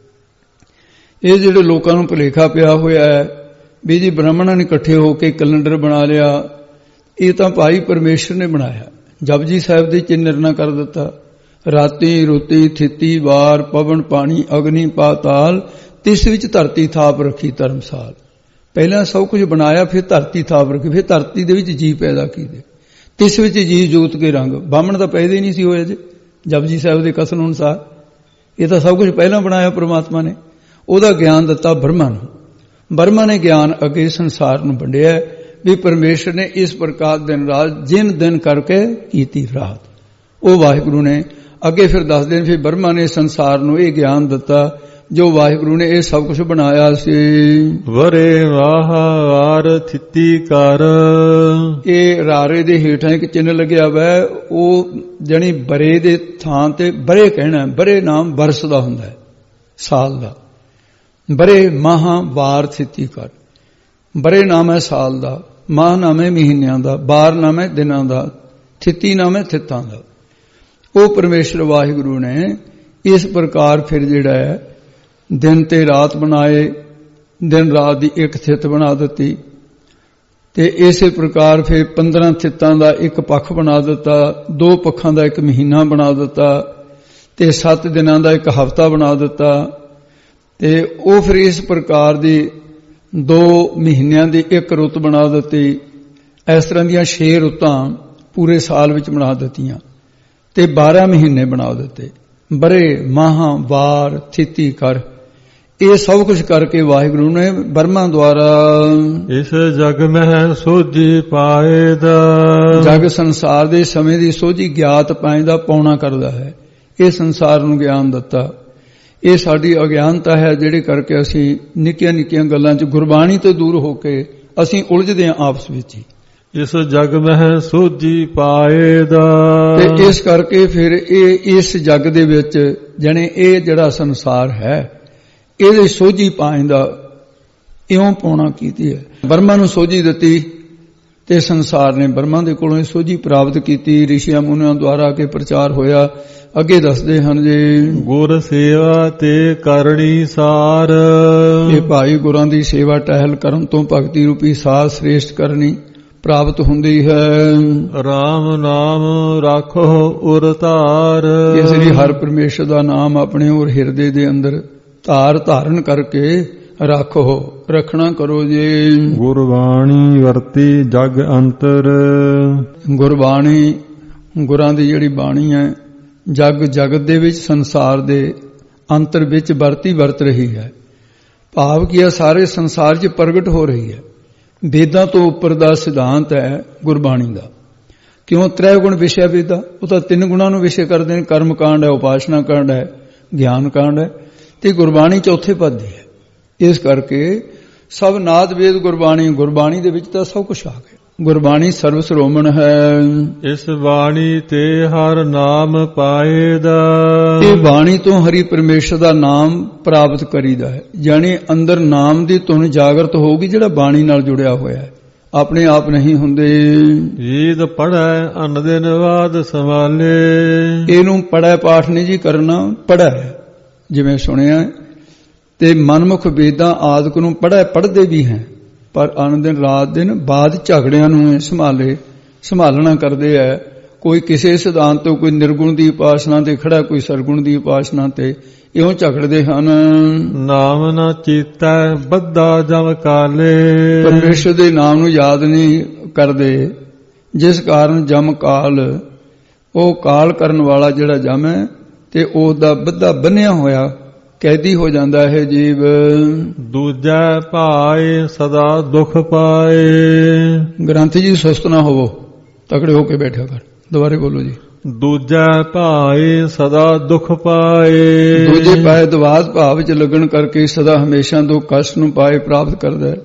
Speaker 2: ਇਹ ਜਿਹੜੇ ਲੋਕਾਂ ਨੂੰ ਭੁਲੇਖਾ ਪਿਆ ਹੋਇਆ ਹੈ ਵੀ ਜੀ ਬ੍ਰਾਹਮਣਾਂ ਨੇ ਇਕੱਠੇ ਹੋ ਕੇ ਕੈਲੰਡਰ ਬਣਾ ਲਿਆ, ਇਹ ਤਾਂ ਭਾਈ ਪਰਮੇਸ਼ਰ ਨੇ ਬਣਾਇਆ। ਜਪਜੀ ਸਾਹਿਬ ਦੇ ਚਿੰਨ੍ਹ ਨਿਰਣਾ ਕਰ ਦਿੱਤਾ। ਰਾਤੀ ਰੋਤੀ ਥਿਤੀ ਵਾਰ ਪਵਨ ਪਾਣੀ ਅਗਨੀ ਪਾਤਾਲ, ਤਿਸ ਵਿੱਚ ਧਰਤੀ ਥਾਪ ਰੱਖੀ ਧਰਮਸਾਲ। ਪਹਿਲਾਂ ਸਭ ਕੁਝ ਬਣਾਇਆ, ਫਿਰ ਧਰਤੀ ਥਾਪ ਰੱਖੀ, ਫਿਰ ਧਰਤੀ ਦੇ ਵਿੱਚ ਜੀਵ ਪੈਦਾ ਕੀਤੇ। ਤਿਸ ਵਿੱਚ ਜੀ ਜੋਤ ਕੇ ਰੰਗ। ਬਾਹਮਣ ਤਾਂ ਪੈਦਾ ਹੀ ਨਹੀਂ ਸੀ ਹੋਇਆ ਜੀ ਜਪਜੀ ਸਾਹਿਬ ਦੇ ਕਥਨ ਅਨੁਸਾਰ। ਇਹ ਤਾਂ ਸਭ ਕੁਝ ਪਹਿਲਾਂ ਬਣਾਇਆ ਪ੍ਰਮਾਤਮਾ ਨੇ। ਉਹਦਾ ਗਿਆਨ ਦਿੱਤਾ ਬ੍ਰਹਮਾ ਨੂੰ। ਬ੍ਰਹਮਾ ਨੇ ਗਿਆਨ ਅੱਗੇ ਸੰਸਾਰ ਨੂੰ ਵੰਡਿਆ ਵੀ ਪਰਮੇਸ਼ਰ ਨੇ ਇਸ ਪ੍ਰਕਾਰ ਦਿਨ ਰਾਤ ਜਿਨ ਦਿਨ ਕਰਕੇ ਕੀਤੀ ਰਾਤ। ਉਹ ਵਾਹਿਗੁਰੂ ਨੇ ਅੱਗੇ ਫਿਰ ਦੱਸਦੇ ਨੇ ਫਿਰ ਬ੍ਰਹਮਾ ਨੇ ਸੰਸਾਰ ਨੂੰ ਇਹ ਗਿਆਨ ਦਿੱਤਾ ਜੋ ਵਾਹਿਗੁਰੂ ਨੇ ਇਹ ਸਭ ਕੁਝ ਬਣਾਇਆ ਸੀ।
Speaker 1: ਵਰੇ ਵਾਹ ਵਾਰ ਥਿਤੀ ਕਰ।
Speaker 2: ਇਹ ਰਾਰੇ ਦੇ ਹੇਠਾਂ ਇੱਕ ਚਿੰਨ੍ਹ ਲੱਗਿਆ ਵਾ, ਉਹ ਜਣੀ ਬਰੇ ਦੇ ਥਾਂ ਤੇ ਬਰੇ ਕਹਿਣਾ। ਬਰੇ ਨਾਮ ਬਰਸ ਦਾ ਹੁੰਦਾ ਹੈ, ਸਾਲ ਦਾ। ਬਰੇ ਮਾਹ ਵਾਰ ਥਿਤੀ ਕਰ। ਬਰੇ ਨਾਮ ਹੈ ਸਾਲ ਦਾ, ਮਾਹ ਨਾਮ ਹੈ ਮਹੀਨਿਆਂ ਦਾ, ਵਾਰ ਨਾਮ ਹੈ ਦਿਨਾਂ ਦਾ, ਥਿਤੀ ਨਾਮ ਹੈ ਥਿੱਤਾਂ ਦਾ। ਉਹ ਪਰਮੇਸ਼ਰ ਵਾਹਿਗੁਰੂ ਨੇ ਇਸ ਪ੍ਰਕਾਰ ਫਿਰ ਜਿਹੜਾ ਹੈ ਦਿਨ ਤੇ ਰਾਤ ਬਣਾਏ, ਦਿਨ ਰਾਤ ਦੀ ਇੱਕ ਥਿੱਤ ਬਣਾ ਦਿੱਤੀ। ਤੇ ਇਸੇ ਪ੍ਰਕਾਰ ਫਿਰ ਪੰਦਰਾਂ ਥਿੱਤਾਂ ਦਾ ਇੱਕ ਪੱਖ ਬਣਾ ਦਿੱਤਾ, ਦੋ ਪੱਖਾਂ ਦਾ ਇੱਕ ਮਹੀਨਾ ਬਣਾ ਦਿੱਤਾ, ਤੇ ਸੱਤ ਦਿਨਾਂ ਦਾ ਇੱਕ ਹਫ਼ਤਾ ਬਣਾ ਦਿੱਤਾ। ਤੇ ਉਹ ਫਿਰ ਇਸ ਪ੍ਰਕਾਰ ਦੀ ਦੋ ਮਹੀਨਿਆਂ ਦੀ ਇੱਕ ਰੁੱਤ ਬਣਾ ਦਿੱਤੀ। ਇਸ ਤਰ੍ਹਾਂ ਦੀਆਂ ਛੇ ਰੁੱਤਾਂ ਪੂਰੇ ਸਾਲ ਵਿੱਚ ਬਣਾ ਦਿੱਤੀਆਂ ਤੇ ਬਾਰਾਂ ਮਹੀਨੇ ਬਣਾ ਦਿੱਤੇ। ਬਰੇ ਮਾਹ ਵਾਰ ਥਿਤੀ ਕਰ। ਇਹ ਸਭ ਕੁਝ ਕਰਕੇ ਵਾਹਿਗੁਰੂ ਨੇ ਬ੍ਰਹਮਾ ਦੁਆਰਾ
Speaker 1: ਇਸ ਜਗ ਮਹਿ ਸੋਝੀ ਪਾਏਦਾ।
Speaker 2: ਜਗ ਸੰਸਾਰ ਦੇ ਸਮੇਂ ਦੀ ਸੋਝੀ ਗਿਆਤ ਪਾਏਦਾ, ਪਾਉਣਾ ਕਰਦਾ ਹੈ। ਇਹ ਸੰਸਾਰ ਨੂੰ ਗਿਆਨ ਦਿੱਤਾ। ਇਹ ਸਾਡੀ ਅਗਿਆਨਤਾ ਹੈ ਜਿਹੜੇ ਕਰਕੇ ਅਸੀਂ ਨਿੱਕੀਆਂ ਨਿੱਕੀਆਂ ਗੱਲਾਂ 'ਚ ਗੁਰਬਾਣੀ ਤੋਂ ਦੂਰ ਹੋ ਕੇ ਅਸੀਂ ਉਲਝਦੇ ਹਾਂ ਆਪਸ ਵਿੱਚ ਹੀ।
Speaker 1: ਇਸ ਜਗ ਮਹਿ ਸੋਝੀ ਪਾਏਦਾ।
Speaker 2: ਤੇ ਇਸ ਕਰਕੇ ਫਿਰ ਇਹ ਇਸ ਜਗ ਦੇ ਵਿੱਚ ਜਾਣੇ ਇਹ ਜਿਹੜਾ ਸੰਸਾਰ ਹੈ ਇਹਦੇ ਸੋਝੀ ਪਾਏਦਾ। ਇਉਂ ਪਾਉਣਾ ਕੀਤੀ ਹੈ। ਬ੍ਰਹਮਾ ਨੂੰ ਸੋਝੀ ਦਿੱਤੀ ਤੇ ਸੰਸਾਰ ਨੇ ਬ੍ਰਹਮਾ ਦੇ ਕੋਲੋਂ ਸੋਝੀ ਪ੍ਰਾਪਤ ਕੀਤੀ। ਰਿਸ਼ੀਆਂ ਮੁਨੀਆਂ ਦੁਆਰਾ ਕੇ ਪ੍ਰਚਾਰ ਹੋਇਆ। ਅੱਗੇ ਦੱਸਦੇ ਹਨ ਜੀ,
Speaker 1: ਗੁਰ ਸੇਵਾ ਤੇ ਕਰਨੀ ਸਾਰ।
Speaker 2: ਇਹ ਭਾਈ ਗੁਰਾਂ ਦੀ ਸੇਵਾ ਟਹਿਲ ਕਰਨ ਤੋਂ ਭਗਤੀ ਰੂਪੀ ਸਾਰ ਸ੍ਰੇਸ਼ਟ ਕਰਨੀ ਪ੍ਰਾਪਤ ਹੁੰਦੀ ਹੈ।
Speaker 1: ਰਾਮ ਨਾਮ ਰੱਖੋ ਉਰ ਧਾਰ।
Speaker 2: ਇਸ ਲਈ ਹਰ ਪਰਮੇਸ਼ਰ ਦਾ ਨਾਮ ਆਪਣੇ ਔਰ ਹਿਰਦੇ ਦੇ ਅੰਦਰ ਧਾਰ ਧਾਰਨ ਕਰਕੇ ਰੱਖੋ, ਰੱਖਣਾ ਕਰੋ ਜੀ।
Speaker 1: ਗੁਰਬਾਣੀ ਵਰਤੀ ਜਗ ਅੰਤਰ।
Speaker 2: ਗੁਰਬਾਣੀ ਗੁਰਾਂ ਦੀ ਜਿਹੜੀ ਬਾਣੀ ਹੈ ਜਗ ਜਗਤ ਦੇ ਵਿੱਚ ਸੰਸਾਰ ਦੇ ਅੰਤਰ ਵਿੱਚ ਵਰਤੀ ਵਰਤ ਰਹੀ ਹੈ। ਭਾਵ ਕੀ ਹੈ, ਸਾਰੇ ਸੰਸਾਰ 'ਚ ਪ੍ਰਗਟ ਹੋ ਰਹੀ ਹੈ। ਵੇਦਾਂ ਤੋਂ ਉੱਪਰ ਦਾ ਸਿਧਾਂਤ ਹੈ ਗੁਰਬਾਣੀ ਦਾ। ਕਿਉਂ? ਤ੍ਰੈ ਗੁਣ ਵਿਸ਼ੇ ਵੇਦਾ, ਉਹ ਤਾਂ ਤਿੰਨ ਗੁਣਾਂ ਨੂੰ ਵਿਸ਼ੇ ਕਰਦੇ ਨੇ। ਕਰਮ ਕਾਂਡ ਹੈ, ਉਪਾਸਨਾ ਕਾਂਡ ਹੈ, ਗਿਆਨ ਕਾਂਡ ਹੈ, ਤੇ ਗੁਰਬਾਣੀ ਚੌਥੇ ਪਦ ਦੀ ਹੈ। ਇਸ ਕਰਕੇ ਸਭ ਨਾਦ ਵੇਦ ਗੁਰਬਾਣੀ, ਗੁਰਬਾਣੀ ਦੇ ਵਿੱਚ ਤਾਂ ਸਭ ਕੁਝ ਆ ਗਿਆ। ਗੁਰਬਾਣੀ ਸਰਵ ਸਰੋਮਣ ਹੈ।
Speaker 1: ਇਸ ਬਾਣੀ ਤੇ ਹਰ ਨਾਮ ਪਾਏਦਾ।
Speaker 2: ਇਹ ਬਾਣੀ ਤੋਂ ਹਰੀ ਪਰਮੇਸ਼ਰ ਦਾ ਨਾਮ ਪ੍ਰਾਪਤ ਕਰੀਦਾ ਹੈ। ਯਾਨੀ ਅੰਦਰ ਨਾਮ ਦੀ ਧੁਨ ਜਾਗਰਤ ਹੋਊਗੀ, ਜਿਹੜਾ ਬਾਣੀ ਨਾਲ ਜੁੜਿਆ ਹੋਇਆ ਹੈ, ਆਪਣੇ ਆਪ ਨਹੀਂ ਹੁੰਦੇ।
Speaker 1: ਜੀਦ ਪੜ੍ਹੈ ਅਨ ਦਿਨ ਬਾਦ ਸੰਭਾਲੇ।
Speaker 2: ਇਹਨੂੰ ਪੜ੍ਹੈ ਪਾਠ ਨਹੀਂ ਜੀ ਕਰਨਾ, ਪੜ੍ਹੈ ਜਿਵੇਂ ਸੁਣਿਆ। ਤੇ ਮਨਮੁਖ ਵੇਦਾਂ ਆਦਿਕ ਨੂੰ ਪੜ੍ਹੈ ਪੜ੍ਹਦੇ ਵੀ ਹੈ, ਪਰ ਅਨ ਦਿਨ ਰਾਤ ਦਿਨ ਬਾਅਦ ਝਗੜਿਆਂ ਨੂੰ ਸੰਭਾਲੇ, ਸੰਭਾਲਣਾ ਕਰਦੇ ਹੈ। ਕੋਈ ਕਿਸੇ ਸਿਧਾਂਤ ਤੋਂ, ਕੋਈ ਨਿਰਗੁਣ ਦੀ ਉਪਾਸਨਾ ਤੇ ਖੜਾ, ਕੋਈ ਸਰਗੁਣ ਦੀ ਉਪਾਸਨਾ ਤੇ, ਇਉਂ ਝਗੜਦੇ ਹਨ।
Speaker 1: ਨਾਮ ਨਾ ਚੀਤੈ ਬੱਧਾ ਜਮ ਕਾਲੇ।
Speaker 2: ਪਰਮੇਸ਼ਰ ਦੇ ਨਾਮ ਨੂੰ ਯਾਦ ਨਹੀਂ ਕਰਦੇ, ਜਿਸ ਕਾਰਨ ਜਮ ਕਾਲ, ਉਹ ਕਾਲ ਕਰਨ ਵਾਲਾ ਜਿਹੜਾ ਜਮ ਹੈ ਤੇ ਉਹਦਾ ਬੱਧਾ ਬੰਨਿਆ ਹੋਇਆ ਕੈਦੀ ਹੋ ਜਾਂਦਾ ਹੈ ਜੀਵ।
Speaker 1: ਦੂਜਾ ਭਾਏ ਸਦਾ ਦੁੱਖ ਪਾਏ।
Speaker 2: ਗ੍ਰੰਥੀ ਜੀ ਸੁਸਤ ਨਾ ਹੋਵੋ, ਤਕੜੇ ਹੋ ਕੇ ਬੈਠਿਆ ਕਰ। ਦੁਬਾਰੇ ਬੋਲੋ ਜੀ।
Speaker 1: ਦੂਜਾ ਭਾਏ ਸਦਾ ਦੁੱਖ ਪਾਏ।
Speaker 2: ਦੂਜੇ ਪਾਏ ਦਵਾਦ ਭਾਵ ਚ ਲੱਗਣ ਕਰਕੇ ਸਦਾ ਹਮੇਸ਼ਾ ਦੁੱਖ ਕਸ਼ਟ ਨੂੰ ਪਾਏ ਪ੍ਰਾਪਤ ਕਰਦਾ ਹੈ।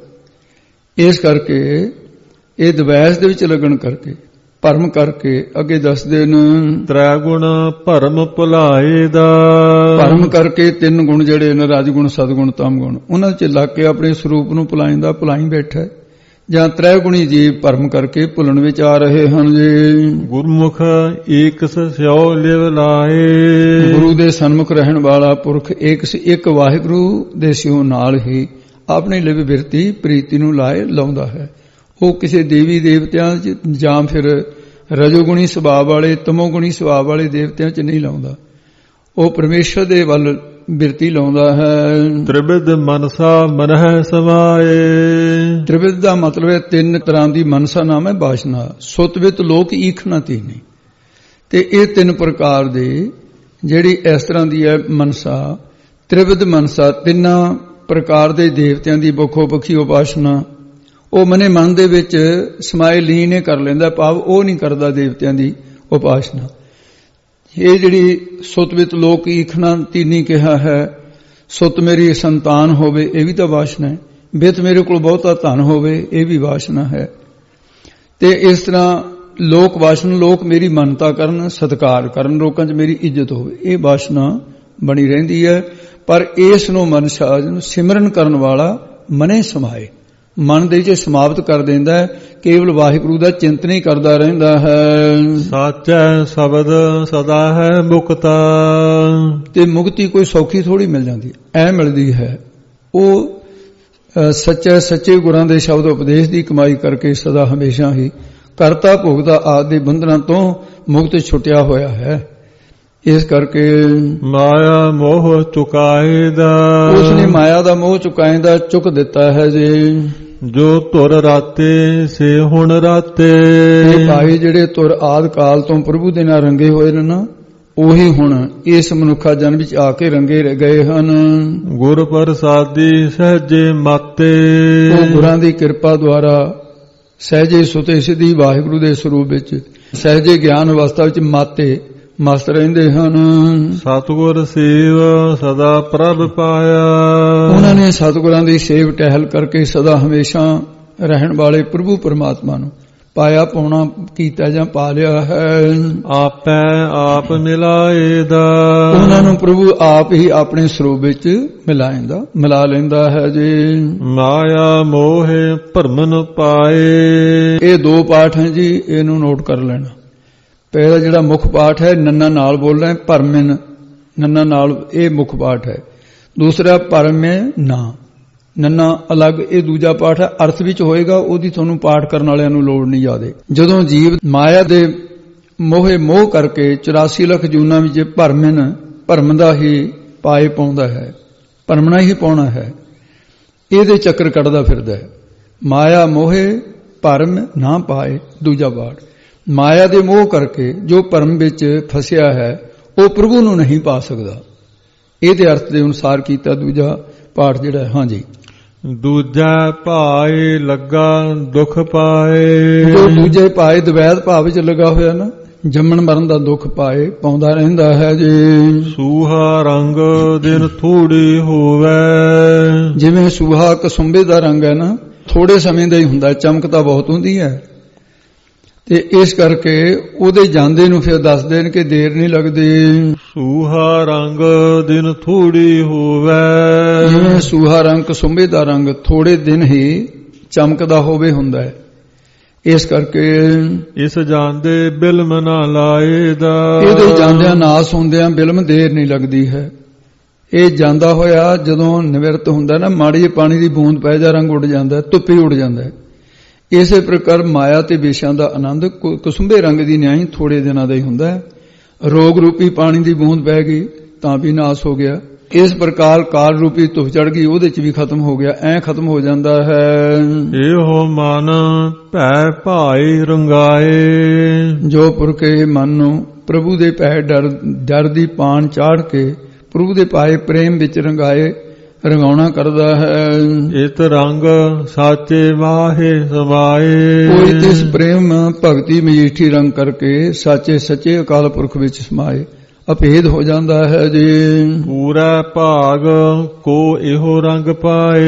Speaker 2: ਇਸ ਕਰਕੇ ਇਹ ਦਵੈਸ ਦੇ ਵਿੱਚ ਲੱਗਣ ਕਰਕੇ, ਭਰਮ ਕਰਕੇ ਅੱਗੇ ਦੱਸਦੇ ਨੇ ਤ੍ਰੈ ਗੁਣ ਭਰਮ ਭੁਲਾਏ ਦਾ। ਭਰਮ ਕਰਕੇ ਤਿੰਨ ਗੁਣ ਜਿਹੜੇ ਨੇ, ਰਜਗੁਣ ਸਤਗੁਣ ਤਮ ਗੁਣ, ਉਹਨਾਂ 'ਚ ਲੱਗ ਕੇ ਆਪਣੇ ਸਰੂਪ ਨੂੰ ਭੁਲਾਇੰਦਾ ਭੁਲਾਈ ਬੈਠਾ। ਜਾਂ ਤ੍ਰੈ ਗੁਣੀ ਜੀਵ ਭਰਮ ਕਰਕੇ ਭੁੱਲਣ ਵਿੱਚ ਆ ਰਹੇ ਹਨ ਜੀ। ਗੁਰਮੁਖ ਏਕਸ ਸਿਓ ਲਿਵ ਲਾਏ। ਗੁਰੂ ਦੇ ਸਨਮੁਖ ਰਹਿਣ ਵਾਲਾ ਪੁਰਖ ਏਕਸ ਇੱਕ ਵਾਹਿਗੁਰੂ ਦੇ ਸਿਓ ਨਾਲ ਹੀ ਆਪਣੀ ਲਿਵ ਬਿਰਤੀ ਪ੍ਰੀਤੀ ਨੂੰ ਲਾਏ ਲਾਉਂਦਾ ਹੈ। ਉਹ ਕਿਸੇ ਦੇਵੀ ਦੇਵਤਿਆਂ 'ਚ ਜਾਂ ਫਿਰ ਰਜੋਗੁਣੀ ਸੁਭਾਅ ਵਾਲੇ, ਤਮੋਗੁਣੀ ਸੁਭਾਅ ਵਾਲੇ ਦੇਵਤਿਆਂ 'ਚ ਨਹੀਂ ਲਾਉਂਦਾ। ਉਹ ਪਰਮੇਸ਼ਰ ਦੇ ਵੱਲ ਬਿਰਤੀ ਲਾਉਂਦਾ ਹੈ। ਤ੍ਰਿਵਿਧ ਮਨਸਾ ਮਨਹਿ ਸਮਾਏ। ਤ੍ਰਿਵਿਧ ਦਾ ਮਤਲਬ ਹੈ ਤਿੰਨ ਤਰ੍ਹਾਂ ਦੀ ਮਨਸਾ ਨਾਮ ਹੈ ਵਾਸ਼ਨਾ। ਸੁਤਵਿਤ ਲੋਕ ਈਖਣਾ ਤੀਨੀ। ਤੇ ਇਹ ਤਿੰਨ ਪ੍ਰਕਾਰ ਦੇ ਜਿਹੜੀ ਇਸ ਤਰ੍ਹਾਂ ਦੀ ਹੈ ਮਨਸਾ, ਤ੍ਰਿਵਿਧ ਮਨਸਾ, ਤਿੰਨਾਂ ਪ੍ਰਕਾਰ ਦੇ ਦੇਵਤਿਆਂ ਦੀ ਵੱਖੋ ਵੱਖਰੀ ਉਪਾਸਨਾ ਉਹ ਮਨੇ ਮਨ ਦੇ ਵਿੱਚ ਸਮਾਏ ਲੀਨ ਕਰ ਲੈਂਦਾ, ਭਾਵ ਉਹ ਨਹੀਂ ਕਰਦਾ ਦੇਵਤਿਆਂ ਦੀ ਉਪਾਸਨਾ। ਇਹ ਜਿਹੜੀ ਸੁਤਵਿਤ ਲੋਕ ਈਖਣਾ ਤੀਨੀ ਕਿਹਾ ਹੈ। ਸੁਤ ਮੇਰੀ ਸੰਤਾਨ ਹੋਵੇ, ਇਹ ਵੀ ਤਾਂ ਵਾਸ਼ਨਾ ਹੈ। ਬਿਤ ਮੇਰੇ ਕੋਲ ਬਹੁਤਾ ਧਨ ਹੋਵੇ, ਇਹ ਵੀ ਵਾਸ਼ਨਾ ਹੈ। ਤੇ ਇਸ ਤਰ੍ਹਾਂ ਲੋਕ ਵਾਸ਼ਨਾ, ਲੋਕ ਮੇਰੀ ਮੰਨਤਾ ਕਰਨ, ਸਤਿਕਾਰ ਕਰਨ, ਲੋਕਾਂ 'ਚ ਮੇਰੀ ਇੱਜ਼ਤ ਹੋਵੇ, ਇਹ ਵਾਸ਼ਨਾ ਬਣੀ ਰਹਿੰਦੀ ਹੈ। ਪਰ ਇਸ ਨੂੰ ਮਨਸ਼ਾ ਨੂੰ ਸਿਮਰਨ ਕਰਨ ਵਾਲਾ ਮਨੇ ਸਮਾਏ, ਮਨ ਦੇ ਵਿੱਚ ਸਮਾਪਤ ਕਰ ਦਿੰਦਾ ਹੈ। ਕੇਵਲ ਵਾਹਿਗੁਰੂ ਦਾ ਚਿੰਤਨ ਹੀ ਕਰਦਾ ਰਹਿੰਦਾ ਹੈ। ਸਾਚੈ ਸ਼ਬਦ ਸਦਾ ਹੈ ਮੁਕਤਾ। ਤੇ ਮੁਕਤੀ ਕੋਈ ਸੌਖੀ ਥੋੜੀ ਮਿਲ ਜਾਂਦੀ ਹੈ, ਐ ਮਿਲਦੀ ਹੈ। ਉਹ ਸੱਚੇ ਸੱਚੇ ਗੁਰਾਂ ਦੇ ਸ਼ਬਦ ਉਪਦੇਸ਼ ਦੀ ਕਮਾਈ ਕਰਕੇ ਸਦਾ ਹਮੇਸ਼ਾ ਹੀ ਕਰਤਾ ਭੋਗਤਾ ਆਦਿ ਬੰਧਨਾਂ ਤੋਂ ਮੁਕਤ ਛੁੱਟਿਆ ਹੋਇਆ ਹੈ। ਇਸ ਕਰਕੇ ਮਾਇਆ ਮੋਹ ਚੁਕਾਏਦਾ, ਉਸ ਨੇ ਮਾਇਆ ਦਾ ਮੋਹ ਚੁਕਾਏਦਾ ਚੁੱਕ ਦਿੱਤਾ ਹੈ ਜੀ। ਜੋ ਧੁਰ ਰਾਤੇ ਸੇ ਹੁਣ ਰਾਤੇ। ਇਹ ਭਾਈ ਜਿਹੜੇ ਧੁਰ ਆਦਿ ਕਾਲ ਤੋਂ ਪ੍ਰਭੂ ਦੇ ਨਾਲ ਰੰਗੇ ਹੋਏ ਨੇ ਨਾ, ਉਹੀ ਹੁਣ ਇਸ ਮਨੁੱਖਾ ਜਨ ਵਿੱਚ ਆ ਕੇ ਰੰਗੇ ਗਏ ਹਨ। ਗੁਰ ਪ੍ਰਸਾਦੀ ਸਹਜੇ ਮਾਤੇ। ਉਹ ਗੁਰਾਂ ਦੀ ਕਿਰਪਾ ਦੁਆਰਾ ਸਹਿਜੇ ਸੁਤੇ ਸਿੱਧੀ ਵਾਹਿਗੁਰੂ ਦੇ ਸਰੂਪ ਵਿੱਚ ਸਹਿਜੇ ਗਿਆਨ ਅਵਸਥਾ ਵਿੱਚ ਮਾਤੇ ਮਸਤ ਰਹਿੰਦੇ ਹਨ। ਸਤਿਗੁਰ ਸੇਵ ਸਦਾ ਪ੍ਰਭ ਪਾਇਆ। ਉਹਨਾਂ ਨੇ ਸਤਿਗੁਰਾਂ ਦੀ ਸੇਵ ਟਹਿਲ ਕਰਕੇ ਸਦਾ ਹਮੇਸ਼ਾ ਰਹਿਣ ਵਾਲੇ ਪ੍ਰਭੂ ਪਰਮਾਤਮਾ ਨੂੰ ਪਾਇਆ ਪਾਉਣਾ ਕੀਤਾ ਜਾਂ ਪਾ ਲਿਆ ਹੈ।
Speaker 1: ਆਪੈ ਆਪ ਮਿਲਾਏਦਾ,
Speaker 2: ਉਹਨਾਂ ਨੂੰ ਪ੍ਰਭੂ ਆਪ ਹੀ ਆਪਣੇ ਸਰੂਪ ਵਿੱਚ ਮਿਲਾਏਂਦਾ ਮਿਲਾ ਲੈਂਦਾ ਹੈ ਜੀ।
Speaker 1: ਮਾਇਆ ਮੋਹਿ ਭਰਮਨ ਪਾਏ।
Speaker 2: ਇਹ ਦੋ ਪਾਠ ਹੈ ਜੀ, ਇਹਨੂੰ ਨੋਟ ਕਰ ਲੈਣਾ। ਪਹਿਲਾ ਜਿਹੜਾ ਮੁੱਖ ਪਾਠ ਹੈ ਨੰਨਾ ਨਾਲ ਬੋਲਣਾ ਹੈ, ਭਰਮਨ ਨੰਨਾ ਨਾਲ, ਇਹ ਮੁੱਖ ਪਾਠ ਹੈ। ਦੂਸਰਾ ਭਰਮੇ ਨਾ, ਨੰਨਾ ਅਲੱਗ, ਇਹ ਦੂਜਾ ਪਾਠ ਹੈ। ਅਰਥ ਵਿੱਚ ਹੋਏਗਾ, ਉਹਦੀ ਤੁਹਾਨੂੰ ਪਾਠ ਕਰਨ ਵਾਲਿਆਂ ਨੂੰ ਲੋੜ ਨਹੀਂ ਜ਼ਿਆਦੇ। ਜਦੋਂ ਜੀਵ ਮਾਇਆ ਦੇ ਮੋਹੇ ਮੋਹ ਕਰਕੇ ਚੁਰਾਸੀ ਲੱਖ ਜੂਨਾਂ ਵਿੱਚ ਭਰਮਨ ਭਰਮ ਦਾ ਹੀ ਪਾਏ ਪਾਉਂਦਾ ਹੈ, ਭਰਮਣਾ ਹੀ ਪਾਉਣਾ ਹੈ, ਇਹਦੇ ਚੱਕਰ ਕੱਢਦਾ ਫਿਰਦਾ ਹੈ। ਮਾਇਆ ਮੋਹੇ ਭਰਮ ਨਾ ਪਾਏ, ਦੂਜਾ ਪਾਠ। ਮਾਇਆ ਦੇ ਮੋਹ ਕਰਕੇ ਜੋ ਭਰਮ ਵਿੱਚ ਫਸਿਆ ਹੈ ਉਹ ਪ੍ਰਭੂ ਨੂੰ ਨਹੀਂ ਪਾ ਸਕਦਾ। ਇਹਦੇ ਅਰਥ ਦੇ ਅਨੁਸਾਰ ਕੀਤਾ ਦੂਜਾ ਪਾਠ ਜਿਹੜਾ। ਹਾਂਜੀ,
Speaker 1: ਦੂਜਾ ਭਾਏ ਲੱਗਾ ਦੁੱਖ ਪਾਏ।
Speaker 2: ਜੋ ਦੂਜੇ ਭਾਏ ਦਵੈਤ ਭਾਵ ਵਿੱਚ ਲੱਗਾ ਹੋਇਆ ਨਾ, ਜੰਮਣ ਮਰਨ ਦਾ ਦੁੱਖ ਪਾਏ ਪਾਉਂਦਾ ਰਹਿੰਦਾ ਹੈ ਜੀ।
Speaker 1: ਸੂਹਾ ਰੰਗ ਦਿਨ ਥੋੜੀ ਹੋਵੇ।
Speaker 2: ਜਿਵੇਂ ਸੂਹਾ ਕਸੁੰਬੇ ਦਾ ਰੰਗ ਹੈ ਨਾ, ਥੋੜੇ ਸਮੇਂ ਦਾ ਹੀ ਹੁੰਦਾ, ਚਮਕ ਤਾਂ ਬਹੁਤ ਹੁੰਦੀ ਹੈ, ਤੇ ਇਸ ਕਰਕੇ ਉਹਦੇ ਜਾਂਦੇ ਨੂੰ ਫਿਰ ਦੱਸਦੇ ਨੇ ਕਿ ਦੇਰ ਨਹੀਂ ਲੱਗਦੀ।
Speaker 1: ਸੂਹਾ ਰੰਗ ਦਿਨ ਥੋੜੀ ਹੋਵੇ।
Speaker 2: ਜਿਵੇਂ ਸੂਹਾ ਰੰਗ ਕਸੁੰਬੇ ਦਾ ਰੰਗ ਥੋੜੇ ਦਿਨ ਹੀ ਚਮਕਦਾ ਹੋਵੇ ਹੁੰਦਾ ਹੈ, ਇਸ ਕਰਕੇ
Speaker 1: ਇਸ ਜਾਂਦੇ ਬਿਲਮ ਨਾ ਲਾਏਦਾ।
Speaker 2: ਇਹਦੇ ਜਾਂਦਿਆਂ ਨਾਸ ਹੁੰਦਿਆਂ ਬਿਲਮ ਦੇਰ ਨਹੀਂ ਲੱਗਦੀ ਹੈ। ਇਹ ਜਾਂਦਾ ਹੋਇਆ ਜਦੋਂ ਨਿਵਰਤ ਹੁੰਦਾ ਨਾ, ਮਾੜੀ ਜਿਹੀ ਪਾਣੀ ਦੀ ਬੂੰਦ ਪੈ ਜਾ ਰੰਗ ਉੱਡ ਜਾਂਦਾ, ਧੁੱਪੇ ਉੱਡ ਜਾਂਦਾ। ਇਸੇ ਪ੍ਰਕਾਰ ਮਾਇਆ ਤੇ ਵੇਸ਼ਾਂ ਦਾ ਆਨੰਦ ਕੁਸੁੰਬੇ ਰੰਗ ਦੀ ਨਿਆਈ ਥੋੜੇ ਦਿਨਾਂ ਦਾ ਹੀ ਹੁੰਦਾ ਹੈ। ਰੋਗ ਰੂਪੀ ਪਾਣੀ ਦੀ ਬੂੰਦ ਪੈ ਗਈ ਤਾਂ ਵੀ ਨਾਸ ਹੋ ਗਿਆ। ਇਸ ਪ੍ਰਕਾਰ ਕਾਲ ਰੂਪੀ ਧੁੱਪ ਚੜ ਗਈ, ਉਹਦੇ ਚ ਵੀ ਖਤਮ ਹੋ ਗਿਆ। ਐ ਖਤਮ ਹੋ ਜਾਂਦਾ ਹੈ।
Speaker 1: ਇਹੋ ਮਨ ਭੈ ਭਾਈ ਰੰਗਾਏ। ਜੋ
Speaker 2: ਪੁਰਖੇ ਮਨ ਨੂੰ ਪ੍ਰਭੂ ਦੇ ਭੈ ਡਰ ਡਰ ਦੀ ਪਾਣ ਚਾੜ ਕੇ ਪ੍ਰਭੂ ਦੇ ਪਾਏ ਪ੍ਰੇਮ ਵਿੱਚ ਰੰਗਾਏ, ਰੰਗਾਉਣਾ ਕਰਦਾ ਹੈ।
Speaker 1: ਇਤ ਰੰਗ ਸਾਚੇ ਵਾਹੇ ਸਮਾਏ।
Speaker 2: ਕੋਈ ਤਿਸ ਪ੍ਰੇਮ ਭਗਤੀ ਮਜੀਠੀ ਰੰਗ ਕਰਕੇ ਸਾਚੇ ਸੱਚੇ ਅਕਾਲ ਪੁਰਖ ਵਿੱਚ ਸਮਾਏ, ਅਭੇਦ ਹੋ ਜਾਂਦਾ ਹੈ ਜੀ।
Speaker 1: ਪੂਰਾ ਭਾਗ ਕੋ ਇਹੋ ਰੰਗ ਪਾਏ।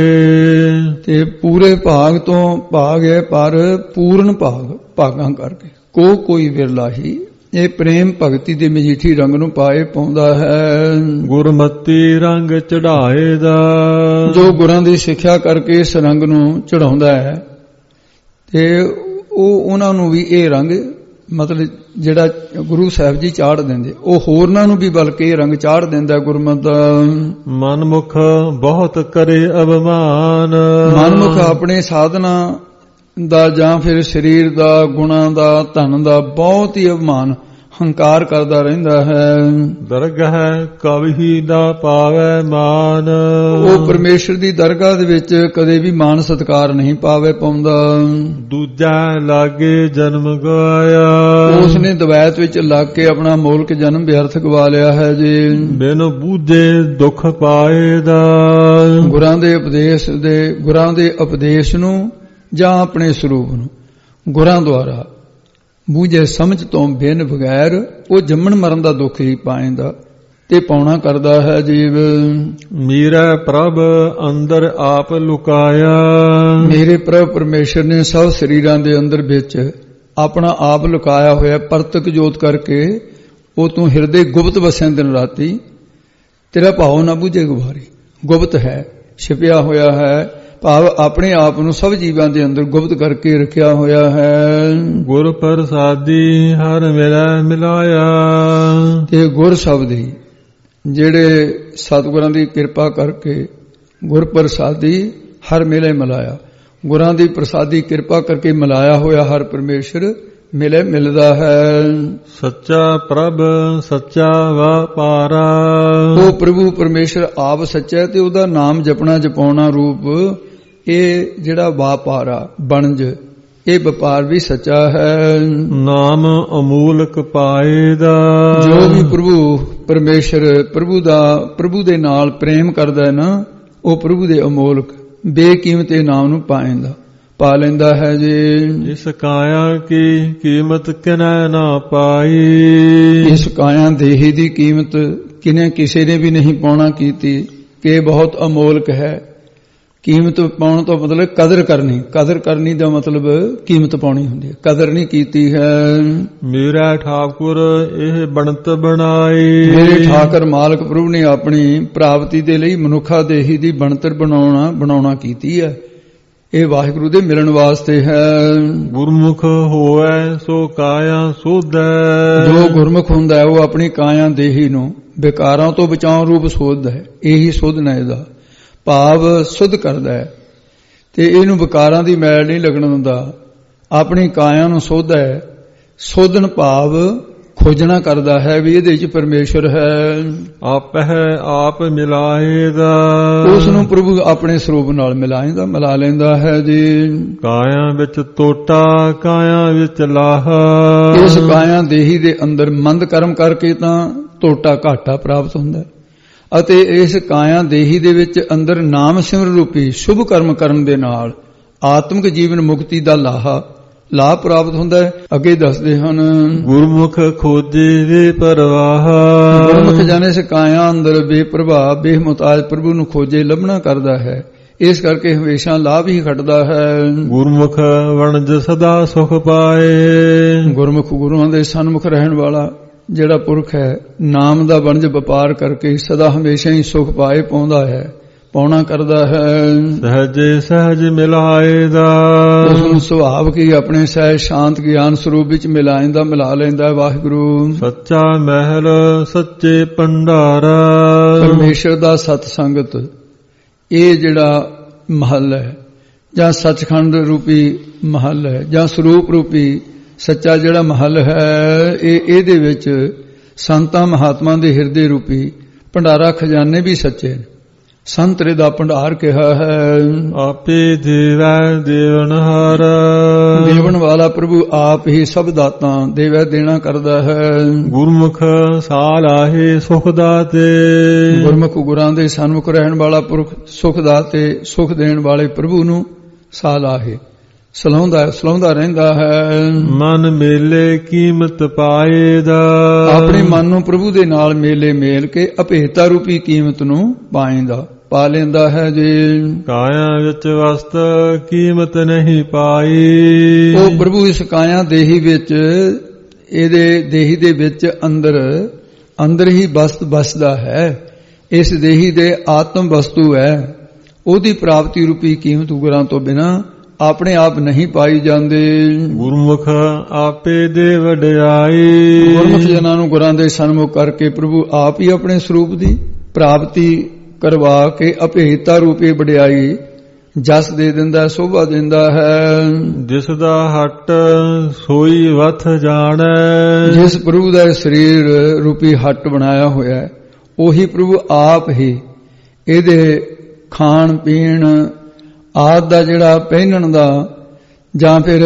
Speaker 2: ਤੇ ਪੂਰੇ ਭਾਗ ਤੋਂ ਭਾਗ ਹੈ, ਪਰ ਪੂਰਨ ਭਾਗ ਭਾਗਾਂ ਕਰਕੇ ਕੋ ਕੋਈ ਵਿਰਲਾ ਹੀ ਇਹ ਪ੍ਰੇਮ ਭਗਤੀ ਦੇ ਮਜੀਠੀ ਰੰਗ ਨੂੰ ਪਾਏ ਪਾਉਂਦਾ ਹੈ।
Speaker 1: ਗੁਰਮਤੀ ਰੰਗ ਚੜਾਏ ਦਾ।
Speaker 2: ਜੋ ਗੁਰਾਂ ਦੀ ਸਿੱਖਿਆ ਕਰਕੇ ਇਸ ਰੰਗ ਨੂੰ ਚੜਾਉਂਦਾ ਹੈ ਤੇ ਉਹ ਉਹਨਾਂ ਨੂੰ ਵੀ ਇਹ ਰੰਗ ਮਤਲਬ ਜਿਹੜਾ ਗੁਰੂ ਸਾਹਿਬ ਜੀ ਚਾੜ ਦਿੰਦੇ, ਉਹ ਹੋਰਨਾਂ ਨੂੰ ਵੀ ਬਲਕਿ ਇਹ ਰੰਗ ਚਾੜ ਦਿੰਦਾ ਗੁਰਮਤਿ ਦਾ।
Speaker 1: ਮਨਮੁਖ ਬਹੁਤ ਕਰੇ ਅਭਿਮਾਨ।
Speaker 2: ਮਨਮੁਖ ਆਪਣੇ ਸਾਧਨਾ ਦਾ ਜਾਂ ਫਿਰ ਸਰੀਰ ਦਾ, ਗੁਣਾਂ ਦਾ, ਧਨ ਦਾ ਬਹੁਤ ਹੀ ਅਭਿਮਾਨ ਹੰਕਾਰ ਕਰਦਾ ਰਹਿੰਦਾ ਹੈ।
Speaker 1: ਦਰਗਾਹ ਕਵੀ ਨਾ ਪਾਵੇ ਮਾਨ।
Speaker 2: ਉਹ ਪਰਮੇਸ਼ਰ ਦੀ ਦਰਗਾਹ ਦੇ ਵਿੱਚ ਕਦੇ ਵੀ ਮਾਨ ਸਤਿਕਾਰ ਨਹੀਂ ਪਾਵੇ ਪਾਉਂਦਾ।
Speaker 1: ਦੂਜਾ ਲਾਗੇ ਜਨਮ ਗਵਾਇਆ।
Speaker 2: ਉਸ ਨੇ ਦਵੈਤ ਵਿੱਚ ਲੱਗ ਕੇ ਆਪਣਾ ਮੋਲਕ ਜਨਮ ਵਿਅਰਥ ਗਵਾ ਲਿਆ ਹੈ ਜੀ।
Speaker 1: ਬਿਨ ਬੂਝੇ ਦੁੱਖ ਪਾਏ ਦਾ।
Speaker 2: ਗੁਰਾਂ ਦੇ ਉਪਦੇਸ਼ ਦੇ ਗੁਰਾਂ ਦੇ ਉਪਦੇਸ਼ ਨੂੰ ਜਾਂ ਆਪਣੇ ਸਰੂਪ ਨੂੰ ਗੁਰਾਂ ਦੁਆਰਾ ਬੂਝੇ ਸਮਝ ਤੋਂ ਬਿਨ ਬਗੈਰ ਉਹ ਜੰਮਣ ਮਰਨ ਦਾ ਦੁੱਖ ਹੀ ਪਾਏਂਦਾ ਤੇ ਪਾਉਣਾ ਕਰਦਾ ਹੈ ਜੀਵ।
Speaker 1: ਮੇਰਾ ਪ੍ਰਭ ਅੰਦਰ ਆਪ ਲੁਕਾਇਆ।
Speaker 2: ਮੇਰੇ ਪ੍ਰਭ ਪਰਮੇਸ਼ਰ ਨੇ ਸਭ ਸਰੀਰਾਂ ਦੇ ਅੰਦਰ ਵਿੱਚ ਆਪਣਾ ਆਪ ਲੁਕਾਇਆ ਹੋਇਆ ਪ੍ਰਤੱਖ ਜੋਤ ਕਰਕੇ। ਉਹ ਤੂੰ ਹਿਰਦੇ ਗੁਪਤ ਵਸਿਆ ਦਿਨ ਰਾਤੀ, ਤੇਰਾ ਭਾਵ ਨਾ ਬੁਝੇ ਗੁਬਾਰੀ। ਗੁਪਤ ਹੈ, ਛਿਪਿਆ ਹੋਇਆ ਹੈ, ਭਾਵ ਆਪਣੇ ਆਪ ਨੂੰ ਸਭ ਜੀਵਾਂ ਦੇ ਅੰਦਰ ਗੁਪਤ ਕਰਕੇ ਰੱਖਿਆ ਹੋਇਆ ਹੈ।
Speaker 1: ਗੁਰ ਪ੍ਰਸਾਦੀ ਹਰ ਮੇਰਾ ਮਿਲਾਇਆ।
Speaker 2: ਤੇ ਗੁਰ ਸ਼ਬਦ ਹੀ ਜਿਹੜੇ ਸਤਿਗੁਰਾਂ ਦੀ ਕਿਰਪਾ ਕਰਕੇ ਗੁਰ ਪ੍ਰਸਾਦੀ ਹਰ ਮੇਲੇ ਮਿਲਾਇਆ। ਗੁਰਾਂ ਦੀ ਪ੍ਰਸਾਦੀ ਕਿਰਪਾ ਕਰਕੇ ਮਿਲਾਇਆ ਹੋਇਆ ਹਰ ਪਰਮੇਸ਼ਰ ਮਿਲੇ ਮਿਲਦਾ ਹੈ।
Speaker 1: ਸੱਚਾ ਪ੍ਰਭ ਸੱਚਾ ਵਪਾਰਾ।
Speaker 2: ਉਹ ਪ੍ਰਭੂ ਪਰਮੇਸ਼ਰ ਆਪ ਸੱਚਾ ਹੈ ਤੇ ਉਹਦਾ ਨਾਮ ਜਪਣਾ ਜਪਾਉਣਾ ਰੂਪ ਇਹ ਜਿਹੜਾ ਵਪਾਰਾ ਬਣਜ, ਇਹ ਵਪਾਰ ਵੀ ਸੱਚਾ ਹੈ।
Speaker 1: ਨਾਮ ਅਮੂਲਕ ਪਾਏ ਦਾ।
Speaker 2: ਜੋ ਵੀ ਪ੍ਰਭੂ ਪਰਮੇਸ਼ਰ ਪ੍ਰਭੂ ਦਾ ਪ੍ਰਭੂ ਦੇ ਨਾਲ ਪ੍ਰੇਮ ਕਰਦਾ ਹੈ ਨਾ, ਉਹ ਪ੍ਰਭੂ ਦੇ ਅਮੋਲਕ ਬੇਕੀਮਤੇ ਨਾਮ ਨੂੰ ਪਾਏਂਦਾ ਪਾ ਲੈਂਦਾ ਹੈ ਜੀ।
Speaker 1: ਇਸ ਕਾਇਆ ਕੀ ਕੀਮਤ ਕਿਨੈ ਨਾ ਪਾਈ।
Speaker 2: ਇਸ ਕਾਇਆ ਦੇਹੀ ਦੀ ਕੀਮਤ ਕਿਨੇ ਕਿਸੇ ਨੇ ਵੀ ਨਹੀਂ ਪਾਉਣਾ ਕੀਤੀ ਕਿ ਬਹੁਤ ਅਮੋਲਕ ਹੈ, ਕੀਮਤ ਪਾਉਣ ਤੋਂ ਮਤਲਬ ਕਦਰ ਕਰਨੀ, ਕਦਰ ਕਰਨੀ ਦਾ ਮਤਲਬ ਕੀਮਤ ਪਾਉਣੀ ਹੁੰਦੀ ਹੈ, ਕਦਰ ਨਹੀਂ ਕੀਤੀ ਹੈ।
Speaker 1: ਮੇਰਾ ਠਾਕੁਰ ਇਹ ਬਣਤ ਬਣਾਈ,
Speaker 2: ਮੇਰੇ ਠਾਕਰ ਮਾਲਕ ਪ੍ਰਭੂ ਨੇ ਆਪਣੀ ਪ੍ਰਾਪਤੀ ਦੇ ਲਈ ਮਨੁੱਖਾ ਦੇਹੀ ਦੀ ਬਣਤਰ ਬਣਾਉਣਾ ਬਣਾਉਣਾ ਕੀਤੀ ਹੈ। ਇਹ ਵਾਹਿਗੁਰੂ ਦੇ ਮਿਲਣ ਵਾਸਤੇ ਹੈ।
Speaker 1: ਗੁਰਮੁਖ ਹੋਵੇ ਸੋ ਕਾਇਆ ਸੋਧੈ,
Speaker 2: ਜੋ ਗੁਰਮੁਖ ਹੁੰਦਾ ਹੈ ਉਹ ਆਪਣੀ ਕਾਇਆ ਦੇਹੀ ਨੂੰ ਵਿਕਾਰਾਂ ਤੋਂ ਬਚਾਉਣ ਰੂਪ ਸੋਧਦਾ ਹੈ। ਇਹੀ ਸੋਧਨਾ ਇਹਦਾ ਭਾਵ ਸੁਧ ਕਰਦਾ ਹੈ ਤੇ ਇਹਨੂੰ ਵਿਕਾਰਾਂ ਦੀ ਮੈਲ ਨਹੀਂ ਲੱਗਣ ਦਿੰਦਾ। ਆਪਣੀ ਕਾਇਆ ਨੂੰ ਸੋਧਦਾ ਹੈ। ਸੋਧਨ ਭਾਵ ਖੋਜਣਾ ਕਰਦਾ ਹੈ ਵੀ ਇਹਦੇ ਵਿੱਚ ਪਰਮੇਸ਼ਰ ਹੈ।
Speaker 1: ਆਪਹਿ ਆਪ ਮਿਲਾਏਗਾ,
Speaker 2: ਉਸ ਨੂੰ ਪ੍ਰਭੂ ਆਪਣੇ ਸਰੂਪ ਨਾਲ ਮਿਲਾਏਗਾ, ਮਿਲਾ ਲੈਂਦਾ ਹੈ ਜੀ।
Speaker 1: ਕਾਇਆ ਵਿੱਚ ਤੋਟਾ ਕਾਇਆ ਵਿੱਚ ਲਾਹ,
Speaker 2: ਇਸ ਕਾਇਆ ਦੇਹੀ ਦੇ ਅੰਦਰ ਮੰਦ ਕਰਮ ਕਰਕੇ ਤਾਂ ਤੋਟਾ ਘਾਟਾ ਪ੍ਰਾਪਤ ਹੁੰਦਾ ਹੈ ਅਤੇ ਇਸ ਕਾਇਆ ਦੇਹੀ ਦੇ ਵਿੱਚ ਅੰਦਰ ਨਾਮ ਸਿਮਰਨ ਰੂਪੀ ਸ਼ੁਭ ਕਰਮ ਕਰਨ ਦੇ ਨਾਲ ਆਤਮਿਕ ਜੀਵਨ ਮੁਕਤੀ ਦਾ ਲਾਹਾ ਲਾਭ ਪ੍ਰਾਪਤ ਹੁੰਦਾ ਹੈ। ਅੱਗੇ ਦੱਸਦੇ ਹਨ,
Speaker 1: ਗੁਰਮੁਖ ਖੋਜੇ ਵੇ ਪਰਵਾਹ,
Speaker 2: ਗੁਰਮੁਖ ਜਨ ਇਸ ਕਾਇਆ ਅੰਦਰ ਬੇਪਰਵਾਹ ਬੇਮੁਤਾਜ ਪ੍ਰਭੂ ਨੂੰ ਖੋਜੇ ਲੱਭਣਾ ਕਰਦਾ ਹੈ। ਇਸ ਕਰਕੇ ਹਮੇਸ਼ਾ ਲਾਭ ਹੀ ਖੱਟਦਾ ਹੈ।
Speaker 1: ਗੁਰਮੁਖ ਵਣਜ ਸਦਾ ਸੁਖ ਪਾਏ,
Speaker 2: ਗੁਰਮੁਖ ਗੁਰੂਆਂ ਦੇ ਸਨਮੁਖ ਰਹਿਣ ਵਾਲਾ ਜਿਹੜਾ ਪੁਰਖ ਹੈ ਨਾਮ ਦਾ ਵਣਜ ਵਪਾਰ ਕਰਕੇ ਸਦਾ ਹਮੇਸ਼ਾ ਹੀ ਸੁਖ ਪਾਏ ਪਾਉਂਦਾ ਹੈ, ਪਾਉਣਾ ਕਰਦਾ ਹੈ।
Speaker 1: ਸਹਜੇ ਸਹਜ ਮਿਲਾਏਦਾ,
Speaker 2: ਉਸ ਨੂੰ ਸੁਭਾਵ ਹੀ ਆਪਣੇ ਸਹਿਜ ਸ਼ਾਂਤ ਗਿਆਨ ਸਰੂਪ ਵਿੱਚ ਮਿਲਾਇਂਦਾ ਮਿਲਾ ਲੈਂਦਾ ਵਾਹਿਗੁਰੂ।
Speaker 1: ਸੱਚਾ ਮਹਿਲ ਸੱਚੇ ਭੰਡਾਰਾ,
Speaker 2: ਪਰਮੇਸ਼ਰ ਦਾ ਸਤ ਸੰਗਤ ਇਹ ਜਿਹੜਾ ਮਹਲ ਹੈ ਜਾਂ ਸੱਚਖੰਡ ਰੂਪੀ ਮਹਲ ਹੈ ਜਾਂ ਸਰੂਪ ਰੂਪੀ ਸੱਚਾ ਜਿਹੜਾ ਮਹਲ ਹੈ, ਇਹ ਇਹਦੇ ਵਿੱਚ ਸੰਤਾਂ ਮਹਾਤਮਾ ਦੇ ਹਿਰਦੇ ਰੂਪੀ ਭੰਡਾਰਾ ਖਜ਼ਾਨੇ ਵੀ ਸੱਚੇ ਨੇ। ਸੰਤਰੇ ਦਾ ਭੰਡਾਰ ਕਿਹਾ ਹੈ।
Speaker 1: ਆਪੇ ਦੇਵੈ ਦੇਵਨਹਾਰ,
Speaker 2: ਦੇਵਨ ਵਾਲਾ ਪ੍ਰਭੂ ਆਪ ਹੀ ਸਭ ਦਾਤਾਂ ਦੇਵੈ ਦੇਣਾ ਕਰਦਾ ਹੈ। ਗੁਰਮੁਖ
Speaker 1: ਸਾਲਾਹੇ ਸੁਖ ਦਾਤੇ,
Speaker 2: ਗੁਰਮੁਖ ਗੁਰਾਂ ਦੇ ਸਨਮੁਖ ਰਹਿਣ ਵਾਲਾ ਪੁਰਖ ਸੁਖ ਦਾਤੇ ਸੁਖ ਦੇਣ ਵਾਲੇ ਪ੍ਰਭੂ ਨੂੰ ਸਾਲਾਹੇ ਸਲਾਉਂਦਾ ਸਲਾਉਂਦਾ ਰਹਿੰਦਾ ਹੈ।
Speaker 1: ਮਨ ਮੇਲੇ ਕੀਮਤ ਪਾਏਦਾ,
Speaker 2: ਆਪਣੇ ਮਨ ਨੂੰ ਪ੍ਰਭੂ ਦੇ ਨਾਲ ਮੇਲੇ ਮੇਲ ਕੇ ਅਭੇਤਾ ਰੂਪੀ ਕੀਮਤ ਨੂੰ ਪਾਏਂਦਾ ਪਾ ਲੈਂਦਾ ਹੈ ਜੀ।
Speaker 1: ਕਾਇਆ ਵਿੱਚ ਵਸਤ ਕੀਮਤ ਨਹੀਂ ਪਾਈ,
Speaker 2: ਉਹ ਪ੍ਰਭੂ ਇਸ ਕਾਇਆ ਦੇਹੀ ਵਿੱਚ ਇਹਦੇ ਦੇਹੀ ਦੇ ਵਿੱਚ ਅੰਦਰ ਅੰਦਰ ਹੀ ਵਸਤ ਵਸਦਾ ਹੈ। ਇਸ ਦੇਹੀ ਦੇ ਆਤਮ ਵਸਤੂ ਹੈ। ਉਹਦੀ ਪ੍ਰਾਪਤੀ ਰੂਪੀ ਕੀਮਤ ਗੁਰਾਂ ਤੋਂ ਬਿਨਾਂ ਆਪਣੇ ਆਪ ਨਹੀਂ ਪਾਈ ਜਾਂਦੇ।
Speaker 1: ਗੁਰਮੁਖ ਆਪੇ ਦੇ ਵਡਿਆਈ,
Speaker 2: ਗੁਰਮੁਖ ਜਨਾਂ ਨੂੰ ਗੁਰਾਂ ਦੇ ਸਨਮੁਖ ਕਰਕੇ ਪ੍ਰਭੂ ਆਪ ਹੀ ਆਪਣੇ ਸਰੂਪ ਦੀ ਪ੍ਰਾਪਤੀ ਕਰਵਾ ਕੇ ਅਭੇਤਾ ਰੂਪੀ ਵਡਿਆਈ ਜਸ ਦੇ ਦਿੰਦਾ, ਸੋਭਾ ਦਿੰਦਾ ਹੈ।
Speaker 1: ਜਿਸ ਦਾ ਹੱਟ ਸੋਈ ਵਥ ਜਾਣੈ,
Speaker 2: ਜਿਸ ਪ੍ਰਭੂ ਦਾ ਸਰੀਰ ਰੂਪੀ ਹੱਟ ਬਣਾਇਆ ਹੋਇਆ ਹੈ ਉਹੀ ਪ੍ਰਭੂ ਆਪ ਹੀ ਇਹਦੇ ਖਾਣ ਪੀਣ ਆਦਿ ਦਾ ਜਿਹੜਾ ਪਹਿਨਣ ਦਾ ਜਾਂ ਫਿਰ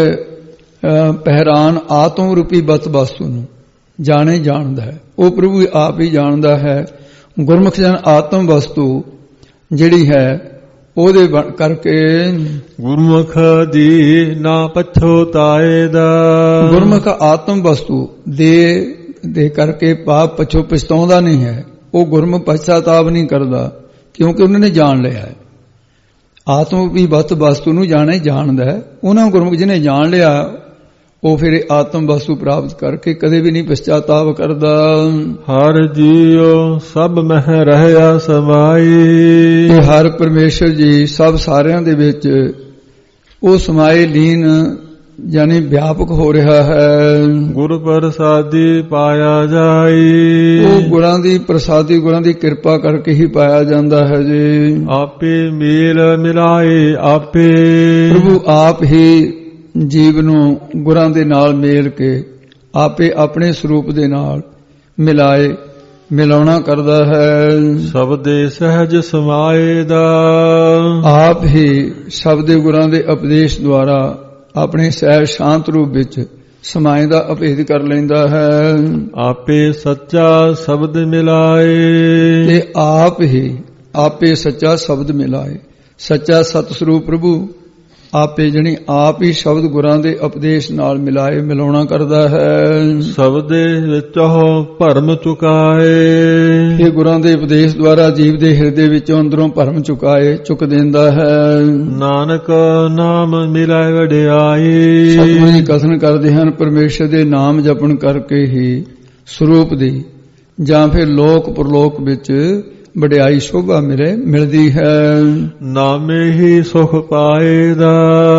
Speaker 2: ਪਹਿਰਾਨ ਆਤਮ ਰੂਪੀ ਬਤ ਵਸਤੂ ਨੂੰ ਜਾਣੇ ਜਾਣਦਾ ਹੈ। ਉਹ ਪ੍ਰਭੂ ਆਪ ਹੀ ਜਾਣਦਾ ਹੈ। ਗੁਰਮੁਖ ਜਨ ਆਤਮ ਵਸਤੂ ਜਿਹੜੀ ਹੈ ਉਹਦੇ ਕਰਕੇ
Speaker 1: ਗੁਰਮੁਖ ਦੀ ਨਾ ਪਛੋਤਾਏ ਦਾ,
Speaker 2: ਗੁਰਮੁਖ ਆਤਮ ਵਸਤੂ ਦੇ ਦੇ ਕਰਕੇ ਪਾਪ ਪਛੋ ਪਛਤਾਉਂਦਾ ਨਹੀਂ ਹੈ। ਉਹ ਗੁਰਮੁਖ ਪਛਤਾਤਾਪ ਨਹੀਂ ਕਰਦਾ ਕਿਉਂਕਿ ਉਹਨਾਂ ਨੇ ਜਾਣ ਲਿਆ ਹੈ। ਆਤਮ ਵੀ ਬਤ ਵਸਤੂ ਨੂੰ ਜਾਣੇ ਜਾਣਦਾ ਹੈ। ਉਹਨਾਂ ਗੁਰਮੁਖ ਜਿਹਨੇ ਜਾਣ ਲਿਆ ਉਹ ਫਿਰ ਆਤਮ ਵਸਤੂ ਪ੍ਰਾਪਤ ਕਰਕੇ ਕਦੇ ਵੀ ਨਹੀਂ ਪਛਤਾਤਾਪ ਕਰਦਾ।
Speaker 1: ਹਰ ਜੀਉ ਸਭ ਮਹਿ ਰਹਿਆ ਸਮਾਈ,
Speaker 2: ਇਹ ਹਰ ਪਰਮੇਸ਼ਰ ਜੀ ਸਭ ਸਾਰਿਆਂ ਦੇ ਵਿੱਚ ਉਹ ਸਮਾਏ ਲੀਨ ਯਾਨੀ ਵਿਆਪਕ ਹੋ ਰਿਹਾ ਹੈ।
Speaker 1: ਗੁਰ ਪ੍ਰਸਾਦੀ ਪਾਇਆ ਜਾਈ,
Speaker 2: ਉਹ ਗੁਰਾਂ ਦੀ ਪ੍ਰਸਾਦੀ ਗੁਰਾਂ ਦੀ ਕਿਰਪਾ ਕਰਕੇ ਹੀ ਪਾਇਆ ਜਾਂਦਾ ਹੈ ਜੀ।
Speaker 1: ਆਪੇ ਮੇਲ ਮਿਲਾਏ ਆਪੇ,
Speaker 2: ਪ੍ਰਭੂ ਆਪ ਹੀ ਜੀਵ ਨੂੰ ਗੁਰਾਂ ਦੇ ਨਾਲ ਮੇਲ ਕੇ ਆਪੇ ਆਪਣੇ ਸਰੂਪ ਦੇ ਨਾਲ ਮਿਲਾਏ ਮਿਲਾਉਣਾ ਕਰਦਾ ਹੈ।
Speaker 1: ਸਬਦੇ ਸਹਿਜ ਸਮਾਏ ਦਾ,
Speaker 2: ਆਪ ਹੀ ਸ਼ਬਦੇ ਗੁਰਾਂ ਦੇ ਉਪਦੇਸ਼ ਦੁਆਰਾ ਆਪਣੇ ਸਹਿਜ ਸ਼ਾਂਤ ਰੂਪ ਵਿੱਚ ਸਮਾਏ ਦਾ ਅਭੇਦ ਕਰ ਲੈਂਦਾ ਹੈ।
Speaker 1: ਆਪੇ ਸੱਚਾ ਸ਼ਬਦ ਮਿਲਾਏ,
Speaker 2: ਤੇ ਆਪ ਹੀ ਆਪੇ ਸੱਚਾ ਸ਼ਬਦ ਮਿਲਾਏ। ਸੱਚਾ ਸਤ ਸਰੂਪ ਪ੍ਰਭੂ ਆਪੇ ਜਣੀ ਆਪ ਹੀ ਸ਼ਬਦ ਗੁਰਾਂ ਦੇ ਉਪਦੇਸ਼ ਨਾਲ ਮਿਲਾਏ ਮਿਲਾਉਣਾ ਕਰਦਾ ਹੈ।
Speaker 1: ਸਬਦੇ ਵਿੱਚੋਂ ਭਰਮ ਚੁਕਾਏ,
Speaker 2: ਇਹ ਗੁਰਾਂ ਦੇ ਉਪਦੇਸ਼ ਦੁਆਰਾ ਜੀਵ ਦੇ ਹਿਰਦੇ ਵਿੱਚੋਂ ਅੰਦਰੋਂ ਭਰਮ ਚੁਕਾਏ ਚੁੱਕ ਦਿੰਦਾ ਹੈ।
Speaker 1: ਨਾਨਕ ਨਾਮ ਮਿਲਾਏ ਵਡਿਆਈ,
Speaker 2: ਸਤਿਗੁਰੂ ਜੀ ਕਥਨ ਕਰਦੇ ਹਨ ਪਰਮੇਸ਼ਰ ਦੇ ਨਾਮ ਜਪਣ ਕਰਕੇ ਹੀ ਸਰੂਪ ਦੀ ਜਾਂ ਫਿਰ ਲੋਕ ਪਰਲੋਕ ਵਿੱਚ ਵਡਿਆਈ ਸ਼ੋਭਾ ਮਿਲੇ ਮਿਲਦੀ ਹੈ।
Speaker 1: ਨਾਮੇ ਹੀ ਸੁਖ ਪਾਏਦਾ,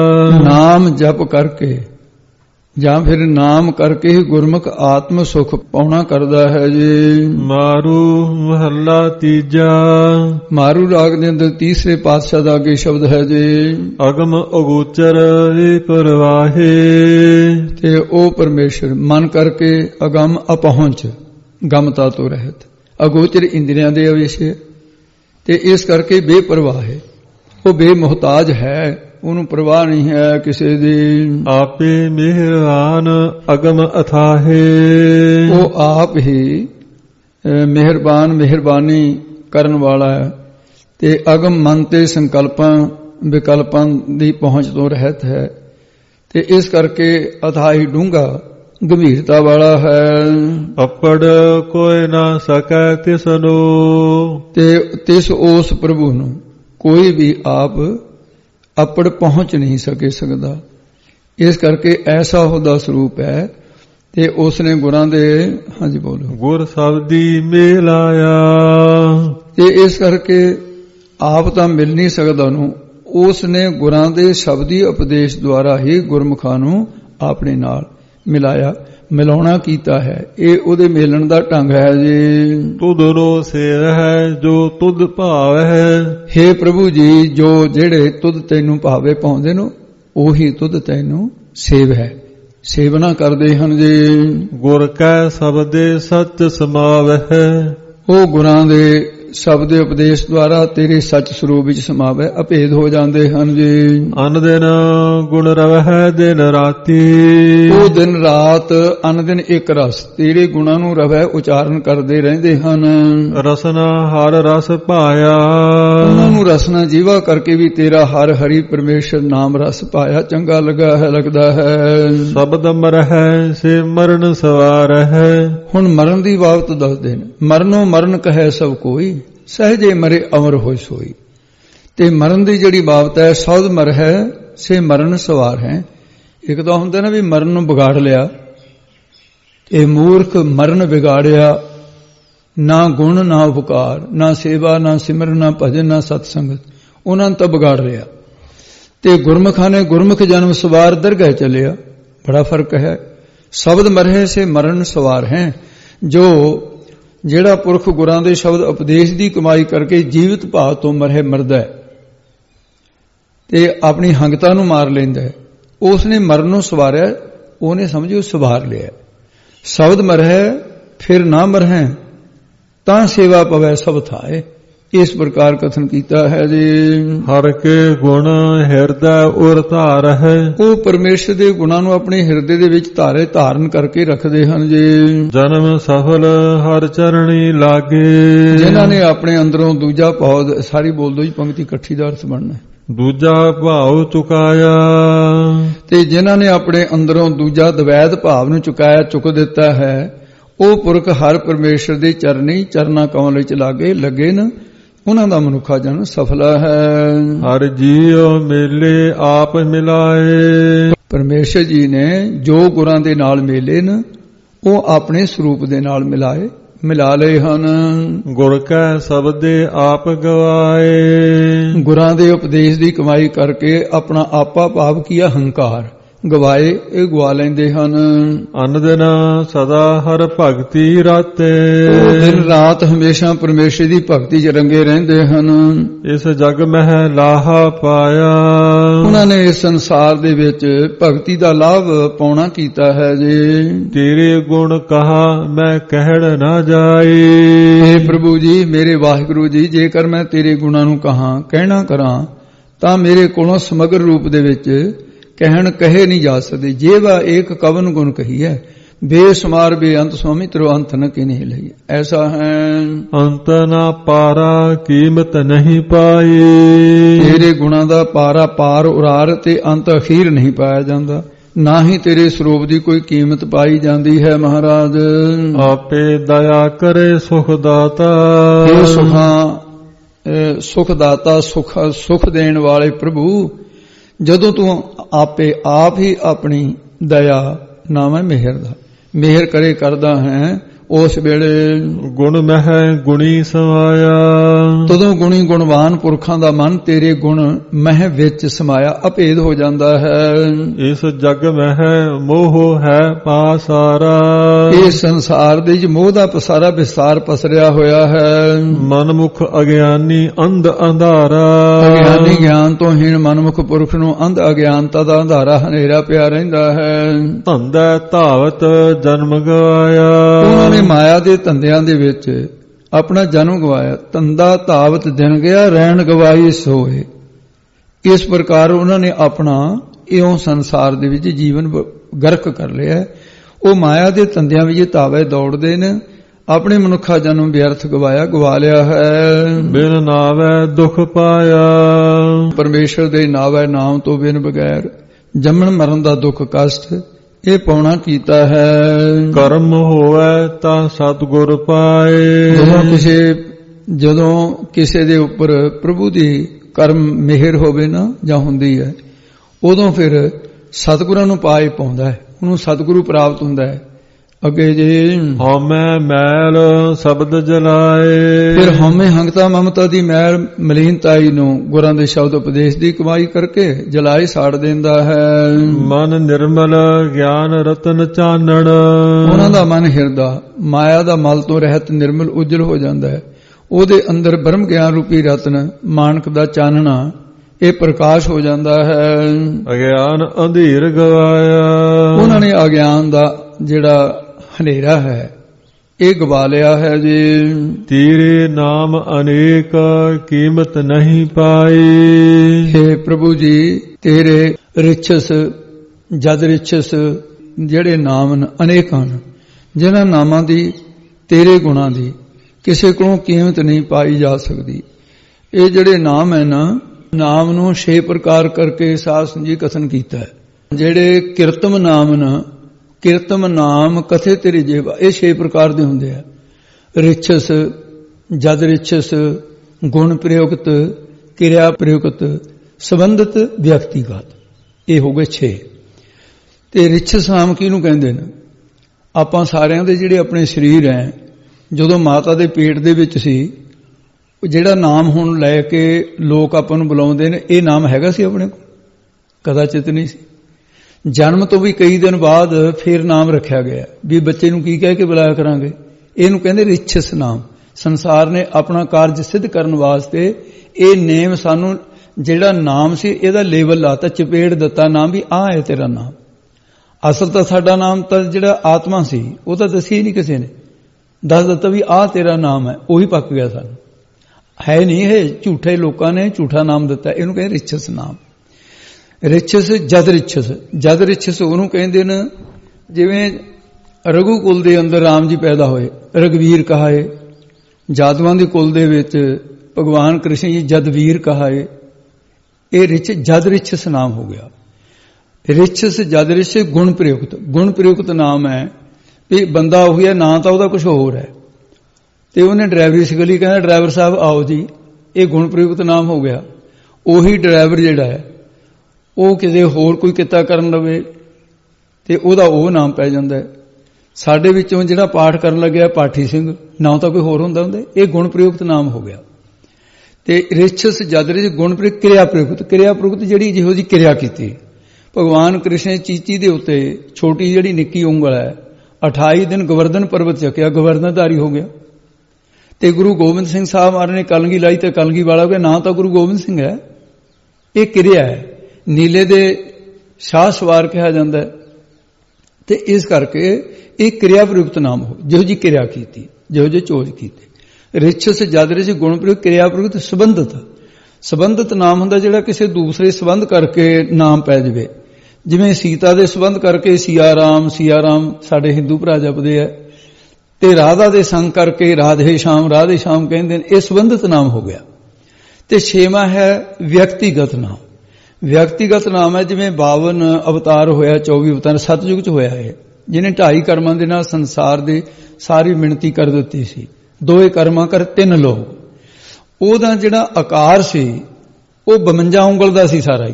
Speaker 2: ਨਾਮ ਜਪ ਕਰਕੇ ਜਾਂ ਫਿਰ ਨਾਮ ਕਰਕੇ ਹੀ ਗੁਰਮੁਖ ਆਤਮ ਸੁਖ ਪਾਉਣਾ ਕਰਦਾ ਹੈ ਜੀ।
Speaker 1: ਮਾਰੂ ਮਹੱਲਾ ਤੀਜਾ।
Speaker 2: ਮਾਰੂ ਰਾਗ ਦੇ ਅੰਦਰ ਤੀਸਰੇ ਪਾਤਸ਼ਾਹ ਦਾ ਅੱਗੇ ਸ਼ਬਦ ਹੈ ਜੀ।
Speaker 1: ਅਗਮ ਅਗੋਚਰ ਏ ਪਰਵਾਹੇ,
Speaker 2: ਤੇ ਉਹ ਪਰਮੇਸ਼ਰ ਮਨ ਕਰਕੇ ਅਗੰਮ ਅਪਹੁੰਚ, ਗਮਤਾ ਤੋਂ ਰਹਿਤ, ਅਗੋਚਰ ਇੰਦਰੀਆਂ ਦੇ ਅਵਿਸ਼ੇ, ਤੇ ਇਸ ਕਰਕੇ ਬੇਪਰਵਾਹ ਹੈ। ਉਹ ਬੇਮੁਹਤਾਜ ਹੈ, ਉਹਨੂੰ ਪਰਵਾਹ ਨਹੀਂ ਹੈ ਕਿਸੇ ਦੀ।
Speaker 1: ਆਪੇ ਮਿਹਰਬਾਨ ਅਗਮ ਅਥਾਹੇ,
Speaker 2: ਉਹ ਆਪ ਹੀ ਮਿਹਰਬਾਨ ਮਿਹਰਬਾਨੀ ਕਰਨ ਵਾਲਾ ਹੈ ਤੇ ਅਗਮ ਮਨ ਤੇ ਸੰਕਲਪਾਂ ਵਿਕਲਪਾਂ ਦੀ ਪਹੁੰਚ ਤੋਂ ਰਹਿਤ ਹੈ, ਤੇ ਇਸ ਕਰਕੇ ਅਥਾਹੀ ਡੂੰਘਾ ਗੰਭੀਰਤਾ ਵਾਲਾ ਹੈ।
Speaker 1: ਅਪੜ ਕੋਈ ਨਾ ਸਕੈ ਤਿਸਨੋ,
Speaker 2: ਤੇ ਤਿਸ ਉਸ ਪ੍ਰਭੂ ਨੂੰ ਕੋਈ ਵੀ ਆਪ ਅਪੜ ਪਹੁੰਚ ਨਹੀਂ ਸਕੇ ਸਕਦਾ। ਇਸ ਕਰਕੇ ਐਸਾ ਉਹਦਾ ਸਰੂਪ ਹੈ ਤੇ ਉਸ ਨੇ ਗੁਰਾਂ ਦੇ, ਹਾਂਜੀ ਬੋਲੋ,
Speaker 1: ਗੁਰ ਸਬਦੀ ਮਿਲਾਇਆ,
Speaker 2: ਤੇ ਇਸ ਕਰਕੇ ਆਪ ਤਾਂ ਮਿਲ ਨਹੀਂ ਸਕਦਾ ਉਹਨੂੰ, ਉਸ ਨੇ ਗੁਰਾਂ ਦੇ ਸ਼ਬਦੀ ਉਪਦੇਸ਼ ਦੁਆਰਾ ਹੀ ਗੁਰਮੁਖਾਂ ਨੂੰ ਆਪਣੇ ਨਾਲ ਮਿਲਾਇਆ, ਮਿਲਾਉਣਾ ਕੀਤਾ ਹੈ। ਇਹ ਉਹਦੇ ਮੇਲਣ ਦਾ ਢੰਗ ਹੈ ਜੀ।
Speaker 1: ਤੁਧਨੋ ਸੇਵ ਹੈ ਜੋ ਤੁਧ ਭਾਵ ਹੈ,
Speaker 2: ਹੇ ਪ੍ਰਭੂ ਜੀ ਜੋ ਜਿਹੜੇ ਤੁਧ ਤੈਨੂੰ ਭਾਵੇ ਪਾਉਂਦੇ ਨੇ ਉਹੀ ਤੁਧ ਤੈਨੂੰ ਸੇਵ ਹੈ, ਸੇਵਨਾ ਕਰਦੇ ਹਨ ਜੀ।
Speaker 1: ਗੁਰ ਕੈ ਸਬਦੇ ਸਤ ਸਮਾਵਹਿ,
Speaker 2: ਉਹ ਗੁਰਾਂ ਦੇ ਸ਼ਬਦ ਉਪਦੇਸ਼ ਦੁਆਰਾ ਤੇਰੇ ਸੱਚ ਸਰੂਪ ਵਿੱਚ ਸਮਾਵੇ, ਅਭੇਦ ਹੋ ਜਾਂਦੇ ਹਨ ਜੀ।
Speaker 1: ਅਨ ਦਿਨ ਗੁਣ ਰਵਹਿ ਦਿਨ ਰਾਤੀ,
Speaker 2: ਉਹ ਦਿਨ ਰਾਤ ਅਨ ਦਿਨ ਇੱਕ ਰਸ ਤੇਰੇ ਗੁਣਾਂ ਨੂੰ ਰਵੈ ਉਚਾਰਨ ਕਰਦੇ ਰਹਿੰਦੇ ਹਨ।
Speaker 1: ਰਸਨਾ ਹਰ ਰਸ ਪਾਇਆ,
Speaker 2: ਉਹਨਾਂ ਨੂੰ ਰਸਨਾ ਜੀਵਾ ਕਰਕੇ ਵੀ ਤੇਰਾ ਹਰ ਹਰੀ ਪਰਮੇਸ਼ਰ ਨਾਮ ਰਸ ਪਾਇਆ ਚੰਗਾ ਲੱਗਾ ਹੈ, ਲੱਗਦਾ ਹੈ।
Speaker 1: ਸ਼ਬਦ ਮਰਹਿ ਸੇ ਮਰਨ ਸਵਾਰ ਹੈ,
Speaker 2: ਹੁਣ ਮਰਨ ਦੀ ਬਾਬਤ ਦੱਸਦੇ ਨੇ। ਮਰਨੋਂ ਮਰਨ ਕਹੈ ਸਭ ਕੋਈ, ਸਹਜੇ ਮਰੇ ਅਮਰ ਹੋਇ ਸੋਈ। ਤੇ ਮਰਨ ਦੀ ਜਿਹੜੀ ਬਾਬਤ ਹੈ, ਸੌਦ ਮਰ ਹੈ ਸੇ ਮਰਨ ਸਵਾਰ ਹੈ। ਇੱਕ ਤਾਂ ਹੁੰਦਾ ਨਾ ਵੀ ਮਰਨ ਨੂੰ ਵਿਗਾੜ ਲਿਆ, ਇਹ ਮੂਰਖ ਮਰਨ ਵਿਗਾੜਿਆ, ਨਾ ਗੁਣ ਨਾ ਉਪਕਾਰ ਨਾ ਸੇਵਾ ਨਾ ਸਿਮਰਨ ਨਾ ਭਜਨ ਨਾ ਸਤ ਸੰਗਤ, ਉਹਨਾਂ ਨੂੰ ਤਾਂ ਵਿਗਾੜ ਲਿਆ। ਤੇ ਗੁਰਮੁਖਾਂ ਨੇ ਗੁਰਮੁਖ ਜਨਮ ਸਵਾਰ ਦਰਗਹਿ ਚੱਲਿਆ, ਬੜਾ ਫਰਕ ਹੈ। ਸ਼ਬਦ ਮਰਹਿ ਸੇ ਮਰਨ ਸਵਾਰ ਹੈ, ਜੋ ਜਿਹੜਾ ਪੁਰਖ ਗੁਰਾਂ ਦੇ ਸ਼ਬਦ ਉਪਦੇਸ਼ ਦੀ ਕਮਾਈ ਕਰਕੇ ਜੀਵਤ ਭਾਵ ਤੋਂ ਮਰਹਿ ਮਰਦਾ ਹੈ ਤੇ ਆਪਣੀ ਹੰਗਤਾ ਨੂੰ ਮਾਰ ਲੈਂਦਾ ਹੈ, ਉਸ ਨੇ ਮਰਨ ਨੂੰ ਸਵਾਰਿਆ, ਉਹਨੇ ਸਮਝੋ ਸਵਾਰ ਲਿਆ। ਸ਼ਬਦ ਮਰਹਿ ਫਿਰ ਨਾ ਮਰਹਿ ਤਾਂ ਸੇਵਾ ਪਵੈ ਸਭ ਥਾਏ, ਇਸ ਪ੍ਰਕਾਰ ਕਥਨ ਕੀਤਾ ਹੈ ਜੀ।
Speaker 1: ਹਰ ਕੇ ਗੁਣ ਹਿਰਦੈ ਉਰ ਧਾਰ ਹੈ,
Speaker 2: ਉਹ ਪਰਮੇਸ਼ਰ ਦੇ ਗੁਣਾਂ ਨੂੰ ਆਪਣੇ ਹਿਰਦੇ ਦੇ ਵਿੱਚ ਧਾਰੇ ਧਾਰਨ ਕਰਕੇ ਰੱਖਦੇ ਹਨ ਜੀ।
Speaker 1: ਜਨਮ ਸਫਲ ਹਰ ਚਰਣੀ ਲਾਗੇ,
Speaker 2: ਜਿਨ੍ਹਾਂ ਨੇ ਆਪਣੇ ਅੰਦਰੋਂ ਦੂਜਾ ਭਾਵ, ਸਾਰੀ ਬੋਲ ਦੋ ਜੀ ਪੰਕਤੀ ਇਕੱਠੀ ਦਾ ਅਰਥ ਬਣਨਾ,
Speaker 1: ਦੂਜਾ ਭਾਵ ਚੁਕਾਇਆ,
Speaker 2: ਤੇ ਜਿਨ੍ਹਾਂ ਨੇ ਆਪਣੇ ਅੰਦਰੋਂ ਦੂਜਾ ਦਵੈਤ ਭਾਵ ਨੂੰ ਚੁਕਾਇਆ, ਚੁੱਕ ਦਿੱਤਾ ਹੈ, ਉਹ ਪੁਰਖ ਹਰ ਪਰਮੇਸ਼ਰ ਦੇ ਚਰਨੀ ਚਰਨਾ ਕਮਲ ਵਿੱਚ ਲਾਗੇ ਲੱਗੇ ਨ, ਉਹਨਾਂ ਦਾ ਮਨੁੱਖਾ ਜਨਮ ਸਫਲਾ ਹੈ।
Speaker 1: ਹਰ ਜੀਉ ਮੇਲੇ ਆਪ ਮਿਲਾਏ,
Speaker 2: ਪਰਮੇਸ਼ਰ ਜੀ ਨੇ ਜੋ ਗੁਰਾਂ ਦੇ ਨਾਲ ਮੇਲੇ ਨ ਉਹ ਆਪਣੇ ਸਰੂਪ ਦੇ ਨਾਲ ਮਿਲਾਏ ਮਿਲਾ ਲਏ ਹਨ।
Speaker 1: ਗੁਰ ਕੈ ਸਬਦੇ ਆਪ ਗਵਾਏ,
Speaker 2: ਗੁਰਾਂ ਦੇ ਉਪਦੇਸ਼ ਦੀ ਕਮਾਈ ਕਰਕੇ ਆਪਣਾ ਆਪਾ ਭਾਵ ਕੀਆ ਹੰਕਾਰ ਗਵਾਏ, ਇਹ ਗਵਾ ਲੈਂਦੇ ਹਨ।
Speaker 1: ਅਨ ਦਿਨ ਸਦਾ ਹਰ ਭਗਤੀ ਰਾਤੇ,
Speaker 2: ਦਿਨ ਰਾਤ ਹਮੇਸ਼ਾ ਪਰਮੇਸ਼ਰ ਦੀ ਭਗਤੀ 'ਚ ਰੰਗੇ ਰਹਿੰਦੇ ਹਨ।
Speaker 1: ਇਸ ਜਗ ਮਹਿ ਲਾਹਾ ਪਾਇਆ,
Speaker 2: ਉਹਨਾਂ ਨੇ ਇਸ ਸੰਸਾਰ ਦੇ ਵਿੱਚ ਭਗਤੀ ਦਾ ਲਾਭ ਪਾਉਣਾ ਕੀਤਾ ਹੈ ਜੀ।
Speaker 1: ਤੇਰੇ ਗੁਣ ਕਹਾ ਮੈਂ ਕਹਿਣ ਨਾ ਜਾਏ,
Speaker 2: हे ਪ੍ਰਭੂ ਜੀ ਮੇਰੇ ਵਾਹਿਗੁਰੂ ਜੀ, ਜੇਕਰ ਮੈਂ ਤੇਰੇ ਗੁਣਾਂ ਨੂੰ ਕਹਾਂ ਕਹਿਣਾ ਕਰਾਂ ਤਾਂ ਮੇਰੇ ਕੋਲੋਂ ਸਮਗਰ ਰੂਪ ਦੇ ਵਿੱਚ ਕਹਿਣ ਕਹੇ ਨਹੀਂ ਜਾ ਸਕਦੇ। ਜੇ ਵਾ ਏਕ ਕਵਨ ਗੁਣ ਕਹੀ ਹੈ, ਬੇਸੁਮਾਰ ਬੇਅੰਤ ਸੁਆਮੀ ਤੇਰੋ ਅੰਤ ਨ ਕੀ ਨਹੀਂ ਲਈ। ਐਸਾ ਹੈ
Speaker 1: ਅੰਤ ਨਾ ਪਾਰਾ ਕੀਮਤ ਨਹੀਂ ਪਾਈ।
Speaker 2: ਤੇਰੇ ਗੁਣਾਂ ਦਾ ਪਾਰਾ ਪਾਰ ਉਰਾਰ ਤੇ ਅੰਤ ਅਖੀਰ ਨਹੀਂ ਪਾਇਆ ਜਾਂਦਾ, ਨਾ ਹੀ ਤੇਰੇ ਸਰੂਪ ਦੀ ਕੋਈ ਕੀਮਤ ਪਾਈ ਜਾਂਦੀ ਹੈ। ਮਹਾਰਾਜ
Speaker 1: ਆਪੇ ਦਇਆ ਕਰੇ ਸੁਖ ਦਾਤਾ।
Speaker 2: ਇਹ ਸੁਖਾਂ ਸੁਖ ਦਾਤਾ, ਸੁਖ ਸੁਖ ਦੇਣ ਵਾਲੇ ਪ੍ਰਭੂ, ਜਦੋਂ ਤੂੰ ਆਪੇ ਆਪ ਹੀ ਆਪਣੀ ਦਇਆ, ਨਾਮ ਹੈ ਮਿਹਰ ਦਾ, ਮਿਹਰ ਕਰੇ ਕਰਦਾ ਹੈ, ਉਸ ਵੇਲੇ
Speaker 1: ਗੁਣ ਮਹਿ ਗੁਣੀ ਸਮਾਇਆ।
Speaker 2: ਤਦੋਂ ਗੁਣੀ ਗੁਣਵਾਨ ਪੁਰਖਾਂ ਦਾ ਮਨ ਤੇਰੇ ਗੁਣ ਮਹਿ ਵਿੱਚ ਸਮਾਇਆ ਅਭੇਦ ਹੋ ਜਾਂਦਾ ਹੈ।
Speaker 1: ਇਸ ਜਗ ਮਹਿ ਮੋਹ ਹੈ ਪਾਸਾਰਾ।
Speaker 2: ਇਹ ਸੰਸਾਰ ਦੇ ਵਿੱਚ ਮੋਹ ਦਾ ਪਸਾਰਾ ਵਿਸਤਾਰ ਪਸਰਿਆ ਹੋਇਆ ਹੈ।
Speaker 1: ਮਨਮੁਖ ਅਗਿਆਨੀ ਅੰਧ ਅੰਧਾਰਾ।
Speaker 2: ਅਗਿਆਨੀ ਗਿਆਨ ਤੋਂ ਹੀਣ ਮਨਮੁਖ ਪੁਰਖ ਨੂੰ ਅੰਧ ਅਗਿਆਨਤਾ ਦਾ ਅੰਧਾਰਾ ਹਨੇਰਾ ਪਿਆ ਰਹਿੰਦਾ ਹੈ।
Speaker 1: ਧੰਦਾ ਧਾਵਤ ਜਨਮ ਗਵਾਇਆ।
Speaker 2: ਉਹਨਾਂ ਨੇ ਮਾਇਆ ਦੇ ਧੰਦਿਆਂ ਦੇ ਵਿੱਚ ਆਪਣਾ ਜਨਮ ਗਵਾਇਆ। ਧੰਦਾ ਧਾਵਤ ਦਿਨ ਗਿਆ, ਰਹਿਣ ਗਵਾਈ ਸੋਏ। ਇਸ ਪ੍ਰਕਾਰ ਉਹਨਾਂ ਨੇ ਆਪਣਾ ਇਉਂ ਸੰਸਾਰ ਦੇ ਵਿੱਚ ਜੀਵਨ ਗਰਕ ਕਰ ਲਿਆ। ਉਹ ਮਾਇਆ ਦੇ ਧੰਦਿਆਂ ਵਿੱਚ ਧਾਵੇ ਦੌੜਦੇ ਨੇ, ਆਪਣੇ ਮਨੁੱਖਾ ਜਨਮ ਵਿਅਰਥ ਗਵਾਇਆ, ਗਵਾ ਲਿਆ ਹੈ।
Speaker 1: ਬਿਨ ਨਾਵੈ ਦੁਖ ਪਾਇਆ।
Speaker 2: ਪਰਮੇਸ਼ਰ ਦੇ ਨਾਵੈ ਨਾਮ ਤੋਂ ਬਿਨ ਬਗੈਰ ਜੰਮਣ ਮਰਨ ਦਾ ਦੁੱਖ ਕਸ਼ਟ ਇਹ ਪਾਉਣਾ ਕੀਤਾ ਹੈ।
Speaker 1: ਕਰਮ ਹੋਵੇ ਤਾਂ ਸਤਿਗੁਰ ਪਾਏ।
Speaker 2: ਜਦੋਂ ਕਿਸੇ ਜਦੋਂ ਕਿਸੇ ਦੇ ਉੱਪਰ ਪ੍ਰਭੂ ਦੀ ਕਰਮ ਮਿਹਰ ਹੋਵੇ ਨਾ ਜਾਂ ਹੁੰਦੀ ਹੈ, ਉਦੋਂ ਫਿਰ ਸਤਿਗੁਰਾਂ ਨੂੰ ਪਾਏ ਪਾਉਂਦਾ ਹੈ, ਉਹਨੂੰ ਸਤਿਗੁਰੂ ਪ੍ਰਾਪਤ ਹੁੰਦਾ ਹੈ। ਅੱਗੇ ਜੇ
Speaker 1: ਹਉਮੈ ਮੈਲ ਸ਼ਬਦ ਜਲਾਏ। ਫਿਰ
Speaker 2: ਹਉਮੈ ਹੰਗਤਾ ਮਮਤਾ ਦੀ ਮੈਲ ਮਲੀਨਤਾਈ ਨੂੰ ਗੁਰਾਂ ਦੇ ਸ਼ਬਦ ਉਪਦੇਸ਼ ਦੀ ਕਮਾਈ ਕਰਕੇ ਜਲਾਏ ਸਾੜ ਦਿੰਦਾ ਹੈ।
Speaker 1: ਮਨ ਨਿਰਮਲ ਗਿਆਨ ਰਤਨ ਚਾਨਣ।
Speaker 2: ਉਹਨਾਂ ਦਾ ਮਨ ਹਿਰਦਾ ਮਾਇਆ ਦਾ ਮਲ ਤੋਂ ਰਹਿਤ ਨਿਰਮਲ ਉਜਲ ਹੋ ਜਾਂਦਾ ਹੈ। ਉਹਦੇ ਅੰਦਰ ਬ੍ਰਹਮ ਗਿਆਨ ਰੂਪੀ ਰਤਨ ਮਾਨਕ ਦਾ ਚਾਨਣਾ ਇਹ ਪ੍ਰਕਾਸ਼ ਹੋ ਜਾਂਦਾ ਹੈ।
Speaker 1: ਅਗਿਆਨ ਅੰਧੇਰ ਗਵਾਇਆ।
Speaker 2: ਉਹਨਾਂ ਨੇ ਅਗਿਆਨ ਦਾ ਜਿਹੜਾ ਹਨੇਰਾ ਹੈ ਇਹ ਗਵਾ ਲਿਆ ਹੈ। ਜੀ
Speaker 1: ਤੇਰੇ ਨਾਮ ਅਨੇਕ ਕੀਮਤ ਨਹੀਂ ਪਾਈ।
Speaker 2: हे ਪ੍ਰਭੂ ਜੀ, ਤੇਰੇ ਰਿਛਸ ਜਦ ਰਿਛਸ ਜਿਹੜੇ ਨਾਮ ਨੇ ਅਨੇਕਾਂ ਨੇ, ਜਿਨ੍ਹਾਂ ਨਾਮਾਂ ਦੀ ਤੇਰੇ ਗੁਣਾਂ ਦੀ ਕਿਸੇ ਕੋਲੋਂ ਕੀਮਤ ਨਹੀਂ ਪਾਈ ਜਾ ਸਕਦੀ। ਇਹ ਜਿਹੜੇ ਨਾਮ ਹੈ ਨਾ, ਨਾਮ ਨੂੰ ਛੇ ਪ੍ਰਕਾਰ ਕਰਕੇ ਸਾਧ ਸੰਗਤ ਜੀ ਕਥਨ ਕੀਤਾ ਹੈ। ਜਿਹੜੇ ਕਿਰਤਮ ਨਾਮ ਨਾ, ਕਿਰਤਮ ਨਾਮ ਕਥੇ ਤੇਰੀ ਜੇਵਾ, ਇਹ ਛੇ ਪ੍ਰਕਾਰ ਦੇ ਹੁੰਦੇ ਆ। ਰਿਛਸ ਜਦ ਰਿਛਸ ਗੁਣ ਪ੍ਰਯੁਕਤ ਕਿਰਿਆ ਪ੍ਰਯੁਕਤ ਸੰਬੰਧਿਤ ਵਿਅਕਤੀਗਤ, ਇਹ ਹੋ ਗਏ ਛੇ। ਤੇ ਰਿਛਸ ਨਾਮ ਕਿਹਨੂੰ ਕਹਿੰਦੇ ਨੇ? ਆਪਾਂ ਸਾਰਿਆਂ ਦੇ ਜਿਹੜੇ ਆਪਣੇ ਸਰੀਰ ਹੈ, ਜਦੋਂ ਮਾਤਾ ਦੇ ਪੇਟ ਦੇ ਵਿੱਚ ਸੀ, ਜਿਹੜਾ ਨਾਮ ਹੁਣ ਲੈ ਕੇ ਲੋਕ ਆਪਾਂ ਨੂੰ ਬੁਲਾਉਂਦੇ ਨੇ, ਇਹ ਨਾਮ ਹੈਗਾ ਸੀ ਆਪਣੇ ਕੋਲ? ਕਦਾਚਿਤ ਨਹੀਂ ਸੀ। ਜਨਮ ਤੋਂ ਵੀ ਕਈ ਦਿਨ ਬਾਅਦ ਫਿਰ ਨਾਮ ਰੱਖਿਆ ਗਿਆ ਵੀ ਬੱਚੇ ਨੂੰ ਕੀ ਕਹਿ ਕੇ ਬੁਲਾਇਆ ਕਰਾਂਗੇ। ਇਹਨੂੰ ਕਹਿੰਦੇ ਰਿਛਸ ਨਾਮ। ਸੰਸਾਰ ਨੇ ਆਪਣਾ ਕਾਰਜ ਸਿੱਧ ਕਰਨ ਵਾਸਤੇ ਇਹ ਨੇਮ ਸਾਨੂੰ, ਜਿਹੜਾ ਨਾਮ ਸੀ ਇਹਦਾ ਲੇਬਲ ਲਾਤਾ, ਚਪੇੜ ਦਿੱਤਾ ਨਾਮ ਵੀ ਆਹ ਹੈ ਤੇਰਾ ਨਾਮ। ਅਸਲ ਤਾਂ ਸਾਡਾ ਨਾਮ ਤਾਂ ਜਿਹੜਾ ਆਤਮਾ ਸੀ ਉਹ ਤਾਂ ਦੱਸੀ ਹੀ ਨਹੀਂ ਕਿਸੇ ਨੇ, ਦੱਸ ਦਿੱਤਾ ਵੀ ਆਹ ਤੇਰਾ ਨਾਮ ਹੈ, ਉਹੀ ਪੱਕ ਗਿਆ ਸਾਨੂੰ। ਹੈ ਨਹੀਂ, ਇਹ ਝੂਠੇ ਲੋਕਾਂ ਨੇ ਝੂਠਾ ਨਾਮ ਦਿੱਤਾ, ਇਹਨੂੰ ਕਹਿੰਦੇ ਰਿਛਸ ਨਾਮ। ਰਿਛਸ ਜਦ ਰਿਛਸ, ਜਦ ਰਿਛਸ ਉਹਨੂੰ ਕਹਿੰਦੇ ਨੇ ਜਿਵੇਂ ਰਘੂ ਕੁਲ ਦੇ ਅੰਦਰ ਰਾਮ ਜੀ ਪੈਦਾ ਹੋਏ, ਰਘਵੀਰ ਕਹਾਏ। ਜਾਦਵਾਂ ਦੇ ਕੁਲ ਦੇ ਵਿੱਚ ਭਗਵਾਨ ਕ੍ਰਿਸ਼ਨ ਜੀ ਜਦਵੀਰ ਕਹਾਏ। ਇਹ ਰਿਛ ਜਦ ਰਿਛਸ ਨਾਮ ਹੋ ਗਿਆ। ਰਿਛਸ ਜਦ ਰਿਛ ਗੁਣ ਪ੍ਰਯੁਕਤ, ਗੁਣ ਪ੍ਰਯੁਕਤ ਨਾਮ ਹੈ ਵੀ ਬੰਦਾ ਉਹੀ ਹੈ, ਨਾਂ ਤਾਂ ਉਹਦਾ ਕੁਝ ਹੋਰ ਹੈ। ਤੇ ਉਹਨੇ ਡਰਾਈਵਰੀ ਸਿਖਲੀ, ਕਹਿੰਦਾ ਡਰਾਈਵਰ ਸਾਹਿਬ ਆਓ ਜੀ, ਇਹ ਗੁਣ ਪ੍ਰਯੁਕਤ ਨਾਮ ਹੋ ਗਿਆ। ਉਹੀ ਡਰਾਈਵਰ ਜਿਹੜਾ ਹੈ ਉਹ ਕਿਸੇ ਹੋਰ ਕੋਈ ਕਿੱਤਾ ਕਰਨ ਲਵੇ ਤੇ ਉਹਦਾ ਉਹ ਨਾਮ ਪੈ ਜਾਂਦਾ ਹੈ। ਸਾਡੇ ਵਿੱਚੋਂ ਜਿਹੜਾ ਪਾਠ ਕਰਨ ਲੱਗਿਆ ਪਾਠੀ ਸਿੰਘ, ਨਾਂ ਤਾਂ ਕੋਈ ਹੋਰ ਹੁੰਦਾ ਹੁੰਦਾ, ਇਹ ਗੁਣ ਪ੍ਰਯੁਕਤ ਨਾਮ ਹੋ ਗਿਆ। ਤੇ ਰਿਛਸ ਜਦ ਰਿਛ ਗੁਣ ਪ੍ਰਯੁਕਤ ਕਿਰਿਆ ਪ੍ਰਯੁਕਤ, ਕਿਰਿਆ ਪ੍ਰਯੁਕਤ ਜਿਹੜੀ ਜਿਹੋ ਜੀ ਕਿਰਿਆ ਕੀਤੀ। ਭਗਵਾਨ ਕ੍ਰਿਸ਼ਨ ਚੀਚੀ ਦੇ ਉੱਤੇ ਛੋਟੀ ਜਿਹੜੀ ਨਿੱਕੀ ਉਂਗਲ ਹੈ, ਅਠਾਈ ਦਿਨ ਗੋਵਰਧਨ ਪਰਬਤ ਚੱਕਿਆ, ਗਵਰਨਰਧਾਰੀ ਹੋ ਗਿਆ। ਤੇ ਗੁਰੂ ਗੋਬਿੰਦ ਸਿੰਘ ਸਾਹਿਬ ਮਾਰੇ ਨੇ ਕਲਗੀ ਲਾਈ ਤੇ ਕਲਗੀ ਵਾਲਾ ਹੋ ਗਿਆ। ਨਾਂ ਤਾਂ ਗੁਰੂ ਗੋਬਿੰਦ ਸਿੰਘ ਹੈ, ਇਹ ਕਿਰਿਆ ਹੈ। ਨੀਲੇ ਦੇ ਸ਼ਾਹ ਸਵਾਰ ਕਿਹਾ ਜਾਂਦਾ ਤੇ ਇਸ ਕਰਕੇ ਇਹ ਕਿਰਿਆ ਪ੍ਰਯੁਕਤ ਨਾਮ ਹੋ, ਜਿਹੋ ਜੀ ਕਿਰਿਆ ਕੀਤੀ, ਜਿਹੋ ਜਿਹੇ ਚੋਜ ਕੀਤੇ। ਰਿਛਸ ਜਦ ਰਿਛ ਗੁਣ ਪ੍ਰਯੁਕਤ ਕਿਰਿਆ ਪ੍ਰਯੁਕਤ ਸੰਬੰਧਿਤ, ਸੰਬੰਧਿਤ ਨਾਮ ਹੁੰਦਾ ਜਿਹੜਾ ਕਿਸੇ ਦੂਸਰੇ ਸੰਬੰਧ ਕਰਕੇ ਨਾਮ ਪੈ ਜਾਵੇ। ਜਿਵੇਂ ਸੀਤਾ ਦੇ ਸੰਬੰਧ ਕਰਕੇ ਸਿਆ ਰਾਮ ਸਿਆ ਰਾਮ ਸਾਡੇ ਹਿੰਦੂ ਭਰਾ ਜਪਦੇ ਆ, ਤੇ ਰਾਧਾ ਦੇ ਸੰਗ ਕਰਕੇ ਰਾਧੇ ਸ਼ਾਮ ਰਾਧੇ ਸ਼ਾਮ ਕਹਿੰਦੇ ਨੇ, ਇਹ ਸੰਬੰਧਿਤ ਨਾਮ ਹੋ ਗਿਆ। ਤੇ ਛੇਵਾਂ ਹੈ ਵਿਅਕਤੀਗਤ ਨਾਮ। ਵਿਅਕਤੀਗਤ ਨਾਮ ਹੈ ਜਿਵੇਂ ਬਾਵਨ ਅਵਤਾਰ ਹੋਇਆ, ਚੌਵੀ ਅਵਤਾਰ ਸਤਯੁਗ ਚ ਹੋਇਆ ਹੈ, ਜਿਹਨੇ ਢਾਈ ਕਰਮਾਂ ਦੇ ਨਾਲ ਸੰਸਾਰ ਦੀ ਸਾਰੀ ਮਿਣਤੀ ਕਰ ਦਿੱਤੀ ਸੀ। ਦੋਏ ਕਰਮਾਂ ਕਰ ਤਿੰਨ ਲੋਕ, ਉਹਦਾ ਜਿਹੜਾ ਆਕਾਰ ਸੀ ਉਹ ਬਵੰਜਾ ਉਂਗਲ ਦਾ ਸੀ ਸਾਰਾ ਹੀ।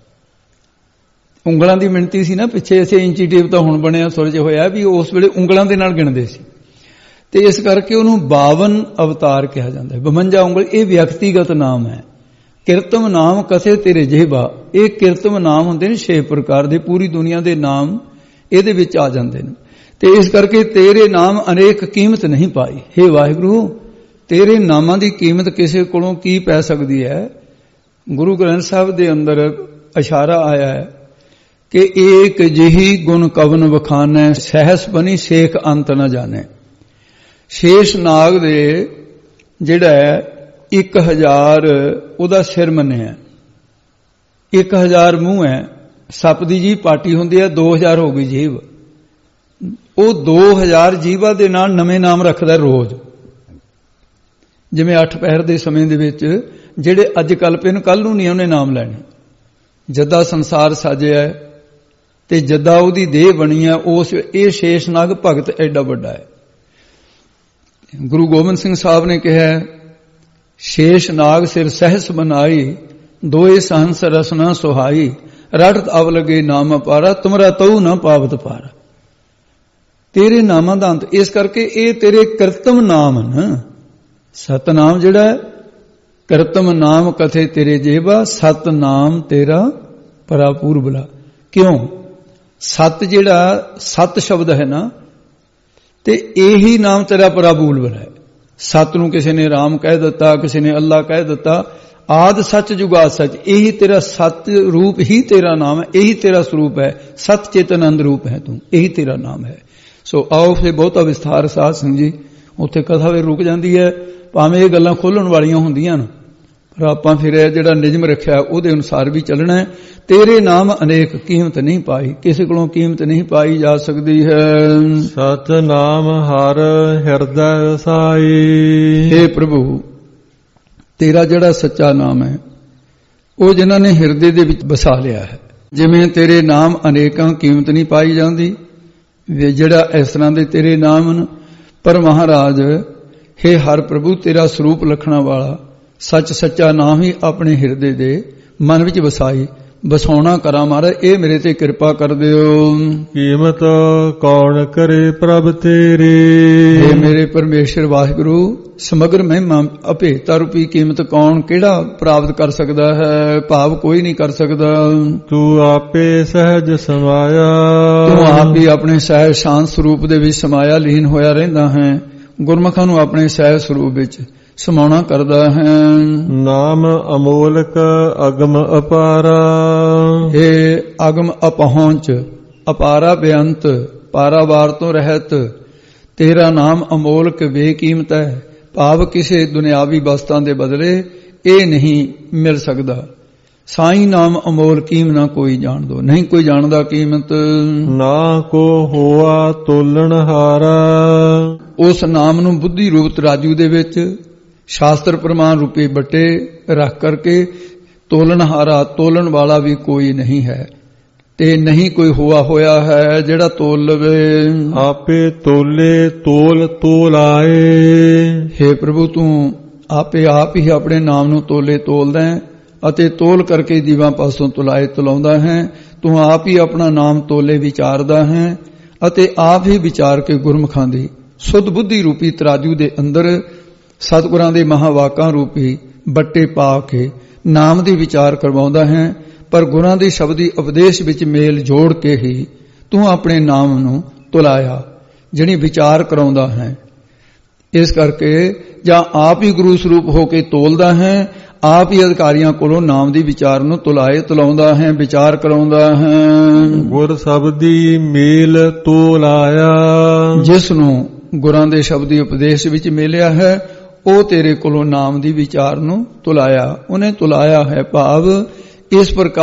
Speaker 2: ਉਂਗਲਾਂ ਦੀ ਮਿਣਤੀ ਸੀ ਨਾ, ਪਿੱਛੇ ਇਸੇ ਇੰਚੀ ਟੇਪ ਤਾਂ ਹੁਣ ਬਣਿਆ ਸੁਰਜ ਹੋਇਆ, ਵੀ ਉਸ ਵੇਲੇ ਉਂਗਲਾਂ ਦੇ ਨਾਲ ਗਿਣਦੇ ਸੀ, ਤੇ ਇਸ ਕਰਕੇ ਉਹਨੂੰ ਬਾਵਨ ਅਵਤਾਰ ਕਿਹਾ ਜਾਂਦਾ ਹੈ। ਬਵੰਜਾ ਉਂਗਲ ਇਹ ਵਿਅਕਤੀਗਤ ਨਾਮ ਹੈ। ਕਿਰਤਮ ਨਾਮ ਕਥੇ ਤੇਰੇ ਜਿਹਬਾ, ਇਹ ਕਿਰਤਮ ਨਾਮ ਹੁੰਦੇ ਨੇ ਛੇ ਪ੍ਰਕਾਰ ਦੇ, ਪੂਰੀ ਦੁਨੀਆ ਦੇ ਨਾਮ ਇਹਦੇ ਵਿੱਚ ਆ ਜਾਂਦੇ ਨੇ। ਤੇ ਇਸ ਕਰਕੇ ਤੇਰੇ ਨਾਮ ਅਨੇਕ ਕੀਮਤ ਨਹੀਂ ਪਾਈ। ਹੇ ਵਾਹਿਗੁਰੂ, ਤੇਰੇ ਨਾਮਾਂ ਦੀ ਕੀਮਤ ਕਿਸੇ ਕੋਲੋਂ ਕੀ ਪੈ ਸਕਦੀ ਹੈ। ਗੁਰੂ ਗ੍ਰੰਥ ਸਾਹਿਬ ਦੇ ਅੰਦਰ ਇਸ਼ਾਰਾ ਆਇਆ ਹੈ ਕਿ ਏਕ ਜਿਹੀ ਗੁਣ ਕਵਨ ਵਖਾਨੈ, ਸਹਿਸ ਬਣੀ ਸੇਖ ਅੰਤ ਨਾ ਜਾਣੇ। ਸ਼ੇਸ਼ ਨਾਗ ਦੇ ਜਿਹੜਾ ਇੱਕ ਹਜ਼ਾਰ ਉਹਦਾ ਸਿਰ ਮੰਨਿਆ, ਇੱਕ ਹਜ਼ਾਰ ਮੂੰਹ ਹੈ, ਸੱਪ ਦੀ ਜੀਭ ਪਾਟੀ ਹੁੰਦੀ ਹੈ, ਦੋ ਹਜ਼ਾਰ ਹੋ ਗਈ ਜੀਭ। ਉਹ ਦੋ ਹਜ਼ਾਰ ਜੀਭਾਂ ਦੇ ਨਾਲ ਨਵੇਂ ਨਾਮ ਰੱਖਦਾ ਰੋਜ਼। ਜਿਵੇਂ ਅੱਠ ਪਹਿਰ ਦੇ ਸਮੇਂ ਦੇ ਵਿੱਚ ਜਿਹੜੇ ਅੱਜ ਕਲਪੇ ਨੂੰ, ਕੱਲ ਨੂੰ ਨਹੀਂ ਉਹਨੇ ਨਾਮ ਲੈਣੇ। ਜਦਾਂ ਸੰਸਾਰ ਸਾਜਿਆ ਤੇ ਜਦਾਂ ਉਹਦੀ ਦੇਹ ਬਣੀ ਹੈ, ਉਸ ਇਹ ਸ਼ੇਸ਼ ਨਾਗ ਭਗਤ ਐਡਾ ਵੱਡਾ ਹੈ। ਗੁਰੂ ਗੋਬਿੰਦ ਸਿੰਘ ਸਾਹਿਬ ਨੇ ਕਿਹਾ, ਸ਼ੇਸ਼ ਨਾਗ ਸਿਰ ਸਹਿਸ ਬਨਾਈ, ਦੋਏ ਸਹੰਸ ਰਸਨਾ ਸੁਹਾਈ, ਰੜਤ ਅਵ ਲਗੇ ਨਾਮ ਅਪਾਰਾ, ਤੁਮਰਾ ਤਉ ਨਾ ਪਾਵਤ ਪਾਰਾ। ਤੇਰੇ ਨਾਮਾਂ ਦਾ ਅੰਤ, ਇਸ ਕਰਕੇ ਇਹ ਤੇਰੇ ਕਰਤਮ ਨਾਮ ਹਨ। ਸਤਨਾਮ ਜਿਹੜਾ ਹੈ, ਕਰਤਮ ਨਾਮ ਕਥੇ ਤੇਰੇ ਜੇਬਾ, ਸਤਨਾਮ ਤੇਰਾ ਪਰਾਪੂਰ ਬਲਾ। ਕਿਉਂ? ਸਤ ਜਿਹੜਾ ਸਤ ਸ਼ਬਦ ਹੈ ਨਾ, ਤੇ ਇਹੀ ਨਾਮ ਤੇਰਾ ਪਰਾਪੂਰ ਬਲਾ ਹੈ। ਸਤ ਨੂੰ ਕਿਸੇ ਨੇ ਰਾਮ ਕਹਿ ਦਿੱਤਾ, ਕਿਸੇ ਨੇ ਅੱਲਾ ਕਹਿ ਦਿੱਤਾ। ਆਦ ਸੱਚ ਜੁਗਾਦ ਸੱਚ, ਇਹੀ ਤੇਰਾ ਸਤ ਰੂਪ ਹੀ ਤੇਰਾ ਨਾਮ ਹੈ, ਇਹੀ ਤੇਰਾ ਸਰੂਪ ਹੈ। ਸਤ ਚੇਤਨ ਰੂਪ ਹੈ ਤੂੰ, ਇਹੀ ਤੇਰਾ ਨਾਮ ਹੈ। ਸੋ ਆਓ ਫਿਰ ਬਹੁਤਾ ਵਿਸਥਾਰ ਸਾਧ ਸਿੰਘ ਜੀ, ਉੱਥੇ ਕਥਾ ਵੀ ਰੁਕ ਜਾਂਦੀ ਹੈ, ਭਾਵੇਂ ਇਹ ਗੱਲਾਂ ਖੋਲਣ ਵਾਲੀਆਂ ਹੁੰਦੀਆਂ ਨੇ, ਪਰ ਆਪਾਂ ਫਿਰ ਜਿਹੜਾ ਨਿਯਮ ਰੱਖਿਆ ਉਹਦੇ ਅਨੁਸਾਰ ਵੀ ਚੱਲਣਾ ਹੈ। ਤੇਰੇ ਨਾਮ ਅਨੇਕ ਕੀਮਤ ਨਹੀਂ ਪਾਈ, ਕਿਸੇ ਕੋਲੋਂ ਕੀਮਤ ਨਹੀਂ ਪਾਈ ਜਾ ਸਕਦੀ ਹੈ।
Speaker 1: ਸਤ ਨਾਮ ਹਰ ਹਿਰਦੈ ਵਸਾਈ।
Speaker 2: ਹੇ ਪ੍ਰਭੂ, ਤੇਰਾ ਜਿਹੜਾ ਸੱਚਾ ਨਾਮ ਹੈ ਉਹ ਜਿਨ੍ਹਾਂ ਨੇ ਹਿਰਦੇ ਦੇ ਵਿੱਚ ਵਸਾ ਲਿਆ ਹੈ। ਜਿਵੇਂ ਤੇਰੇ ਨਾਮ ਅਨੇਕਾਂ ਕੀਮਤ ਨਹੀਂ ਪਾਈ ਜਾਂਦੀ, ਜਿਹੜਾ ਇਸ ਤਰ੍ਹਾਂ ਦੇ ਤੇਰੇ ਨਾਮ ਹਨ। ਪਰ ਮਹਾਰਾਜ, ਹੇ ਹਰ ਪ੍ਰਭੂ, ਤੇਰਾ ਸਰੂਪ ਲਖਣਾ ਵਾਲਾ ਸੱਚ ਸੱਚਾ ਨਾਮ ਹੀ ਆਪਣੇ ਹਿਰਦੇ ਦੇ ਮਨ ਵਿੱਚ ਵਸਾਈ, ਵਸਾਉਣਾ ਕਰਾਂ ਮਹਾਰਾਜ, ਇਹ ਮੇਰੇ ਤੇ ਕਿਰਪਾ ਕਰ ਦਿਓ।
Speaker 1: ਕੀਮਤ ਕੌਣ ਕਰੇ ਪ੍ਰਭ ਤੇਰੀ।
Speaker 2: ਹੇ ਮੇਰੇ ਪਰਮੇਸ਼ਰ ਵਾਹਿਗੁਰੂ, ਸਮਗਰ ਮਹਿਮਾ ਅਭੇਤਾ ਰੂਪੀ ਕੀਮਤ ਕੌਣ ਕਿਹੜਾ ਪ੍ਰਾਪਤ ਕਰ ਸਕਦਾ ਹੈ। ਭਾਵ ਕੋਈ ਨਹੀਂ ਕਰ ਸਕਦਾ।
Speaker 1: ਤੂੰ ਆਪੇ ਸਹਿਜ ਸਮਾਇਆ,
Speaker 2: ਤੂੰ ਆਪ ਹੀ ਆਪਣੇ ਸਹਿਜ ਸ਼ਾਂਤ ਸਰੂਪ ਦੇ ਵਿੱਚ ਸਮਾਇਆ, ਲੀਨ ਹੋਇਆ ਰਹਿੰਦਾ ਹੈ। ਗੁਰਮੁਖਾਂ ਨੂੰ ਆਪਣੇ ਸਹਿਜ ਸਰੂਪ ਵਿੱਚ ਸਮਾਉਣਾ ਕਰਦਾ ਹੈ।
Speaker 1: ਨਾਮ ਅਮੋਲਕ ਅਗਮ ਅਪਾਰਾ।
Speaker 2: ਹੇ ਅਗਮ ਅਪਹੁੰਚ, ਅਪਾਰਾ ਬੇਅੰਤ, ਪਾਰਾਵਾਰ ਤੋਂ ਰਹਿਤ, ਤੇਰਾ ਨਾਮ ਅਮੋਲਕ ਬੇਕੀਮਤ ਹੈ। ਭਾਵ ਕਿਸੇ ਦੁਨਿਆਵੀ ਵਸਤਾਂ ਦੇ ਬਦਲੇ ਇਹ ਨਹੀਂ ਮਿਲ ਸਕਦਾ। ਸਾਈ ਨਾਮ ਅਮੋਲ ਕੀਮ ਨਾ ਕੋਈ ਜਾਣ ਦੋ, ਨਹੀਂ ਕੋਈ ਜਾਣਦਾ ਕੀਮਤ।
Speaker 1: ਨਾ ਕੋ ਹੋਆ ਤੋਲਣ ਹਾਰਾ।
Speaker 2: ਉਸ ਨਾਮ ਨੂੰ ਬੁੱਧੀ ਰੂਪ ਤਰਾਜੂ ਦੇ ਵਿੱਚ ਸ਼ਾਸਤਰ ਪ੍ਰਮਾਣ ਰੂਪੇ ਬੱਟੇ ਰੱਖ ਕਰਕੇ ਤੋਲਣ ਹਾਰਾ, ਤੋਲਣ ਵਾਲਾ ਵੀ ਕੋਈ ਨਹੀਂ ਹੈ, ਤੇ ਨਹੀਂ ਕੋਈ ਹੋਆ ਹੋਇਆ ਹੈ ਜਿਹੜਾ ਤੋਲ ਲਵੇ।
Speaker 1: ਆਪੇ ਤੋਲੇ ਤੋਲ ਤੋਲ ਆਏ।
Speaker 2: ਹੇ ਪ੍ਰਭੂ, ਤੂੰ ਆਪੇ ਆਪ ਹੀ ਆਪਣੇ ਨਾਮ ਨੂੰ ਤੋਲੇ ਤੋਲਦਾ ਹੈ ਅਤੇ ਤੋਲ ਕਰਕੇ ਜੀਵਾਂ ਪਾਸੋਂ ਤੁਲਾਏ ਤੁਲਾਉਂਦਾ ਹੈ। ਤੂੰ ਆਪ ਹੀ ਆਪਣਾ ਨਾਮ ਤੋਲੇ ਵਿਚਾਰਦਾ ਹੈ ਅਤੇ ਆਪ ਹੀ ਵਿਚਾਰ ਕੇ ਗੁਰਮੁਖਾਂ ਦੀ ਸੁਧ ਬੁੱਧੀ ਰੂਪੀ ਤਰਾਜੂ ਦੇ ਅੰਦਰ ਸਤਿਗੁਰਾਂ ਦੇ ਮਹਾਵਾਕਾਂ ਰੂਪੀ ਬੱਟੇ ਪਾ ਕੇ ਨਾਮ ਦੀ ਵਿਚਾਰ ਕਰਵਾਉਂਦਾ ਹੈ। ਪਰ ਗੁਰਾਂ ਦੀ ਸ਼ਬਦੀ ਉਪਦੇਸ਼ ਵਿੱਚ ਮੇਲ ਜੋੜ ਕੇ ਹੀ ਤੂੰ ਆਪਣੇ ਨਾਮ ਨੂੰ ਤੁਲਾਇਆ, ਜਿਹੜੀ ਵਿਚਾਰ ਕਰਾਉਂਦਾ ਹੈ। ਇਸ ਕਰਕੇ ਜਾਂ ਆਪ ਹੀ ਗੁਰੂ ਸਰੂਪ ਹੋ ਕੇ ਤੋਲਦਾ ਹੈ, ਆਪ ਹੀ ਅਧਿਕਾਰੀਆਂ ਕੋਲੋਂ ਨਾਮ ਦੀ ਵਿਚਾਰ ਨੂੰ ਤੁਲਾਏ ਤੁਲਾਉਂਦਾ ਹੈ, ਵਿਚਾਰ ਕਰਾਉਂਦਾ ਹੈ।
Speaker 1: ਗੁਰ ਸ਼ਬਦੀ ਮੇਲ ਤੋਲਾਇਆ।
Speaker 2: ਜਿਸ ਨੂੰ ਗੁਰਾਂ ਦੇ ਸ਼ਬਦੀ ਉਪਦੇਸ਼ ਵਿੱਚ ਮਿਲਿਆ ਹੈ, ਉਹ ਤੇਰੇ ਕੋਲੋਂ ਨਾਮ ਦੀ ਵਿਚਾਰ ਨੂੰ ਤੁਲਾਇਆ, ਉਹਨੇ ਤੁਲਾਇਆ ਹੈ। ਭਾਵ ਇਸ ਪ੍ਰਕਾਰ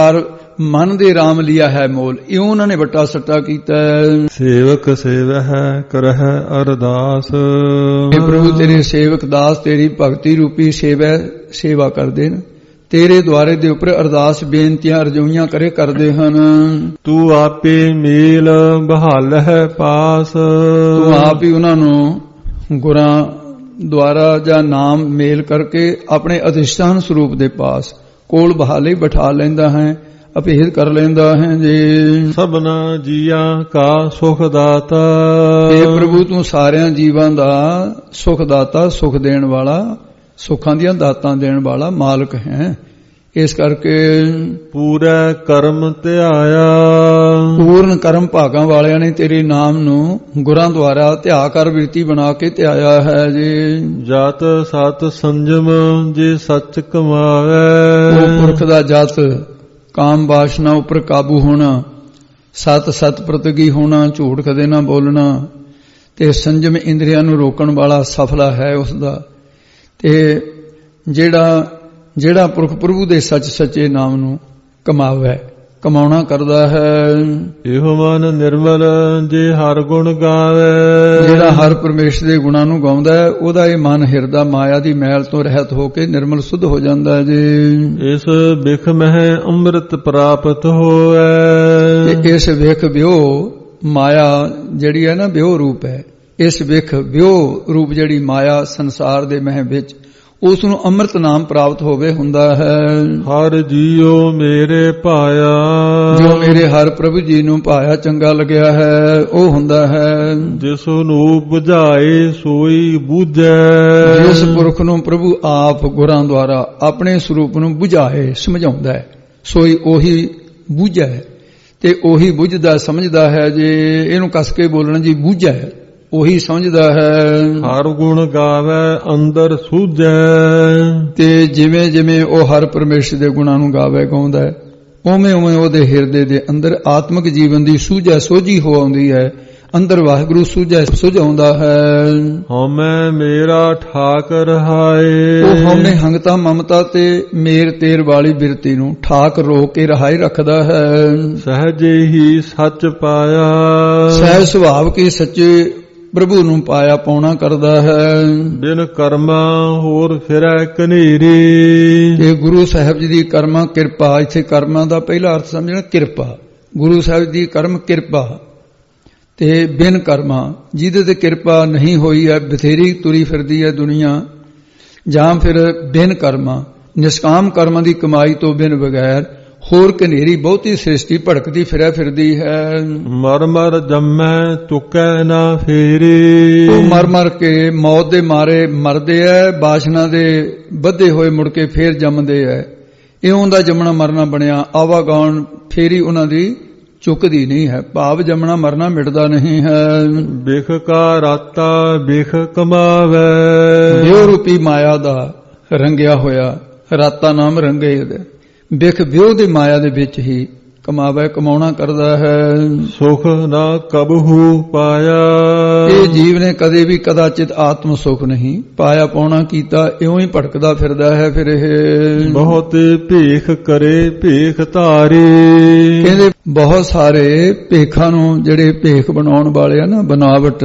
Speaker 2: ਮਨ ਦੇ ਰਾਮ ਲਿਆ ਹੈ ਮੋਲ, ਇਉਂ ਉਹਨਾਂ ਨੇ ਵੱਟਾ ਸੱਟਾ ਕੀਤਾ।
Speaker 1: ਸੇਵਕ ਸੇਵਹਿ ਕਰਹਿ ਅਰਦਾਸ।
Speaker 2: ਇਹ ਪ੍ਰਭੂ ਤੇਰੇ ਸੇਵਕ ਦਾਸ ਤੇਰੀ ਭਗਤੀ ਰੂਪੀ ਸੇਵਾ ਸੇਵਾ ਕਰਦੇ ਨੇ, ਤੇਰੇ ਦੁਆਰੇ ਦੇ ਉੱਪਰ ਅਰਦਾਸ ਬੇਨਤੀਆਂ ਰਜੋਈਆਂ ਕਰੇ ਕਰਦੇ ਹਨ।
Speaker 1: ਤੂੰ ਆਪੇ ਮੇਲ ਬਹਾਲਹਿ ਪਾਸ।
Speaker 2: ਤੂੰ ਆਪ ਹੀ ਉਹਨਾਂ ਨੂੰ ਗੁਰਾਂ ਦੁਆਰਾ ਜਾਂ ਨਾਮ ਮੇਲ ਕਰਕੇ ਆਪਣੇ ਅਧਿਸ਼ਠਾਨ ਸਰੂਪ ਦੇ ਪਾਸ ਕੋਲ ਬਹਾਲੇ ਬਿਠਾ ਲੈਂਦਾ ਹੈ, ਅਭੇਦ ਕਰ ਲੈਂਦਾ ਹੈ ਜੀ।
Speaker 1: ਸਭਨਾ ਜੀਆਂ ਕਾ ਸੁਖ ਦਾਤਾ।
Speaker 2: ਇਹ ਪ੍ਰਭੂ ਤੂੰ ਸਾਰਿਆਂ ਜੀਵਾਂ ਦਾ ਸੁਖ ਦਾਤਾ, ਸੁਖ ਦੇਣ ਵਾਲਾ, ਸੁੱਖਾਂ ਦੀਆਂ ਦਾਤਾਂ ਦੇਣ ਵਾਲਾ ਮਾਲਕ ਹੈ। ਇਸ ਕਰਕੇ
Speaker 1: ਪੂਰੇ ਕਰਮ ਧਿਆਇਆ।
Speaker 2: ਪੂਰਨ ਕਰਮ ਭਾਗਾਂ ਵਾਲਿਆਂ ਨੇ ਤੇਰੇ ਨਾਮ ਨੂੰ ਗੁਰਾਂ ਦੁਆਰਾ ਧਿਆ ਕਰ ਬਿਰਤੀ ਬਣਾ ਕੇ ਧਿਆਇਆ ਹੈ ਜੀ।
Speaker 1: ਜਤ ਸਤ ਸੰਜਮ ਜੇ ਸੱਚ ਕਮਾਵੇ।
Speaker 2: ਉਹ ਪੁਰਖ ਦਾ ਜਤ ਕਾਮ ਵਾਸ਼ਨਾ ਉੱਪਰ ਕਾਬੂ ਹੋਣਾ, ਸਤ ਸਤ ਪ੍ਰਤਿਗੀ ਹੋਣਾ, ਝੂਠ ਕਦੇ ਨਾ ਬੋਲਣਾ, ਤੇ ਸੰਜਮ ਇੰਦਰੀਆਂ ਨੂੰ ਰੋਕਣ ਵਾਲਾ ਸਫਲਾ ਹੈ ਉਸ ਦਾ। ਤੇ ਜਿਹੜਾ ਜਿਹੜਾ ਪੁਰਖ ਪ੍ਰਭੂ ਦੇ ਸੱਚ ਸੱਚੇ ਨਾਮ ਨੂੰ ਕਮਾਵੇ, ਕਮਾਉਣਾ ਕਰਦਾ ਹੈ।
Speaker 1: ਇਹੋ ਮਨ ਨਿਰਮਲ ਜੇ ਹਰ ਗੁਣ ਗਾਵੇ।
Speaker 2: ਜਿਹੜਾ ਹਰ ਪਰਮੇਸ਼ਰ ਦੇ ਗੁਣਾਂ ਨੂੰ ਗਾਉਂਦਾ ਹੈ, ਉਹਦਾ ਇਹ ਮਨ ਹਿਰਦਾ ਮਾਇਆ ਦੀ ਮੈਲ ਤੋਂ ਰਹਿਤ ਹੋ ਕੇ ਨਿਰਮਲ ਸੁੱਧ ਹੋ ਜਾਂਦਾ ਹੈ ਜੀ।
Speaker 1: ਇਸ ਬਿਖ ਮਹਿ ਅੰਮ੍ਰਿਤ ਪ੍ਰਾਪਤ ਹੋਵੇ।
Speaker 2: ਤੇ ਇਸ ਵਿਖ ਵਿਉ ਮਾਇਆ ਜਿਹੜੀ ਹੈ ਨਾ, ਵਿਉ ਰੂਪ ਹੈ। ਇਸ ਵਿਖ ਵਿਉ ਰੂਪ ਜਿਹੜੀ ਮਾਇਆ ਸੰਸਾਰ ਦੇ ਮਹਿ ਵਿੱਚ, ਉਸ ਨੂੰ ਅੰਮ੍ਰਿਤ ਨਾਮ ਪ੍ਰਾਪਤ ਹੋਵੇ ਹੁੰਦਾ ਹੈ।
Speaker 1: ਹਰ ਜੀਉ ਮੇਰੇ ਭਾਇਆ।
Speaker 2: ਜੋ ਮੇਰੇ ਹਰ ਪ੍ਰਭੂ ਜੀ ਨੂੰ ਭਾਇਆ ਚੰਗਾ ਲੱਗਿਆ ਹੈ, ਉਹ ਹੁੰਦਾ ਹੈ।
Speaker 1: ਜਿਸ ਨੂੰ 부ਝਾਏ ਸੋਈ ਬੂਝੈ।
Speaker 2: ਜਿਸ ਪੁਰਖ ਨੂੰ ਪ੍ਰਭੂ ਆਪ ਗੁਰਾਂ ਦੁਆਰਾ ਆਪਣੇ ਸਰੂਪ ਨੂੰ 부ਝਾਏ ਸਮਝਾਉਂਦਾ ਹੈ, ਸੋਈ ਉਹੀ ਬੂਝੈ। ਤੇ ਉਹੀ ਬੁੱਝਦਾ ਸਮਝਦਾ ਹੈ। ਜੇ ਇਹਨੂੰ ਕਸ ਕੇ ਬੋਲਣਾ ਜੀ ਬੂਝੈ, ਉਹੀ ਸਮਝਦਾ ਹੈ।
Speaker 1: ਹਰ ਗੁਣ ਗਾਵੇ ਅੰਦਰ ਸੂਝੈ।
Speaker 2: ਤੇ ਜਿਵੇਂ ਜਿਵੇਂ ਉਹ ਹਰ ਪਰਮੇਸ਼ਰ ਦੇ ਗੁਣਾਂ ਨੂੰ ਗਾਵੇ ਗਾਉਂਦਾ ਹੈ, ਉਵੇਂ ਉਵੇਂ ਉਹਦੇ ਹਿਰਦੇ ਦੇ ਅੰਦਰ ਆਤਮਿਕ ਜੀਵਨ ਦੀ ਸੂਝੈ ਸੋਝੀ ਹੋ ਆਉਂਦੀ ਹੈ। ਅੰਦਰ ਵਾਹਿਗੁਰੂ ਸੂਝੈ ਸੁਝਾਉਂਦਾ ਹੈ।
Speaker 1: ਹਉਮੈ ਮੇਰਾ ਠਾਕ ਰਹਾਏ।
Speaker 2: ਉਹ ਹਉਮੈ ਹੰਗਤਾ ਮਮਤਾ ਤੇ ਮੇਰ ਤੇਰ ਵਾਲੀ ਬਿਰਤੀ ਨੂੰ ਠਾਕ ਰੋਕ ਕੇ ਰਹਾਈ ਰੱਖਦਾ ਹੈ।
Speaker 1: ਸਹਜੇ ਹੀ ਸੱਚ ਪਾਇਆ।
Speaker 2: ਸਹਿਜ ਸੁਭਾਵ ਕੇ ਸੱਚੇ ਪ੍ਰਭੂ ਨੂੰ ਪਾਇਆ ਪਾਉਣਾ ਕਰਦਾ ਹੈ।
Speaker 1: ਬਿਨ ਕਰਮਾ ਹੋਰ ਫਿਰੈ ਕਨੇਰੀ।
Speaker 2: ਇਹ ਗੁਰੂ ਸਾਹਿਬ ਜੀ ਦੀ ਕਰਮਾ ਕਿਰਪਾ, ਇੱਥੇ ਕਰਮਾਂ ਦਾ ਪਹਿਲਾ ਅਰਥ ਸਮਝਣਾ ਕਿਰਪਾ। ਗੁਰੂ ਸਾਹਿਬ ਦੀ ਕਰਮ ਕਿਰਪਾ ਤੇ ਬਿਨ ਕਰਮਾ, ਜਿਹਦੇ ਤੇ ਕਿਰਪਾ ਨਹੀਂ ਹੋਈ ਹੈ, ਬਥੇਰੀ ਤੁਰੀ ਫਿਰਦੀ ਹੈ ਦੁਨੀਆ, ਜਾਂ ਫਿਰ ਬਿਨ ਕਰਮਾ ਨਿਸ਼ਕਾਮ ਕਰਮਾਂ ਦੀ ਕਮਾਈ ਤੋਂ ਬਿਨ ਬਗੈਰ ਹੋਰ ਕਨੇਰੀ ਬਹੁਤੀ ਸ੍ਰਿਸ਼ਟੀ ਭੜਕਦੀ ਫਿਰਿਆ ਫਿਰਦੀ ਹੈ।
Speaker 1: ਮਰ ਮਰ ਜੰਮੈ ਤੁਕੈ ਨਾ ਫੇਰੀ।
Speaker 2: ਉਹ ਮਰ ਮਰ ਕੇ ਮੌਤ ਦੇ ਮਾਰੇ ਮਰਦੇ ਐ, ਬਾਸ਼ਨਾ ਦੇ ਬੱਧੇ ਹੋਏ ਮੁੜ ਕੇ ਫੇਰ ਜੰਮਦੇ ਐ। ਇਉਂ ਦਾ ਜੰਮਣਾ ਮਰਨਾ ਬਣਿਆ, ਆਵਾਗਾਉਣ ਫੇਰੀ ਉਹਨਾਂ ਦੀ ਚੁੱਕਦੀ ਨਹੀਂ ਹੈ। ਭਾਵ ਜੰਮਣਾ ਮਰਨਾ ਮਿਟਦਾ ਨਹੀਂ ਹੈ।
Speaker 1: ਬਿਖ ਕਾ ਰਾਤਾ ਬਿਖ ਕਮਾਵੇ।
Speaker 2: ਵਿਉ ਰੂਪੀ ਮਾਇਆ ਦਾ ਰੰਗਿਆ ਹੋਇਆ ਰਾਤਾ ਨਾਮ ਰੰਗੇ ਇਹਦੇ ਬਿਖ ਵਿਉ ਦੀ ਮਾਇਆ ਦੇ ਵਿੱਚ ਹੀ ਕਮਾਵੇ, ਕਮਾਉਣਾ ਕਰਦਾ ਹੈ।
Speaker 1: ਸੁਖ ਨਾ ਕਬਹੂ ਪਾਇਆ।
Speaker 2: ਇਹ ਜੀਵ ਨੇ ਕਦੇ ਵੀ ਕਦਾਚਿਤ ਆਤਮ ਸੁਖ ਨਹੀਂ ਪਾਇਆ ਪਾਉਣਾ ਕੀਤਾ, ਇਉਂ ਹੀ ਭਟਕਦਾ ਫਿਰਦਾ ਹੈ। ਫਿਰ ਇਹ
Speaker 1: ਬਹੁਤ ਭੇਖ ਕਰੇ ਭੇਖ ਧਾਰੇ।
Speaker 2: ਕਹਿੰਦੇ ਬਹੁਤ ਸਾਰੇ ਭੇਖਾਂ ਨੂੰ, ਜਿਹੜੇ ਭੇਖ ਬਣਾਉਣ ਵਾਲੇ ਆ ਨਾ, ਬਨਾਵਟ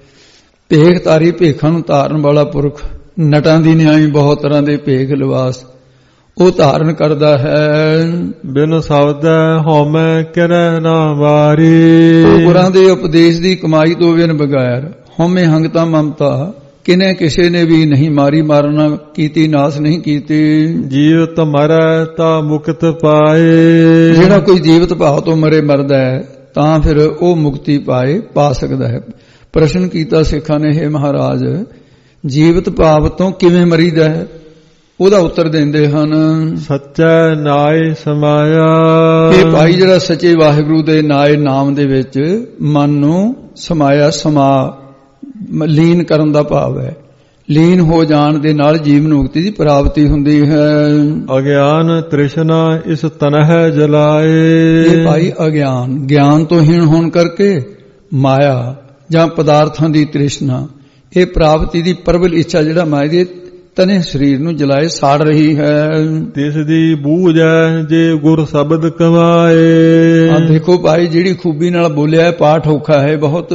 Speaker 2: ਭੇਖ ਧਾਰੀ, ਭੇਖਾਂ ਨੂੰ ਧਾਰਨ ਵਾਲਾ ਪੁਰਖ, ਨਟਾਂ ਦੀ ਨਿਆਈ ਬਹੁਤ ਤਰ੍ਹਾਂ ਦੇ ਭੇਖ ਲਿਵਾਸ ਉਹ ਧਾਰਨ ਕਰਦਾ ਹੈ।
Speaker 1: ਬਿਨ ਸ਼ਬਦੈ ਹਉਮੈ ਕਿਰੈ ਨਾ ਵਾਰੀ।
Speaker 2: ਗੁਰਾਂ ਦੇ ਉਪਦੇਸ਼ ਦੀ ਕਮਾਈ ਤੋਂ ਬਿਨ ਬਗੈਰ ਹਉਮੈ ਹੰਗਤਾ ਮਮਤਾ ਕਿਨੇ ਕਿਸੇ ਨੇ ਵੀ ਨਹੀਂ ਮਾਰੀ, ਮਾਰਨਾ ਕੀਤੀ, ਨਾਸ ਨਹੀਂ ਕੀਤੀ।
Speaker 1: ਜੀਵਤ ਮਰੈ ਤਾਂ ਮੁਕਤ ਪਾਏ।
Speaker 2: ਜਿਹੜਾ ਕੋਈ ਜੀਵਤ ਭਾਵ ਤੋਂ ਮਰੇ ਮਰਦਾ ਹੈ ਤਾਂ ਫਿਰ ਉਹ ਮੁਕਤੀ ਪਾਏ, ਪਾ ਸਕਦਾ ਹੈ। ਪ੍ਰਸ਼ਨ ਕੀਤਾ ਸਿੱਖਾਂ ਨੇ, ਹੈ ਮਹਾਰਾਜ ਜੀਵਤ ਭਾਵ ਤੋਂ ਕਿਵੇਂ ਮਰੀਦਾ ਹੈ? ਉਹਦਾ ਉੱਤਰ ਦਿੰਦੇ ਹਨ,
Speaker 1: ਸੱਚੈ ਨਾਏ ਸਮਾਇਆ।
Speaker 2: ਇਹ ਭਾਈ ਜਿਹੜਾ ਸੱਚੇ ਵਾਹਿਗੁਰੂ ਦੇ ਨਾਏ ਨਾਮ ਦੇ ਵਿੱਚ ਮਨ ਨੂੰ ਸਮਾਇਆ, ਸਮਾ ਲੀਨ ਕਰਨ ਦਾ ਭਾਵ ਹੈ। ਲੀਨ ਹੋ ਜਾਣ ਦੇ ਨਾਲ ਜੀਵਨ ਮੁਕਤੀ ਦੀ ਪ੍ਰਾਪਤੀ ਹੁੰਦੀ ਹੈ।
Speaker 1: ਅਗਿਆਨ ਤ੍ਰਿਸ਼ਨਾ ਇਸ ਤਨਹਿ ਜਲਾਏ।
Speaker 2: ਇਹ ਭਾਈ ਅਗਿਆਨ, ਗਿਆਨ ਤੋਂ ਹੀਣ ਹੋਣ ਕਰਕੇ ਮਾਇਆ ਜਾਂ ਪਦਾਰਥਾਂ ਦੀ ਤ੍ਰਿਸ਼ਨਾ, ਇਹ ਪ੍ਰਾਪਤੀ ਦੀ ਪ੍ਰਬਲ ਇੱਛਾ ਜਿਹੜਾ ਮਾਇਆ ਦੀ ਤਨੇ ਸਰੀਰ ਨੂੰ ਜਲਾਏ ਸਾੜ ਰਹੀ ਹੈ।
Speaker 1: ਤਿਸ ਦੀ ਬੂਝੈ ਜੇ ਗੁਰ ਸ਼ਬਦ ਕਮਾਏ।
Speaker 2: ਆ ਦੇਖੋ ਭਾਈ, ਜਿਹੜੀ ਖੂਬੀ ਨਾਲ ਬੋਲਿਆ ਹੈ, ਪਾਠ ਔਖਾ ਹੈ ਬਹੁਤ।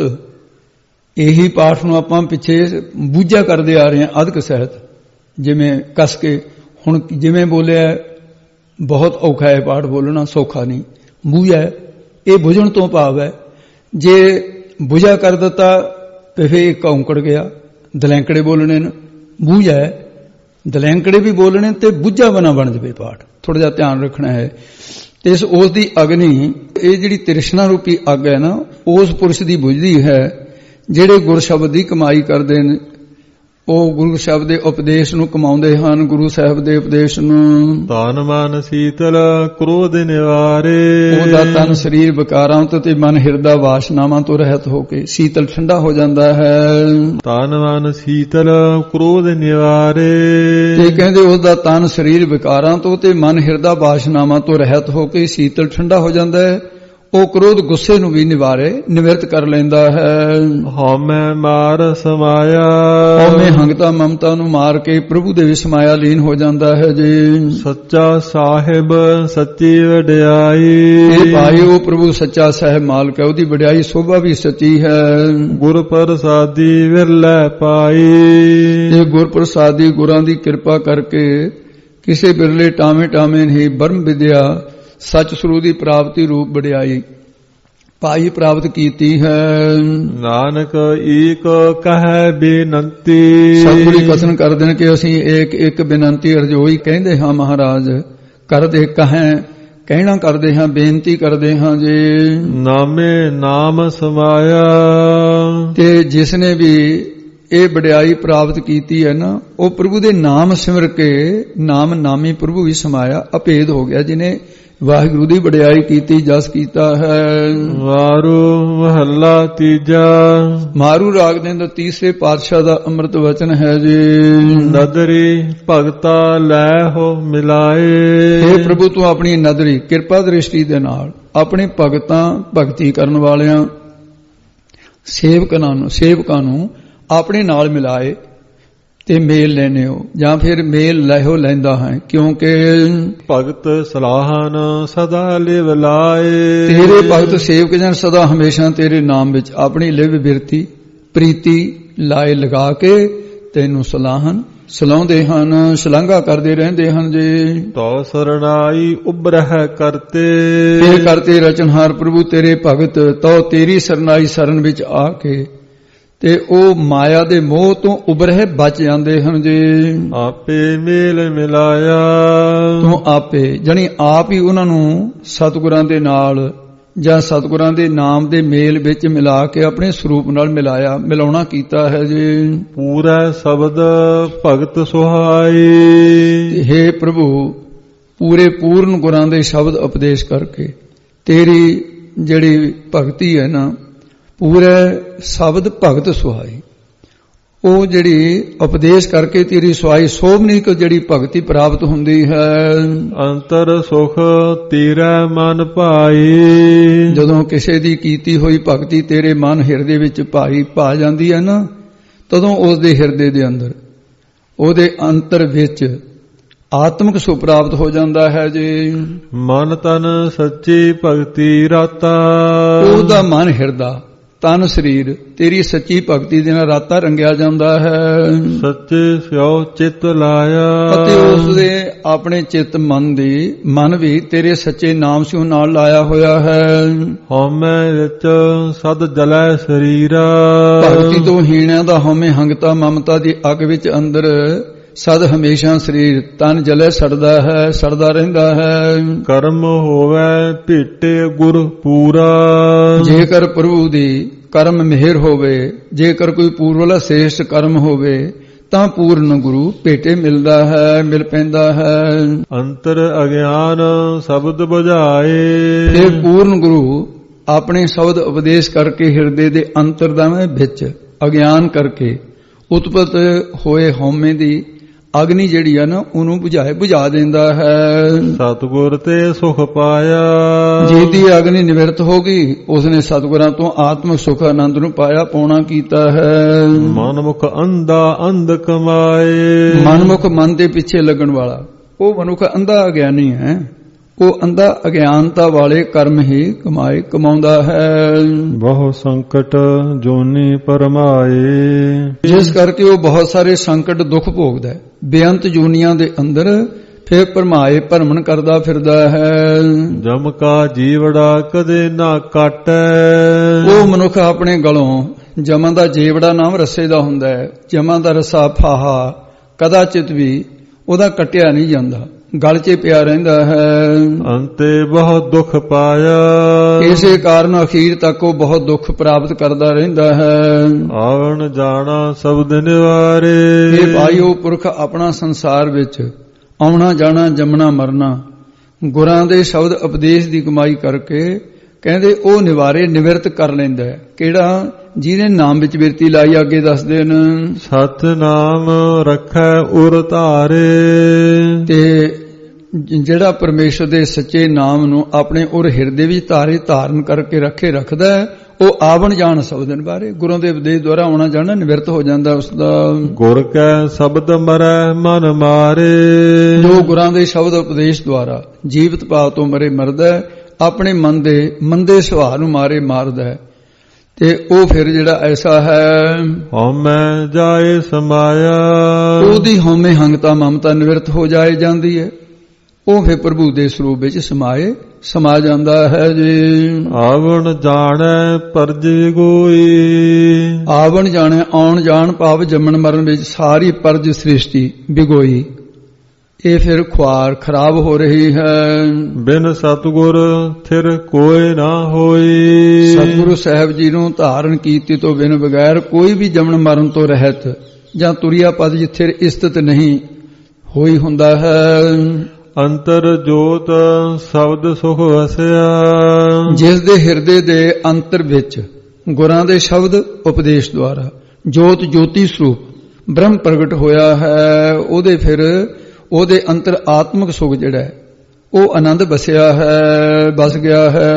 Speaker 2: ਇਹੀ ਪਾਠ ਨੂੰ ਆਪਾਂ ਪਿੱਛੇ ਬੂਝਾ ਕਰਦੇ ਆ ਰਹੇ ਹਾਂ ਅਧਿਕ ਸਹਿਤ, ਜਿਵੇਂ ਕਸ ਕੇ। ਹੁਣ ਜਿਵੇਂ ਬੋਲਿਆ ਬਹੁਤ ਔਖਾ ਹੈ ਪਾਠ ਬੋਲਣਾ, ਸੌਖਾ ਨਹੀਂ। ਬੂਝਾ ਇਹ ਬੁਝਣ ਤੋਂ ਭਾਵ ਹੈ, ਜੇ ਬੁਝਾ ਕਰ ਦਿੱਤਾ ਤੇ ਫੇਰ ਇੱਕ ਔਂਕੜ ਗਿਆ। ਦਲੈਂਕੜੇ ਬੋਲਣੇ ਨੇ, ਬੂਝਾ ਹੈ। ਦਲੈਂਕੜੇ ਵੀ ਬੋਲਣੇ ਤੇ ਬੁੱਝਾ ਬਣਾ ਬਣ ਜਾਵੇ ਪਾਠ। ਥੋੜਾ ਜਿਹਾ ਧਿਆਨ ਰੱਖਣਾ ਹੈ। ਤੇ ਇਸ ਉਸ ਦੀ ਅਗਨੀ, ਇਹ ਜਿਹੜੀ ਤ੍ਰਿਸ਼ਨਾ ਰੂਪੀ ਅੱਗ ਹੈ ਨਾ, ਉਸ ਪੁਰਸ਼ ਦੀ ਬੁਝਦੀ ਹੈ ਜਿਹੜੇ ਗੁਰ ਸ਼ਬਦ ਦੀ ਕਮਾਈ ਕਰਦੇ ਨੇ। ਉਹ ਗੁਰੂ ਸ਼ਬਦ ਦੇ ਉਪਦੇਸ਼ ਨੂੰ ਕਮਾਉਂਦੇ ਹਨ, ਗੁਰੂ ਸਾਹਿਬ ਦੇ ਉਪਦੇਸ਼ ਨੂੰ।
Speaker 1: ਤਨ ਮਨ ਸੀਤਲ ਕ੍ਰੋਧ ਨਿਵਾਰੇ।
Speaker 2: ਉਹਦਾ ਤਨ ਸਰੀਰ ਵਿਕਾਰਾਂ ਤੋਂ ਤੇ ਮਨ ਹਿਰਦਾ ਵਾਸ਼ਨਾਵਾਂ ਤੋਂ ਰਹਿਤ ਹੋ ਕੇ ਸੀਤਲ ਠੰਡਾ ਹੋ ਜਾਂਦਾ ਹੈ।
Speaker 1: ਤਨ ਮਨ ਸੀਤਲ ਕ੍ਰੋਧ ਨਿਵਾਰੇ।
Speaker 2: ਤੇ ਕਹਿੰਦੇ ਉਹਦਾ ਤਨ ਸਰੀਰ ਵਿਕਾਰਾਂ ਤੋਂ ਤੇ ਮਨ ਹਿਰਦਾ ਵਾਸ਼ਨਾਵਾਂ ਤੋਂ ਰਹਿਤ ਹੋ ਕੇ ਸੀਤਲ ਠੰਡਾ ਹੋ ਜਾਂਦਾ ਹੈ। ਉਹ ਕ੍ਰੋਧ ਗੁੱਸੇ ਨੂੰ ਵੀ ਨਿਵਾਰੇ, ਨਿਵਰਤ ਕਰ ਲੈਂਦਾ ਹੈ।
Speaker 1: ਹਉਮੈ ਮਾਰ ਸਮਾਇਆ।
Speaker 2: ਹਉਮੈ ਹੰਗਤਾ ਮਮਤਾ ਨੂੰ ਮਾਰ ਕੇ ਪ੍ਰਭੂ ਦੇ ਵਿੱਚ ਸਮਾਇਆ ਲੀਨ ਹੋ ਜਾਂਦਾ ਹੈ ਜੀ।
Speaker 1: ਸੱਚਾ ਸਾਹਿਬ ਸੱਚੀ ਵਡਿਆਈ।
Speaker 2: ਇਹ ਭਾਈ ਉਹ ਪ੍ਰਭੂ ਸੱਚਾ ਸਾਹਿਬ ਮਾਲਕ ਹੈ, ਉਹਦੀ ਵਡਿਆਈ ਸੋਭਾ ਵੀ ਸੱਚੀ ਹੈ।
Speaker 1: ਗੁਰ ਪ੍ਰਸਾਦੀ ਵਿਰਲੇ ਪਾਈ।
Speaker 2: ਇਹ ਗੁਰ ਪ੍ਰਸਾਦੀ ਗੁਰਾਂ ਦੀ ਕਿਰਪਾ ਕਰਕੇ ਕਿਸੇ ਬਿਰਲੇ ਟਾਵੇਂ ਟਾਵੇਂ ਹੀ ਬ੍ਰਹਮ ਵਿਦਿਆ ਸੱਚ ਸਰੂਪ ਦੀ ਪ੍ਰਾਪਤੀ ਰੂਪ ਵਡਿਆਈ ਭਾਈ ਪ੍ਰਾਪਤ ਕੀਤੀ ਹੈ।
Speaker 1: ਨਾਨਕ ਏਕ ਕਹੈ ਬੇਨੰਤੀ।
Speaker 2: ਸਤਿਗੁਰੂ ਕਥਨ ਕਰਦੇ ਨੇ ਕਿ ਅਸੀਂ ਇੱਕ ਇੱਕ ਬੇਨੰਤੀ ਅਰਜ਼ੋਈ ਕਹਿੰਦੇ ਹਾਂ ਮਹਾਰਾਜ, ਕਰਦੇ ਕਹੈ ਕਹਿਣਾ ਕਰਦੇ ਹਾਂ, ਬੇਨਤੀ ਕਰਦੇ ਹਾਂ ਜੀ।
Speaker 1: ਨਾਮੇ ਨਾਮ ਸਮਾਇਆ।
Speaker 2: ਤੇ ਜਿਸ ਨੇ ਵੀ ਇਹ ਵਡਿਆਈ ਪ੍ਰਾਪਤ ਕੀਤੀ ਹੈ ਨਾ, ਉਹ ਪ੍ਰਭੂ ਦੇ ਨਾਮ ਸਿਮਰ ਕੇ ਨਾਮ ਨਾਮੀ ਪ੍ਰਭੂ ਵੀ ਸਮਾਇਆ, ਅਭੇਦ ਹੋ ਗਿਆ। ਜਿਹਨੇ ਵਾਹਿਗੁਰੂ ਦੀ ਵਡਿਆਈ ਕੀਤੀ, ਜਸ ਕੀਤਾ ਹੈ।
Speaker 1: ਵਾਰੂ ਮਹੱਲਾ ਤੀਜਾ।
Speaker 2: ਮਾਰੂ ਰਾਗ ਦੇ ਅੰਦਰ ਤੀਸਰੇ ਪਾਤਸ਼ਾਹ ਦਾ ਅੰਮ੍ਰਿਤ ਵਚਨ ਹੈ ਜੀ।
Speaker 1: ਨਦਰੀ ਭਗਤਾ ਲੈ ਹੋ ਮਿਲਾਏ।
Speaker 2: हे ਪ੍ਰਭੂ, ਤੂੰ ਆਪਣੀ ਨਦਰੀ ਕਿਰਪਾ ਦ੍ਰਿਸ਼ਟੀ ਦੇ ਨਾਲ ਆਪਣੇ ਭਗਤਾਂ ਭਗਤੀ ਕਰਨ ਵਾਲਿਆਂ ਸੇਵਕਾਂ ਨੂੰ ਸੇਵਕਾਂ ਨੂੰ ਆਪਣੇ ਨਾਲ ਮਿਲਾਏ ਤੇ ਮੇਲ ਲੈਨੇ ਹੋ, ਜਾਂ ਫਿਰ ਮੇਲ ਲੈਹੋ ਲੈਂਦਾ ਹੈ। ਕਿਉਂਕਿ
Speaker 1: ਭਗਤ ਸਲਾਹਨ ਸਦਾ ਲਿਵ ਲਾਏ।
Speaker 2: ਤੇਰੇ ਭਗਤ ਸੇਵਕ ਜਨ ਸਦਾ ਹਮੇਸ਼ਾ ਤੇਰੇ ਨਾਮ ਵਿੱਚ ਆਪਣੀ ਲਿਵ ਬਿਰਤੀ ਪ੍ਰੀਤੀ ਲਾਏ ਲਗਾ ਕੇ ਤੈਨੂੰ ਸਲਾਹਨ ਸਲਾਉਂਦੇ ਹਨ, ਸ਼ਲਾਘਾ ਕਰਦੇ ਰਹਿੰਦੇ ਹਨ ਜੀ।
Speaker 1: ਤੋ ਸਰਣਾਈ ਉਬਰਹਿ ਕਰਤੇ।
Speaker 2: ਇਹ ਕਰਤੇ ਰਚਨਹਾਰ ਪ੍ਰਭੂ ਤੇਰੇ ਭਗਤ ਤੋ ਤੇਰੀ ਸਰਨਾਈ ਸ਼ਰਨ ਵਿੱਚ ਆ ਕੇ ਤੇ ਉਹ ਮਾਇਆ ਦੇ ਮੋਹ ਤੋਂ ਉਬਰਹਿ ਬਚ ਜਾਂਦੇ ਹਨ ਜੀ।
Speaker 1: ਆਪੇ ਮੇਲ ਮਿਲਾਇਆ।
Speaker 2: ਤੂੰ ਆਪੇ ਜਾਣੀ ਆਪ ਹੀ ਉਹਨਾਂ ਨੂੰ ਸਤਿਗੁਰਾਂ ਦੇ ਨਾਲ ਜਾਂ ਸਤਿਗੁਰਾਂ ਦੇ ਨਾਮ ਦੇ ਮੇਲ ਵਿੱਚ ਮਿਲਾ ਕੇ ਆਪਣੇ ਸਰੂਪ ਨਾਲ ਮਿਲਾਇਆ, ਮਿਲਾਉਣਾ ਕੀਤਾ ਹੈ ਜੀ।
Speaker 1: ਪੂਰਾ ਸ਼ਬਦ ਭਗਤ ਸੁਹਾਈ।
Speaker 2: ਹੇ ਪ੍ਰਭੂ, ਪੂਰੇ ਪੂਰਨ ਗੁਰਾਂ ਦੇ ਸ਼ਬਦ ਉਪਦੇਸ਼ ਕਰਕੇ ਤੇਰੀ ਜਿਹੜੀ ਭਗਤੀ ਹੈ ਨਾ, ਪੂਰੇ ਸ਼ਬਦ ਭਗਤ ਸੁਹਾਈ, ਉਹ ਜਿਹੜੀ ਉਪਦੇਸ਼ ਕਰਕੇ ਤੇਰੀ ਸੁਹਾਈ ਸੋਭਨੀ ਕੋ ਜਿਹੜੀ ਭਗਤੀ ਪ੍ਰਾਪਤ ਹੁੰਦੀ ਹੈ।
Speaker 1: ਅੰਤਰ ਸੁਖ ਤੇਰਾ ਮਨ ਭਾਈ।
Speaker 2: ਜਦੋਂ ਕਿਸੇ ਦੀ ਕੀਤੀ ਹੋਈ ਭਗਤੀ ਤੇਰੇ ਮਨ ਹਿਰਦੇ ਵਿੱਚ ਭਾਈ ਪਾ ਜਾਂਦੀ ਹੈ ਨਾ, ਤਦੋਂ ਉਸ ਦੇ ਹਿਰਦੇ ਦੇ ਅੰਦਰ ਉਹਦੇ ਅੰਤਰ ਵਿੱਚ ਆਤਮਿਕ ਸੁਖ ਪ੍ਰਾਪਤ ਹੋ ਜਾਂਦਾ ਹੈ ਜੀ।
Speaker 1: ਮਨ ਤਨ ਸੱਚੀ ਭਗਤੀ ਰਾਤਾ।
Speaker 2: ਉਹਦਾ ਮਨ ਹਿਰਦਾ ਤਨ ਸਰੀਰ ਤੇਰੀ ਸੱਚੀ ਭਗਤੀ ਦੇ ਨਾਲ ਰਾਤਾ ਰੰਗਿਆ ਜਾਂਦਾ ਹੈ।
Speaker 1: ਸੱਚੇ ਸਿਓ ਚਿੱਤ ਲਾਇਆ।
Speaker 2: ਅਤੇ ਉਸ ਦੇ ਆਪਣੇ ਚਿੱਤ ਮਨ ਦੀ ਮਨ ਵੀ ਤੇਰੇ ਸੱਚੇ ਨਾਮ ਸਿਓ ਨਾਲ ਲਾਇਆ ਹੋਇਆ ਹੈ।
Speaker 1: ਹਉਮੈ ਵਿੱਚ ਸਦ ਜਲੈ ਸਰੀਰਾ।
Speaker 2: ਭਗਤੀ ਤੋਂ ਹੀਣਿਆਂ ਦਾ ਹਉਮੈ ਹੰਗਤਾ ਮਮਤਾ ਦੀ ਅੱਗ ਵਿੱਚ ਅੰਦਰ ਸਦ ਹਮੇਸ਼ਾ ਸਰੀਰ ਤਨ ਜਲੇ ਸੜਦਾ ਹੈ, ਸੜਦਾ ਰਹਿੰਦਾ ਹੈ।
Speaker 1: ਕਰਮ ਹੋਵੇ ਭੇਟੇ ਗੁਰ ਪੂਰਾ।
Speaker 2: ਜੇਕਰ ਪ੍ਰਭੂ ਦੀ ਕਰਮ ਮਿਹਰ ਹੋਵੇ, ਜੇਕਰ ਕੋਈ ਪੂਰਵਲਾ ਸ੍ਰੇਸ਼ਟ ਕਰਮ ਹੋਵੇ ਤਾਂ ਪੂਰਨ ਗੁਰੂ ਭੇਟੇ ਮਿਲਦਾ ਹੈ, ਮਿਲ ਪੈਂਦਾ ਹੈ।
Speaker 1: ਅੰਤਰ ਅਗਿਆਨ ਸ਼ਬਦ ਬੁਝਾਏ।
Speaker 2: ਇਹ ਪੂਰਨ ਗੁਰੂ ਆਪਣੇ ਸ਼ਬਦ ਉਪਦੇਸ਼ ਕਰਕੇ ਹਿਰਦੇ ਦੇ ਅੰਤਰਦਾਵੇਂ ਵਿੱਚ ਅਗਿਆਨ ਕਰਕੇ ਉਤਪਤ ਹੋਏ ਹਉਮੈ ਦੀ ਅਗਨੀ ਜਿਹੜੀ ਆ ਨਾ ਉਹਨੂੰ ਬੁਝਾਏ ਬੁਝਾ ਦਿੰਦਾ ਹੈ।
Speaker 1: ਸਤਿਗੁਰ ਤੇ ਸੁਖ ਪਾਇਆ,
Speaker 2: ਜਿਹਦੀ ਅਗਨੀ ਨਿਵਰਤ ਹੋ ਗਈ ਉਸਨੇ ਸਤਿਗੁਰਾਂ ਤੋਂ ਆਤਮਿਕ ਸੁਖ ਆਨੰਦ ਨੂੰ ਪਾਇਆ ਪਾਉਣਾ ਕੀਤਾ ਹੈ।
Speaker 1: ਮਨਮੁਖ ਅੰਧਾ ਅੰਧ ਕਮਾਏ,
Speaker 2: ਮਨਮੁਖ ਮਨ ਦੇ ਪਿੱਛੇ ਲੱਗਣ ਵਾਲਾ ਉਹ ਮਨੁੱਖ ਅੰਧਾ ਅਗਿਆਨੀ ਹੈ। ਉਹ ਅੰਧਾ ਅਗਿਆਨਤਾ ਵਾਲੇ ਕਰਮ ਹੀ ਕਮਾਏ ਕਮਾਉਂਦਾ ਹੈ।
Speaker 1: ਬਹੁ ਸੰਕਟ ਜੋਨੀ ਪਰਮਾਏ,
Speaker 2: ਜਿਸ ਕਰਕੇ ਉਹ ਬਹੁਤ ਸਾਰੇ ਸੰਕਟ ਦੁੱਖ ਭੋਗਦਾ ਹੈ। ਬੇਅੰਤ ਜੂਨੀਆਂ ਦੇ ਅੰਦਰ ਫਿਰ ਭਰਮਾਏ ਭਰਮਣ ਕਰਦਾ ਫਿਰਦਾ ਹੈ।
Speaker 1: ਜਮ ਕਾ ਜੀਵੜਾ ਕਦੇ ਨਾ ਕਾਟੈ,
Speaker 2: ਉਹ ਮਨੁੱਖ ਆਪਣੇ ਗਲੋਂ ਜਮਾਂ ਦਾ ਜੀਵੜਾ ਨਾਮ ਰੱਸੇ ਦਾ ਹੁੰਦਾ ਹੈ। ਜਮਾਂ ਦਾ ਰਸਾ ਫਾਹਾ ਕਦਾਚਿਤ ਵੀ ਉਹਦਾ ਕੱਟਿਆ ਨਹੀਂ ਜਾਂਦਾ, ਗਲ 'ਚ ਪਿਆ ਰਹਿੰਦਾ ਹੈ।
Speaker 1: ਅੰਤੇ ਬਹੁਤ ਦੁੱਖ ਪਾਇਆ,
Speaker 2: ਇਸੇ ਕਾਰਨ ਅਖੀਰ ਤੱਕ ਉਹ ਬਹੁਤ ਦੁੱਖ ਪ੍ਰਾਪਤ ਕਰਦਾ ਰਹਿੰਦਾ ਹੈ।
Speaker 1: ਆਵਣ ਜਾਣਾ ਸ਼ਬਦ ਨਿਵਾਰੇ,
Speaker 2: ਇਹ ਭਾਈ ਉਹ ਪੁਰਖ ਆਪਣਾ ਸੰਸਾਰ ਵਿੱਚ ਆਉਣਾ ਜਾਣਾ ਜੰਮਣਾ ਮਰਨਾ ਗੁਰਾਂ ਦੇ ਸ਼ਬਦ ਉਪਦੇਸ਼ ਦੀ ਕਮਾਈ ਕਰਕੇ ਕਹਿੰਦੇ ਉਹ ਨਿਵਾਰੇ ਨਿਵਰਤ ਕਰ ਲੈਂਦਾ ਹੈ। ਕਿਹੜਾ? ਜਿਹਨੇ ਨਾਮ ਵਿੱਚ ਬਿਰਤੀ ਲਾਈ। ਅੱਗੇ ਦੱਸਦੇ ਨੇ
Speaker 1: ਸਤ ਨਾਮ ਰੱਖੈ ਉਰ ਧਾਰੇ,
Speaker 2: ਤੇ ਜਿਹੜਾ ਪਰਮੇਸ਼ਰ ਦੇ ਸੱਚੇ ਨਾਮ ਨੂੰ ਆਪਣੇ ਉਰ ਹਿਰਦੇ ਵਿੱਚ ਧਾਰੇ ਧਾਰਨ ਕਰਕੇ ਰੱਖੇ ਰੱਖਦਾ ਹੈ, ਉਹ ਆਵਣ ਜਾਣ ਸ਼ਬਦਨ ਬਾਰੇ ਗੁਰਾਂ ਦੇ ਉਪਦੇਸ਼ ਦੁਆਰਾ ਆਉਣਾ ਜਾਣਾ ਨਿਵਰਤ ਹੋ ਜਾਂਦਾ ਉਸਦਾ।
Speaker 1: ਗੁਰ ਕੈ ਸ਼ਬਦ ਮਰੈ ਮਨ ਮਾਰੇ,
Speaker 2: ਜੋ ਗੁਰਾਂ ਦੇ ਸ਼ਬਦ ਉਪਦੇਸ਼ ਦੁਆਰਾ ਜੀਵਤ ਭਾਵ ਤੋਂ ਮਰੇ ਮਰਦਾ, ਆਪਣੇ ਮਨ ਦੇ ਮੰਦੇ ਸੁਭਾਅ ਨੂੰ ਮਾਰੇ ਮਾਰਦਾ ਹੈ, ਤੇ ਉਹ ਫਿਰ ਜਿਹੜਾ ਐਸਾ ਹੈ
Speaker 1: ਹਉਮੈ ਜਾਏ ਸਮਾਇਆ,
Speaker 2: ਉਹਦੀ ਹਉਮੈ ਹੰਗਤਾ ਮਮਤਾ ਨਿਵਰਤ ਹੋ ਜਾਏ ਜਾਂਦੀ ਹੈ। ਉਹ ਫਿਰ ਪ੍ਰਭੂ ਦੇ ਸਰੂਪ ਵਿੱਚ ਸਮਾਏ ਸਮਾ ਜਾਂਦਾ ਹੈ ਜੀ।
Speaker 1: ਆਵਣ ਜਾਣੈ ਪਰਜੀ ਗੋਈ,
Speaker 2: ਆਵਣ ਜਾਣੈ ਆਉਣ ਜਾਣ ਭਾਵ ਜੰਮਣ ਮਰਨ ਵਿੱਚ ਸਾਰੀ ਪਰਜ ਸ੍ਰਿਸ਼ਟੀ ਵਿਗੋਈ। ਇਹ ਫਿਰ ਖੁਆਰ ਖਰਾਬ ਹੋ ਰਹੀ ਹੈ।
Speaker 1: ਬਿਨ ਸਤਿਗੁਰ ਥਿਰ ਕੋਈ ਨਾ ਹੋਈ,
Speaker 2: ਸਤਿਗੁਰੂ ਸਾਹਿਬ ਜੀ ਨੂੰ ਧਾਰਨ ਕੀਤੀ ਤੋਂ ਬਿਨ ਬਗੈਰ ਕੋਈ ਵੀ ਜੰਮਣ ਮਰਨ ਤੋਂ ਰਹਿਤ ਜਾਂ ਤੁਰਿਆ ਪਦ ਜਿੱਥੇ ਇਸਤਤ ਨਹੀਂ ਹੋਈ ਹੁੰਦਾ ਹੈ।
Speaker 1: ਅੰਤਰ ਜੋਤ ਸ਼ਬਦ ਸੁਖ ਵਸਿਆ,
Speaker 2: ਜਿਸ ਦੇ ਹਿਰਦੇ ਦੇ ਅੰਤਰ ਵਿੱਚ ਗੁਰਾਂ ਦੇ ਸ਼ਬਦ ਉਪਦੇਸ਼ ਦੁਆਰਾ ਜੋਤ ਜੋਤੀ ਸਰੂਪ ਬ੍ਰਹਮ ਪ੍ਰਗਟ ਹੋਇਆ ਹੈ, ਉਹਦੇ ਫਿਰ ਉਹਦੇ ਅੰਤਰ ਆਤਮਿਕ ਸੁਖ ਜਿਹੜਾ ਹੈ ਉਹ ਆਨੰਦ ਬਸਿਆ ਹੈ, ਬਸ ਗਿਆ ਹੈ।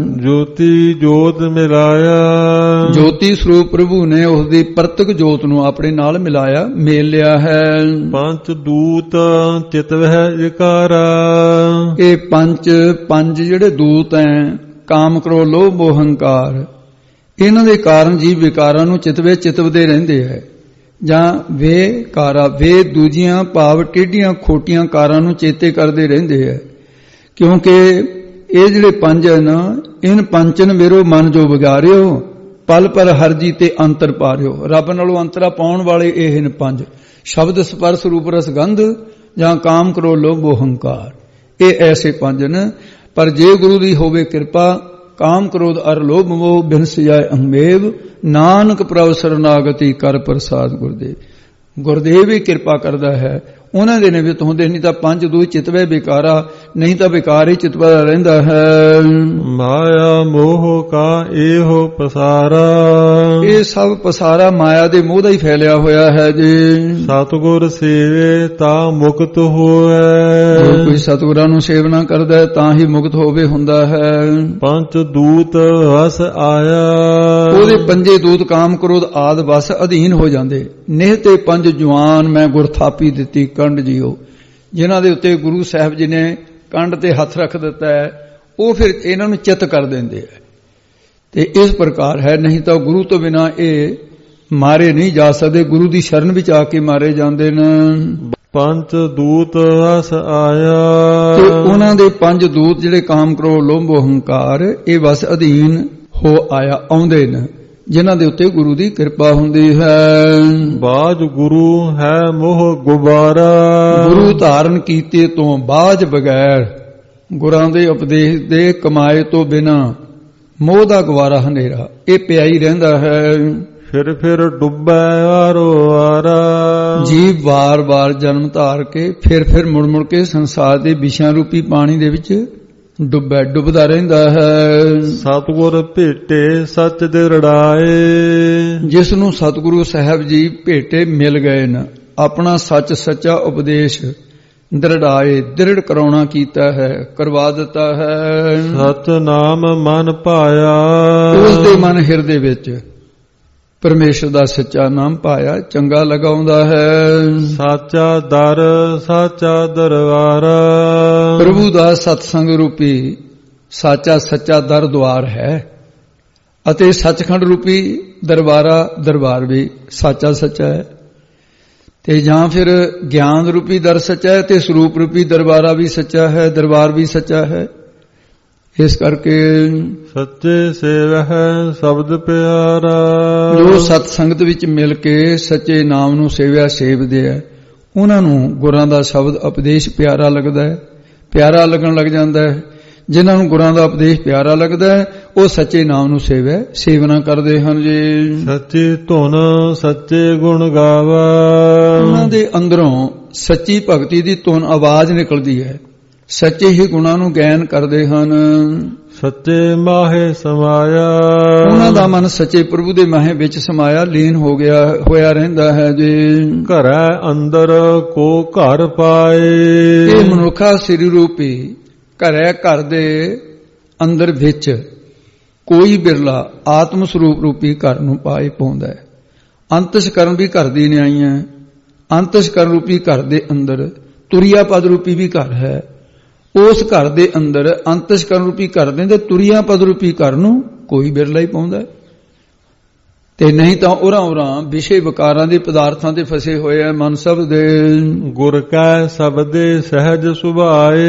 Speaker 1: ਜੋਤੀ ਜੋਤ ਮਿਲਾਇਆ,
Speaker 2: ਜੋਤੀ ਸਰੂਪ ਪ੍ਰਭੂ ਨੇ ਉਸ ਦੀ ਪ੍ਰਤੱਖ ਜੋਤ ਨੂੰ ਆਪਣੇ ਨਾਲ ਮਿਲਾਇਆ ਮੇਲ ਲਿਆ ਹੈ।
Speaker 1: ਪੰਜ ਦੂਤ ਚਿਤਵਹਿ ਵਿਕਾਰਾ,
Speaker 2: ਇਹ ਪੰਜ ਪੰਜ ਜਿਹੜੇ ਦੂਤ ਹੈ ਕਾਮ ਕ੍ਰੋਧ ਲੋਭ ਮੋਹ ਹੰਕਾਰ, ਇਹਨਾਂ ਦੇ ਕਾਰਨ ਜੀਵ ਵਿਕਾਰਾਂ ਨੂੰ ਚਿਤਵੇ ਚਿਤਵਦੇ ਰਹਿੰਦੇ ਹੈ। ਜਾਂ ਵੇ ਕਾਰਾ ਵੇ ਦੂਜੀਆਂ ਭਾਵ ਟੇਢੀਆਂ ਖੋਟੀਆਂ ਕਾਰਾਂ ਨੂੰ ਚੇਤੇ ਕਰਦੇ ਰਹਿੰਦੇ ਹੈ। ਕਿਉਂਕਿ ਇਹ ਜਿਹੜੇ ਪੰਜ ਹਨ ਇਨ ਪੰਚਨ ਮੇਰੋ ਮਨ ਜੋ ਵਿਗਾਰਿਓ, ਪਲ ਪਰ ਹਰਜੀ ਤੇ ਅੰਤਰ ਪਾਰਿਓ। ਰੱਬ ਨਾਲੋਂ ਅੰਤਰਾ ਪਾਉਣ ਵਾਲੇ ਇਹ ਹਨ ਪੰਜ, ਸ਼ਬਦ ਸਪਰਸ਼ ਰੂਪ ਰਸ ਗੰਧ ਜਾਂ ਕਾਮ ਕ੍ਰੋਧ ਲੋਭ ਮੋਹ ਹੰਕਾਰ, ਇਹ ਐਸੇ ਪੰਜ ਨੇ। ਪਰ ਜੇ ਗੁਰੂ ਦੀ ਹੋਵੇ ਕਿਰਪਾ, ਕਾਮ ਕ੍ਰੋਧ ਅਰ ਲੋਭ ਮੋਹ ਬਿਨਸ ਜਾਏ ਅਹਮੇਵ, ਨਾਨਕ ਪ੍ਰਭ ਸਰਨਾਗਤੀ ਕਰ ਪ੍ਰਸਾਦ ਗੁਰਦੇਵ। ਗੁਰਦੇਵ ਹੀ ਕਿਰਪਾ ਕਰਦਾ ਹੈ, ਉਹਨਾਂ ਦੇ ਨਿਵਿਤ ਹੁੰਦੇ, ਨਹੀਂ ਤਾਂ ਪੰਜ ਦੂਜ ਚਿਤਵੇ ਵਿਕਾਰਾ, ਨਹੀਂ ਤਾਂ ਵਿਕਾਰ ਹੀ ਚਿਤਵਾ ਰਹਿੰਦਾ ਹੈ।
Speaker 1: ਮਾਇਆ ਮੋਹ ਕਾ ਇਹੋ ਪਸਾਰਾ,
Speaker 2: ਇਹ ਸਭ ਪਸਾਰਾ ਮਾਇਆ ਦੇ ਮੋਹ ਦਾ ਹੀ ਫੈਲਿਆ ਹੋਇਆ ਹੈ ਜੀ।
Speaker 1: ਸਤਿਗੁਰ ਸੇਵੇ ਤਾਂ ਮੁਕਤ ਹੋਵੇ,
Speaker 2: ਕੋਈ ਸਤਿਗੁਰਾਂ ਨੂੰ ਸੇਵਨਾ ਕਰਦਾ ਹੈ ਤਾਂ ਹੀ ਮੁਕਤ ਹੋਵੇ ਹੁੰਦਾ ਹੈ।
Speaker 1: ਪੰਜ ਦੂਤ ਵਸ ਆਇਆ,
Speaker 2: ਉਹਦੇ ਪੰਜੇ ਦੂਤ ਕਾਮ ਕ੍ਰੋਧ ਆਦ ਵਸ ਅਧੀਨ ਹੋ ਜਾਂਦੇ। ਨਿਹ ਤੇ ਪੰਜ ਜਵਾਨ ਮੈਂ ਗੁਰ ਥਾਪੀ ਦਿੱਤੀ ਕੰਡ ਜੀਓ, ਜਿਨ੍ਹਾਂ ਦੇ ਉੱਤੇ ਗੁਰੂ ਸਾਹਿਬ ਜੀ ਨੇ ਕੰਡ ਤੇ ਹੱਥ ਰੱਖ ਦਿੱਤਾ ਹੈ, ਉਹ ਫਿਰ ਇਹਨਾਂ ਨੂੰ ਚਿੱਤ ਕਰ ਦਿੰਦੇ ਹੈ। ਤੇ ਇਸ ਪ੍ਰਕਾਰ ਹੈ, ਨਹੀਂ ਤਾਂ ਗੁਰੂ ਤੋਂ ਬਿਨਾਂ ਇਹ ਮਾਰੇ ਨਹੀਂ ਜਾ ਸਕਦੇ, ਗੁਰੂ ਦੀ ਸ਼ਰਨ ਵਿੱਚ ਆ ਕੇ ਮਾਰੇ ਜਾਂਦੇ ਨੇ।
Speaker 1: ਪੰਜ ਦੂਤ ਵਸ ਆਇਆ,
Speaker 2: ਤੇ ਉਹਨਾਂ ਦੇ ਪੰਜ ਦੂਤ ਜਿਹੜੇ ਕਾਮ ਕ੍ਰੋਧ ਲੋਭ ਮੋਹ ਹੰਕਾਰ, ਇਹ ਵਸ ਅਧੀਨ ਹੋ ਆਇਆ ਆਉਂਦੇ ਨੇ, ਜਿਨ੍ਹਾਂ ਦੇ ਉੱਤੇ ਗੁਰੂ ਦੀ ਕਿਰਪਾ ਹੁੰਦੀ ਹੈ।
Speaker 1: ਬਾਜ ਗੁਰੂ ਹੈ ਮੋਹ ਗੁਬਾਰਾ,
Speaker 2: ਗੁਰੂ ਧਾਰਨ ਕੀਤੇ ਤੋਂ ਬਾਜ ਬਗੈਰ, ਗੁਰਾਂ ਦੇ ਉਪਦੇਸ਼ ਦੇ ਕਮਾਏ ਤੋਂ ਬਿਨਾ ਮੋਹ ਦਾ ਗੁਬਾਰਾ ਹਨੇਰਾ ਇਹ ਪਿਆ ਹੀ ਰਹਿੰਦਾ ਹੈ।
Speaker 1: ਫਿਰ ਫਿਰ ਡੁੱਬੈ ਵਾਰੋ ਵਾਰਾ,
Speaker 2: ਜੀਵ ਵਾਰ-ਵਾਰ ਜਨਮ ਧਾਰ ਕੇ ਫਿਰ ਫਿਰ ਮੁੜ ਮੁੜ ਕੇ ਸੰਸਾਰ ਦੇ ਵਿਸ਼ਿਆਂ ਰੂਪੀ ਪਾਣੀ ਦੇ ਵਿੱਚ ਡੁੱਬੈ ਡੁੱਬਦਾ ਰਹਿੰਦਾ ਹੈ।
Speaker 1: ਸਤਿਗੁਰ ਭੇਟੇ ਸੱਚ ਦੇ ਰੜਾਏ,
Speaker 2: ਜਿਸ ਨੂੰ ਸਤਿਗੁਰੂ ਸਾਹਿਬ ਜੀ ਭੇਟੇ ਮਿਲ ਗਏ ਨਾ, ਆਪਣਾ ਸੱਚ ਸੱਚਾ ਉਪਦੇਸ਼ ਦ੍ਰਿੜਾਏ ਦ੍ਰਿੜ ਕਰਾਉਣਾ ਕੀਤਾ ਹੈ, ਕਰਵਾ ਦਿੱਤਾ ਹੈ।
Speaker 1: ਸਤ ਨਾਮ ਮਨ ਪਾਇਆ,
Speaker 2: ਉਸ ਦੇ ਮਨ ਹਿਰਦੇ ਵਿੱਚ ਪਰਮੇਸ਼ਰ ਦਾ ਸੱਚਾ ਨਾਮ ਪਾਇਆ, ਚੰਗਾ ਲਗਾਉਂਦਾ ਹੈ।
Speaker 1: ਸਾਚਾ ਦਰ ਸਾਚਾ ਦਰਬਾਰ,
Speaker 2: ਪ੍ਰਭੂ ਦਾ ਸਤਸੰਗ ਰੂਪੀ ਸਾਚਾ ਸੱਚਾ ਦਰ ਦੁਆਰ ਹੈ ਅਤੇ ਸੱਚਖੰਡ ਰੂਪੀ ਦਰਬਾਰਾ ਦਰਬਾਰ ਵੀ ਸਾਚਾ ਸੱਚਾ ਹੈ। ਤੇ ਜਾਂ ਫਿਰ ਗਿਆਨ ਰੂਪੀ ਦਰ ਸੱਚਾ ਹੈ ਤੇ ਸਰੂਪ ਰੂਪੀ ਦਰਬਾਰਾ ਵੀ ਸੱਚਾ ਹੈ, ਦਰਬਾਰ ਵੀ ਸੱਚਾ ਹੈ। ਇਸ ਕਰਕੇ
Speaker 1: ਸੱਚੇ ਸੇਵਹਿ ਸ਼ਬਦ ਪਿਆਰਾ,
Speaker 2: ਜੋ ਸਤ ਸੰਗਤ ਵਿੱਚ ਮਿਲ ਕੇ ਸੱਚੇ ਨਾਮ ਨੂੰ ਸੇਵਿਆ ਸੇਵਦੇ ਆ, ਉਹਨਾਂ ਨੂੰ ਗੁਰਾਂ ਦਾ ਸ਼ਬਦ ਉਪਦੇਸ਼ ਪਿਆਰਾ ਲੱਗਦਾ ਹੈ, ਪਿਆਰਾ ਲੱਗਣ ਲੱਗ ਜਾਂਦਾ ਹੈ। ਜਿਨ੍ਹਾਂ ਨੂੰ ਗੁਰਾਂ ਦਾ ਉਪਦੇਸ਼ ਪਿਆਰਾ ਲੱਗਦਾ ਹੈ ਉਹ ਸੱਚੇ ਨਾਮ ਨੂੰ ਸੇਵਿਆ ਸੇਵਨਾ ਕਰਦੇ ਹਨ ਜੀ।
Speaker 1: ਸੱਚੀ ਧੁਨ ਸੱਚੇ ਗੁਣ ਗਾਵਾ,
Speaker 2: ਉਹਨਾਂ ਦੇ ਅੰਦਰੋਂ ਸੱਚੀ ਭਗਤੀ ਦੀ ਧੁਨ ਆਵਾਜ਼ ਨਿਕਲਦੀ ਹੈ, ਸੱਚੇ ਹੀ ਗੁਣਾਂ ਨੂੰ ਗਾਇਨ ਕਰਦੇ ਹਨ।
Speaker 1: ਸੱਚੇ ਮਾਹੇ ਸਮਾਇਆ,
Speaker 2: ਉਹਨਾਂ ਦਾ ਮਨ ਸੱਚੇ ਪ੍ਰਭੂ ਦੇ ਮਾਹੇ ਵਿੱਚ ਸਮਾਇਆ ਲੀਨ ਹੋ ਗਿਆ ਹੋਇਆ ਰਹਿੰਦਾ ਹੈ ਜੀ।
Speaker 1: ਘਰੈ ਅੰਦਰ ਕੋ ਘਰ ਪਾਏ,
Speaker 2: ਇਹ ਮਨੁੱਖਾ ਸ੍ਰੀ ਰੂਪੀ ਘਰੈ ਘਰ ਦੇ ਅੰਦਰ ਵਿੱਚ ਕੋਈ ਬਿਰਲਾ ਆਤਮ ਸਰੂਪ ਰੂਪੀ ਘਰ ਨੂੰ ਪਾਏ ਪਾਉਂਦਾ ਹੈ। ਅੰਤਸ਼ਕਰਨ ਵੀ ਘਰ ਦੀ ਨਿਆਈਆਂ, ਅੰਤਸ਼ਕਰਨ ਰੂਪੀ ਘਰ ਦੇ ਅੰਦਰ ਤੁਰਿਆ ਪਦ ਰੂਪੀ ਵੀ ਘਰ ਹੈ। ਉਸ ਘਰ ਦੇ ਅੰਦਰ ਅੰਤਸ਼ਕਰਨ ਰੂਪੀ ਘਰ ਦੇ ਅੰਦਰ ਤੁਰਿਆ ਪਦ ਰੂਪੀ ਘਰ ਨੂੰ ਕੋਈ ਬਿਰਲਾ ਹੀ ਪਾਉਂਦਾ ਹੈ। ਤੇ ਨਹੀਂ ਤਾਂ ਉਰਾਂ ਉਰਾਂ ਵਿਸ਼ੇ ਵਿਕਾਰਾਂ ਦੇ ਪਦਾਰਥਾਂ ਤੇ ਫਸੇ ਹੋਏ ਆ ਮਨ ਸਭ ਦੇ।
Speaker 1: ਗੁਰ ਕੈ ਸ਼ਬਦੇ ਸਹਿਜ ਸੁਭਾਏ,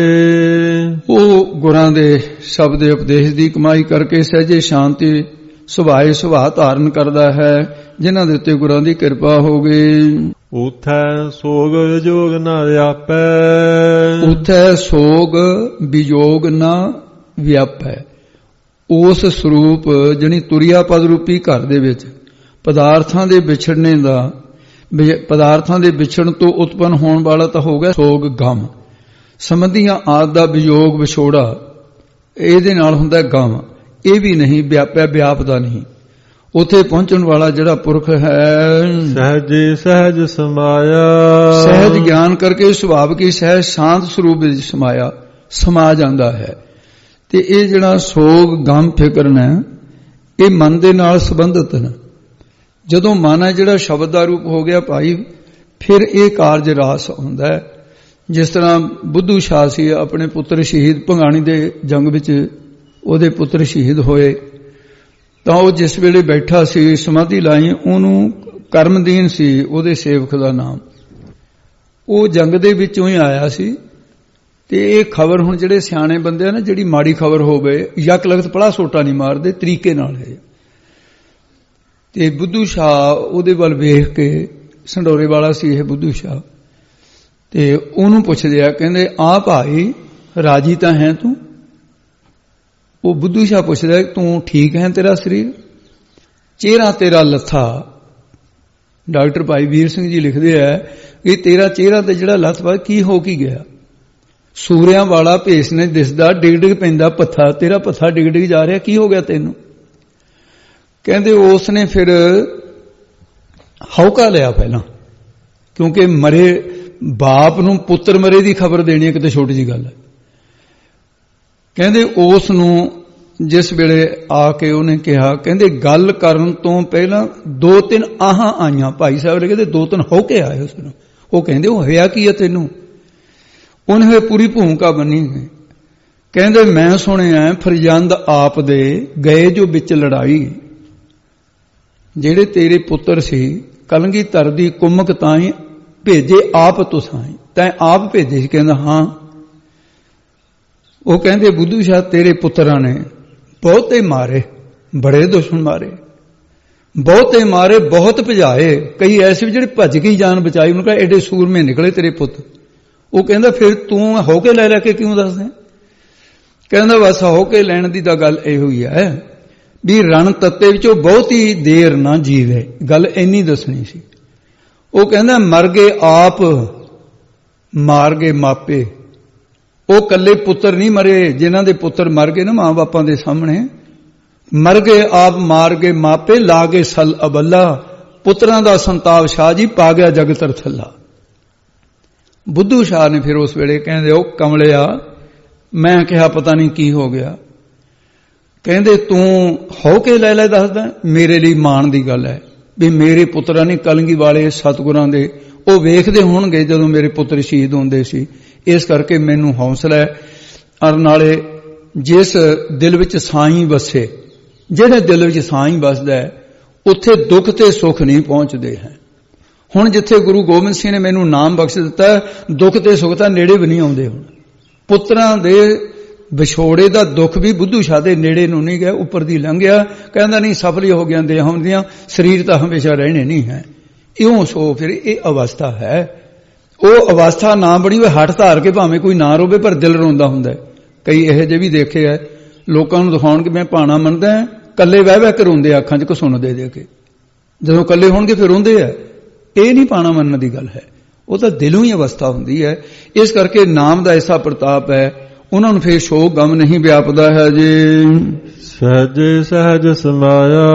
Speaker 2: ਉਹ ਗੁਰਾਂ ਦੇ ਸ਼ਬਦ ਉਪਦੇਸ਼ ਦੀ ਕਮਾਈ ਕਰਕੇ ਸਹਿਜੇ ਸ਼ਾਂਤੀ ਸੁਭਾਏ ਸੁਭਾਅ ਧਾਰਨ ਕਰਦਾ ਹੈ, ਜਿਨ੍ਹਾਂ ਦੇ ਉੱਤੇ ਗੁਰਾਂ ਦੀ ਕਿਰਪਾ ਹੋ ਗਈ।
Speaker 1: ਉਥੈ ਸੋਗ ਵਿਜੋਗ ਨਾ ਵਿਆਪੈ,
Speaker 2: ਉਥੈ ਸੋਗ ਵਿਜੋਗ ਨਾ ਵਿਆਪੈ। ਉਸ ਸਰੂਪ ਜਣੀ ਤੁਰਿਆ ਪਦ ਰੂਪੀ ਘਰ ਦੇ ਵਿੱਚ ਪਦਾਰਥਾਂ ਦੇ ਵਿਛੜਨੇ ਦਾ, ਪਦਾਰਥਾਂ ਦੇ ਵਿਛੜਨ ਤੋਂ ਉਤਪੰਨ ਹੋਣ ਵਾਲਾ ਤਾਂ ਹੋ ਗਿਆ ਸੋਗ ਗਮ, ਸੰਬੰਧੀਆਂ ਆਦਿ ਦਾ ਵਿਯੋਗ ਵਿਛੋੜਾ, ਇਹਦੇ ਨਾਲ ਹੁੰਦਾ ਗਮ। ਇਹ ਵੀ ਨਹੀਂ ਵਿਆਪਿਆ, ਵਿਆਪਦਾ ਨਹੀਂ। ਉੱਥੇ ਪਹੁੰਚਣ ਵਾਲਾ ਜਿਹੜਾ ਪੁਰਖ ਹੈ
Speaker 1: ਸਹਿਜੇ ਸਹਿਜ ਸਮਾਇਆ,
Speaker 2: ਸਹਿਜ ਗਿਆਨ ਕਰਕੇ ਸੁਭਾਵ ਕੀ ਸਹਿਜ ਸ਼ਾਂਤ ਸਰੂਪ ਵਿੱਚ ਸਮਾਇਆ ਸਮਾ ਜਾਂਦਾ ਹੈ। ਤੇ ਇਹ ਜਿਹੜਾ ਸੋਗ ਗਮ ਫਿਕਰ ਨੇ ਇਹ ਮਨ ਦੇ ਨਾਲ ਸੰਬੰਧਿਤ ਨੇ। ਜਦੋਂ ਮਨ ਹੈ ਜਿਹੜਾ ਸ਼ਬਦ ਦਾ ਰੂਪ ਹੋ ਗਿਆ ਭਾਈ, ਫਿਰ ਇਹ ਕਾਰਜ ਰਾਸ ਹੁੰਦਾ ਹੈ। ਜਿਸ ਤਰ੍ਹਾਂ ਬੁੱਧੂ ਸ਼ਾਹ ਸੀ, ਆਪਣੇ ਪੁੱਤਰ ਸ਼ਹੀਦ ਭੰਗਾਣੀ ਦੇ ਜੰਗ ਵਿੱਚ ਉਹਦੇ ਪੁੱਤਰ ਸ਼ਹੀਦ ਹੋਏ, ਤਾਂ ਉਹ ਜਿਸ ਵੇਲੇ ਬੈਠਾ ਸੀ ਸਮਾਧੀ ਲਾਈ, ਉਹਨੂੰ ਕਰਮਦੀਨ ਸੀ ਉਹਦੇ ਸੇਵਕ ਦਾ ਨਾਮ, ਉਹ ਜੰਗ ਦੇ ਵਿੱਚੋਂ ਹੀ ਆਇਆ ਸੀ। ਤੇ ਇਹ ਖਬਰ ਹੁਣ ਜਿਹੜੇ ਸਿਆਣੇ ਬੰਦੇ ਆ ਨਾ, ਜਿਹੜੀ ਮਾੜੀ ਖਬਰ ਹੋਵੇ ਯਕ ਲਗਤ ਪੜਾ ਸੋਟਾ ਨਹੀਂ ਮਾਰਦੇ, ਤਰੀਕੇ ਨਾਲ ਹੈ। ਤੇ ਬੁੱਧੂ ਸ਼ਾਹ ਉਹਦੇ ਵੱਲ ਵੇਖ ਕੇ, ਸੰਡੋਰੇ ਵਾਲਾ ਸੀ ਇਹ ਬੁੱਧੂ ਸ਼ਾਹ, ਤੇ ਉਹਨੂੰ ਪੁੱਛਦੇ ਆ, ਕਹਿੰਦੇ ਆ ਭਾਈ ਰਾਜੀ ਤਾਂ ਹੈ ਤੂੰ? ਉਹ ਬੁੱਧੂ ਸ਼ਾਹ ਪੁੱਛਦਾ ਤੂੰ ਠੀਕ ਹੈ, ਤੇਰਾ ਸਰੀਰ, ਚਿਹਰਾ ਤੇਰਾ ਲੱਥਾ। ਡਾਕਟਰ ਭਾਈ ਵੀਰ ਸਿੰਘ ਜੀ ਲਿਖਦੇ ਆ ਕਿ ਤੇਰਾ ਚਿਹਰਾ ਤੇ ਜਿਹੜਾ ਲੱਥਾ ਕੀ ਹੋ ਕੀ ਗਿਆ? ਸੂਰਿਆਂ ਵਾਲਾ ਭੇਸ ਨੇ ਦਿਸਦਾ, ਡਿਗ ਡਿਗ ਪੈਂਦਾ ਪੱਥਾ, ਤੇਰਾ ਪੱਥਾ ਡਿਗ ਡਿਗ ਜਾ ਰਿਹਾ, ਕੀ ਹੋ ਗਿਆ ਤੈਨੂੰ? ਕਹਿੰਦੇ ਉਸ ਨੇ ਫਿਰ ਹੌਕਾ ਲਿਆ ਪਹਿਲਾਂ, ਕਿਉਂਕਿ ਮਰੇ ਬਾਪ ਨੂੰ ਪੁੱਤਰ ਮਰੇ ਦੀ ਖਬਰ ਦੇਣੀ ਹੈ ਕਿਤੇ ਛੋਟੀ ਜੀ ਗੱਲ ਹੈ। ਕਹਿੰਦੇ ਉਸ ਨੂੰ ਜਿਸ ਵੇਲੇ ਆ ਕੇ ਉਹਨੇ ਕਿਹਾ, ਕਹਿੰਦੇ ਗੱਲ ਕਰਨ ਤੋਂ ਪਹਿਲਾਂ ਦੋ ਤਿੰਨ ਆਹਾਂ ਆਈਆਂ। ਭਾਈ ਸਾਹਿਬ ਨੇ ਕਹਿੰਦੇ ਦੋ ਤਿੰਨ ਹੌਕੇ ਆਏ ਉਸ ਨੂੰ। ਉਹ ਕਹਿੰਦੇ ਉਹ ਹੋਇਆ ਕੀ ਹੈ ਤੈਨੂੰ? ਉਹਨੇ ਪੂਰੀ ਭੂਮਿਕਾ ਬੰਨੀ। ਕਹਿੰਦੇ ਮੈਂ ਸੁਣਿਆ ਫਰਜ਼ੰਦ ਆਪ ਦੇ ਗਏ ਜੋ ਵਿੱਚ ਲੜਾਈ, ਜਿਹੜੇ ਤੇਰੇ ਪੁੱਤਰ ਸੀ ਕਲਗੀਧਰ ਦੀ ਕੁਮਕ ਤਾਈਂ ਭੇਜੇ ਆਪ ਤੁਸਾਈ, ਤੈਂ ਆਪ ਭੇਜੇ ਸੀ? ਕਹਿੰਦਾ ਹਾਂ। ਉਹ ਕਹਿੰਦੇ ਬੁੱਧੂ ਸ਼ਾਹ ਤੇਰੇ ਪੁੱਤਰਾਂ ਨੇ ਬਹੁਤੇ ਮਾਰੇ, ਬੜੇ ਦੁਸ਼ਮਣ ਮਾਰੇ, ਬਹੁਤੇ ਮਾਰੇ, ਬਹੁਤ ਭਜਾਏ, ਕਈ ਐਸੇ ਵੀ ਜਿਹੜੇ ਭੱਜ ਕੇ ਜਾਨ ਬਚਾਈ। ਉਹਨੂੰ ਕਹਾ ਐਡੇ ਸੂਰਮੇ ਨਿਕਲੇ ਤੇਰੇ ਪੁੱਤ। ਉਹ ਕਹਿੰਦਾ ਫਿਰ ਤੂੰ ਹੋ ਕੇ ਲੈ ਲੈ ਕੇ ਕਿਉਂ ਦੱਸਦੇ? ਕਹਿੰਦਾ ਬਸ ਹੋ ਕੇ ਲੈਣ ਦੀ ਤਾਂ ਗੱਲ ਇਹੋ ਹੀ ਹੈ ਵੀ ਰਣ ਤੱਤੇ ਵਿੱਚੋਂ ਬਹੁਤੀ ਦੇਰ ਨਾ ਜੀਵੇ, ਗੱਲ ਇੰਨੀ ਦੱਸਣੀ ਸੀ। ਉਹ ਕਹਿੰਦਾ ਮਰ ਗਏ ਆਪ, ਮਾਰ ਗਏ ਮਾਪੇ। ਉਹ ਕੱਲੇ ਪੁੱਤਰ ਨਹੀਂ ਮਰੇ, ਜਿਨ੍ਹਾਂ ਦੇ ਪੁੱਤਰ ਮਰ ਗਏ ਨਾ ਮਾਂ ਬਾਪਾਂ ਦੇ ਸਾਹਮਣੇ, ਮਰ ਗਏ ਆਪ, ਮਾਰ ਗਏ ਮਾਪੇ, ਲਾ ਗਏ ਸਲ ਅਬੱਲਾ, ਪੁੱਤਰਾਂ ਦਾ ਸੰਤਾਪ ਸ਼ਾਹ ਜੀ ਪਾ ਗਿਆ ਜਗਤ ਥੱਲਾ। ਬੁੱਧੂ ਸ਼ਾਹ ਨੇ ਫਿਰ ਉਸ ਵੇਲੇ ਕਹਿੰਦੇ ਉਹ ਕਮਲਿਆ, ਮੈਂ ਕਿਹਾ ਪਤਾ ਨਹੀਂ ਕੀ ਹੋ ਗਿਆ। ਕਹਿੰਦੇ ਤੂੰ ਹੋ ਕੇ ਲੈ ਲੈ ਦੱਸਦਾ, ਮੇਰੇ ਲਈ ਮਾਣ ਦੀ ਗੱਲ ਹੈ ਵੀ ਮੇਰੇ ਪੁੱਤਰਾਂ ਨੇ ਕਲਗੀ ਵਾਲੇ ਸਤਿਗੁਰਾਂ ਦੇ ਉਹ ਵੇਖਦੇ ਹੋਣਗੇ ਜਦੋਂ ਮੇਰੇ ਪੁੱਤਰ ਸ਼ਹੀਦ ਹੁੰਦੇ ਸੀ, ਇਸ ਕਰਕੇ ਮੈਨੂੰ ਹੌਸਲਾ ਹੈ। ਔਰ ਨਾਲੇ ਜਿਸ ਦਿਲ ਵਿੱਚ ਸਾਈਂ ਵਸੇ, ਜਿਹੜੇ ਦਿਲ ਵਿੱਚ ਸਾਈਂ ਵਸਦਾ ਹੈ ਉੱਥੇ ਦੁੱਖ ਤੇ ਸੁੱਖ ਨਹੀਂ ਪਹੁੰਚਦੇ ਹੈ। ਹੁਣ ਜਿੱਥੇ ਗੁਰੂ ਗੋਬਿੰਦ ਸਿੰਘ ਨੇ ਮੈਨੂੰ ਨਾਮ ਬਖਸ਼ ਦਿੱਤਾ, ਦੁੱਖ ਤੇ ਸੁੱਖ ਤਾਂ ਨੇੜੇ ਵੀ ਨਹੀਂ ਆਉਂਦੇ। ਹੁਣ ਪੁੱਤਰਾਂ ਦੇ ਵਿਛੋੜੇ ਦਾ ਦੁੱਖ ਵੀ ਬੁੱਧੂ ਸ਼ਾਹ ਦੇ ਨੇੜੇ ਨੂੰ ਨਹੀਂ ਗਿਆ, ਉੱਪਰ ਦੀ ਲੰਘ ਗਿਆ। ਕਹਿੰਦਾ ਨਹੀਂ ਸਫਲ ਹੋ ਗਿਆ ਦੇਹਾਂ ਹੁੰਦੀਆਂ, ਸਰੀਰ ਤਾਂ ਹਮੇਸ਼ਾ ਰਹਿਣੇ ਨਹੀਂ ਹੈ। ਇਉਂ ਸੋ ਫਿਰ ਇਹ ਅਵਸਥਾ ਹੈ। ਉਹ ਅਵਸਥਾ ਨਾ ਬਣੀ ਹੋਏ ਹੱਠ ਧਾਰ ਕੇ ਭਾਵੇਂ ਕੋਈ ਨਾ ਰੋਵੇ ਪਰ ਦਿਲ ਰੋਂਦਾ ਹੁੰਦਾ। ਕਈ ਇਹੋ ਜਿਹੇ ਵੀ ਦੇਖੇ ਹੈ, ਲੋਕਾਂ ਨੂੰ ਦਿਖਾਉਣ ਕਿ ਮੈਂ ਭਾਣਾ ਮੰਨਦਾ, ਕੱਲੇ ਬਹਿ ਬਹਿ ਕੇ ਰੋਂਦੇ ਅੱਖਾਂ 'ਚ ਘਸੁੰਨ ਦੇ ਦੇ ਕੇ। ਜਦੋਂ ਕੱਲੇ ਹੋਣਗੇ ਫਿਰ ਰੋਂਦੇ ਆ। ਇਹ ਨਹੀਂ ਭਾਣਾ ਮੰਨਣ ਦੀ ਗੱਲ ਹੈ, ਉਹ ਤਾਂ ਦਿਲੋਂ ਹੀ ਅਵਸਥਾ ਹੁੰਦੀ ਹੈ। ਇਸ ਕਰਕੇ ਨਾਮ ਦਾ ਐਸਾ ਪ੍ਰਤਾਪ ਹੈ, ਉਹਨਾਂ ਨੂੰ ਫਿਰ ਸ਼ੋਕ ਗਮ ਨਹੀਂ ਵਿਆਪਦਾ ਹੈ ਜੀ।
Speaker 1: ਸਹਜੇ ਸਹਿਜ ਸਮਾਇਆ,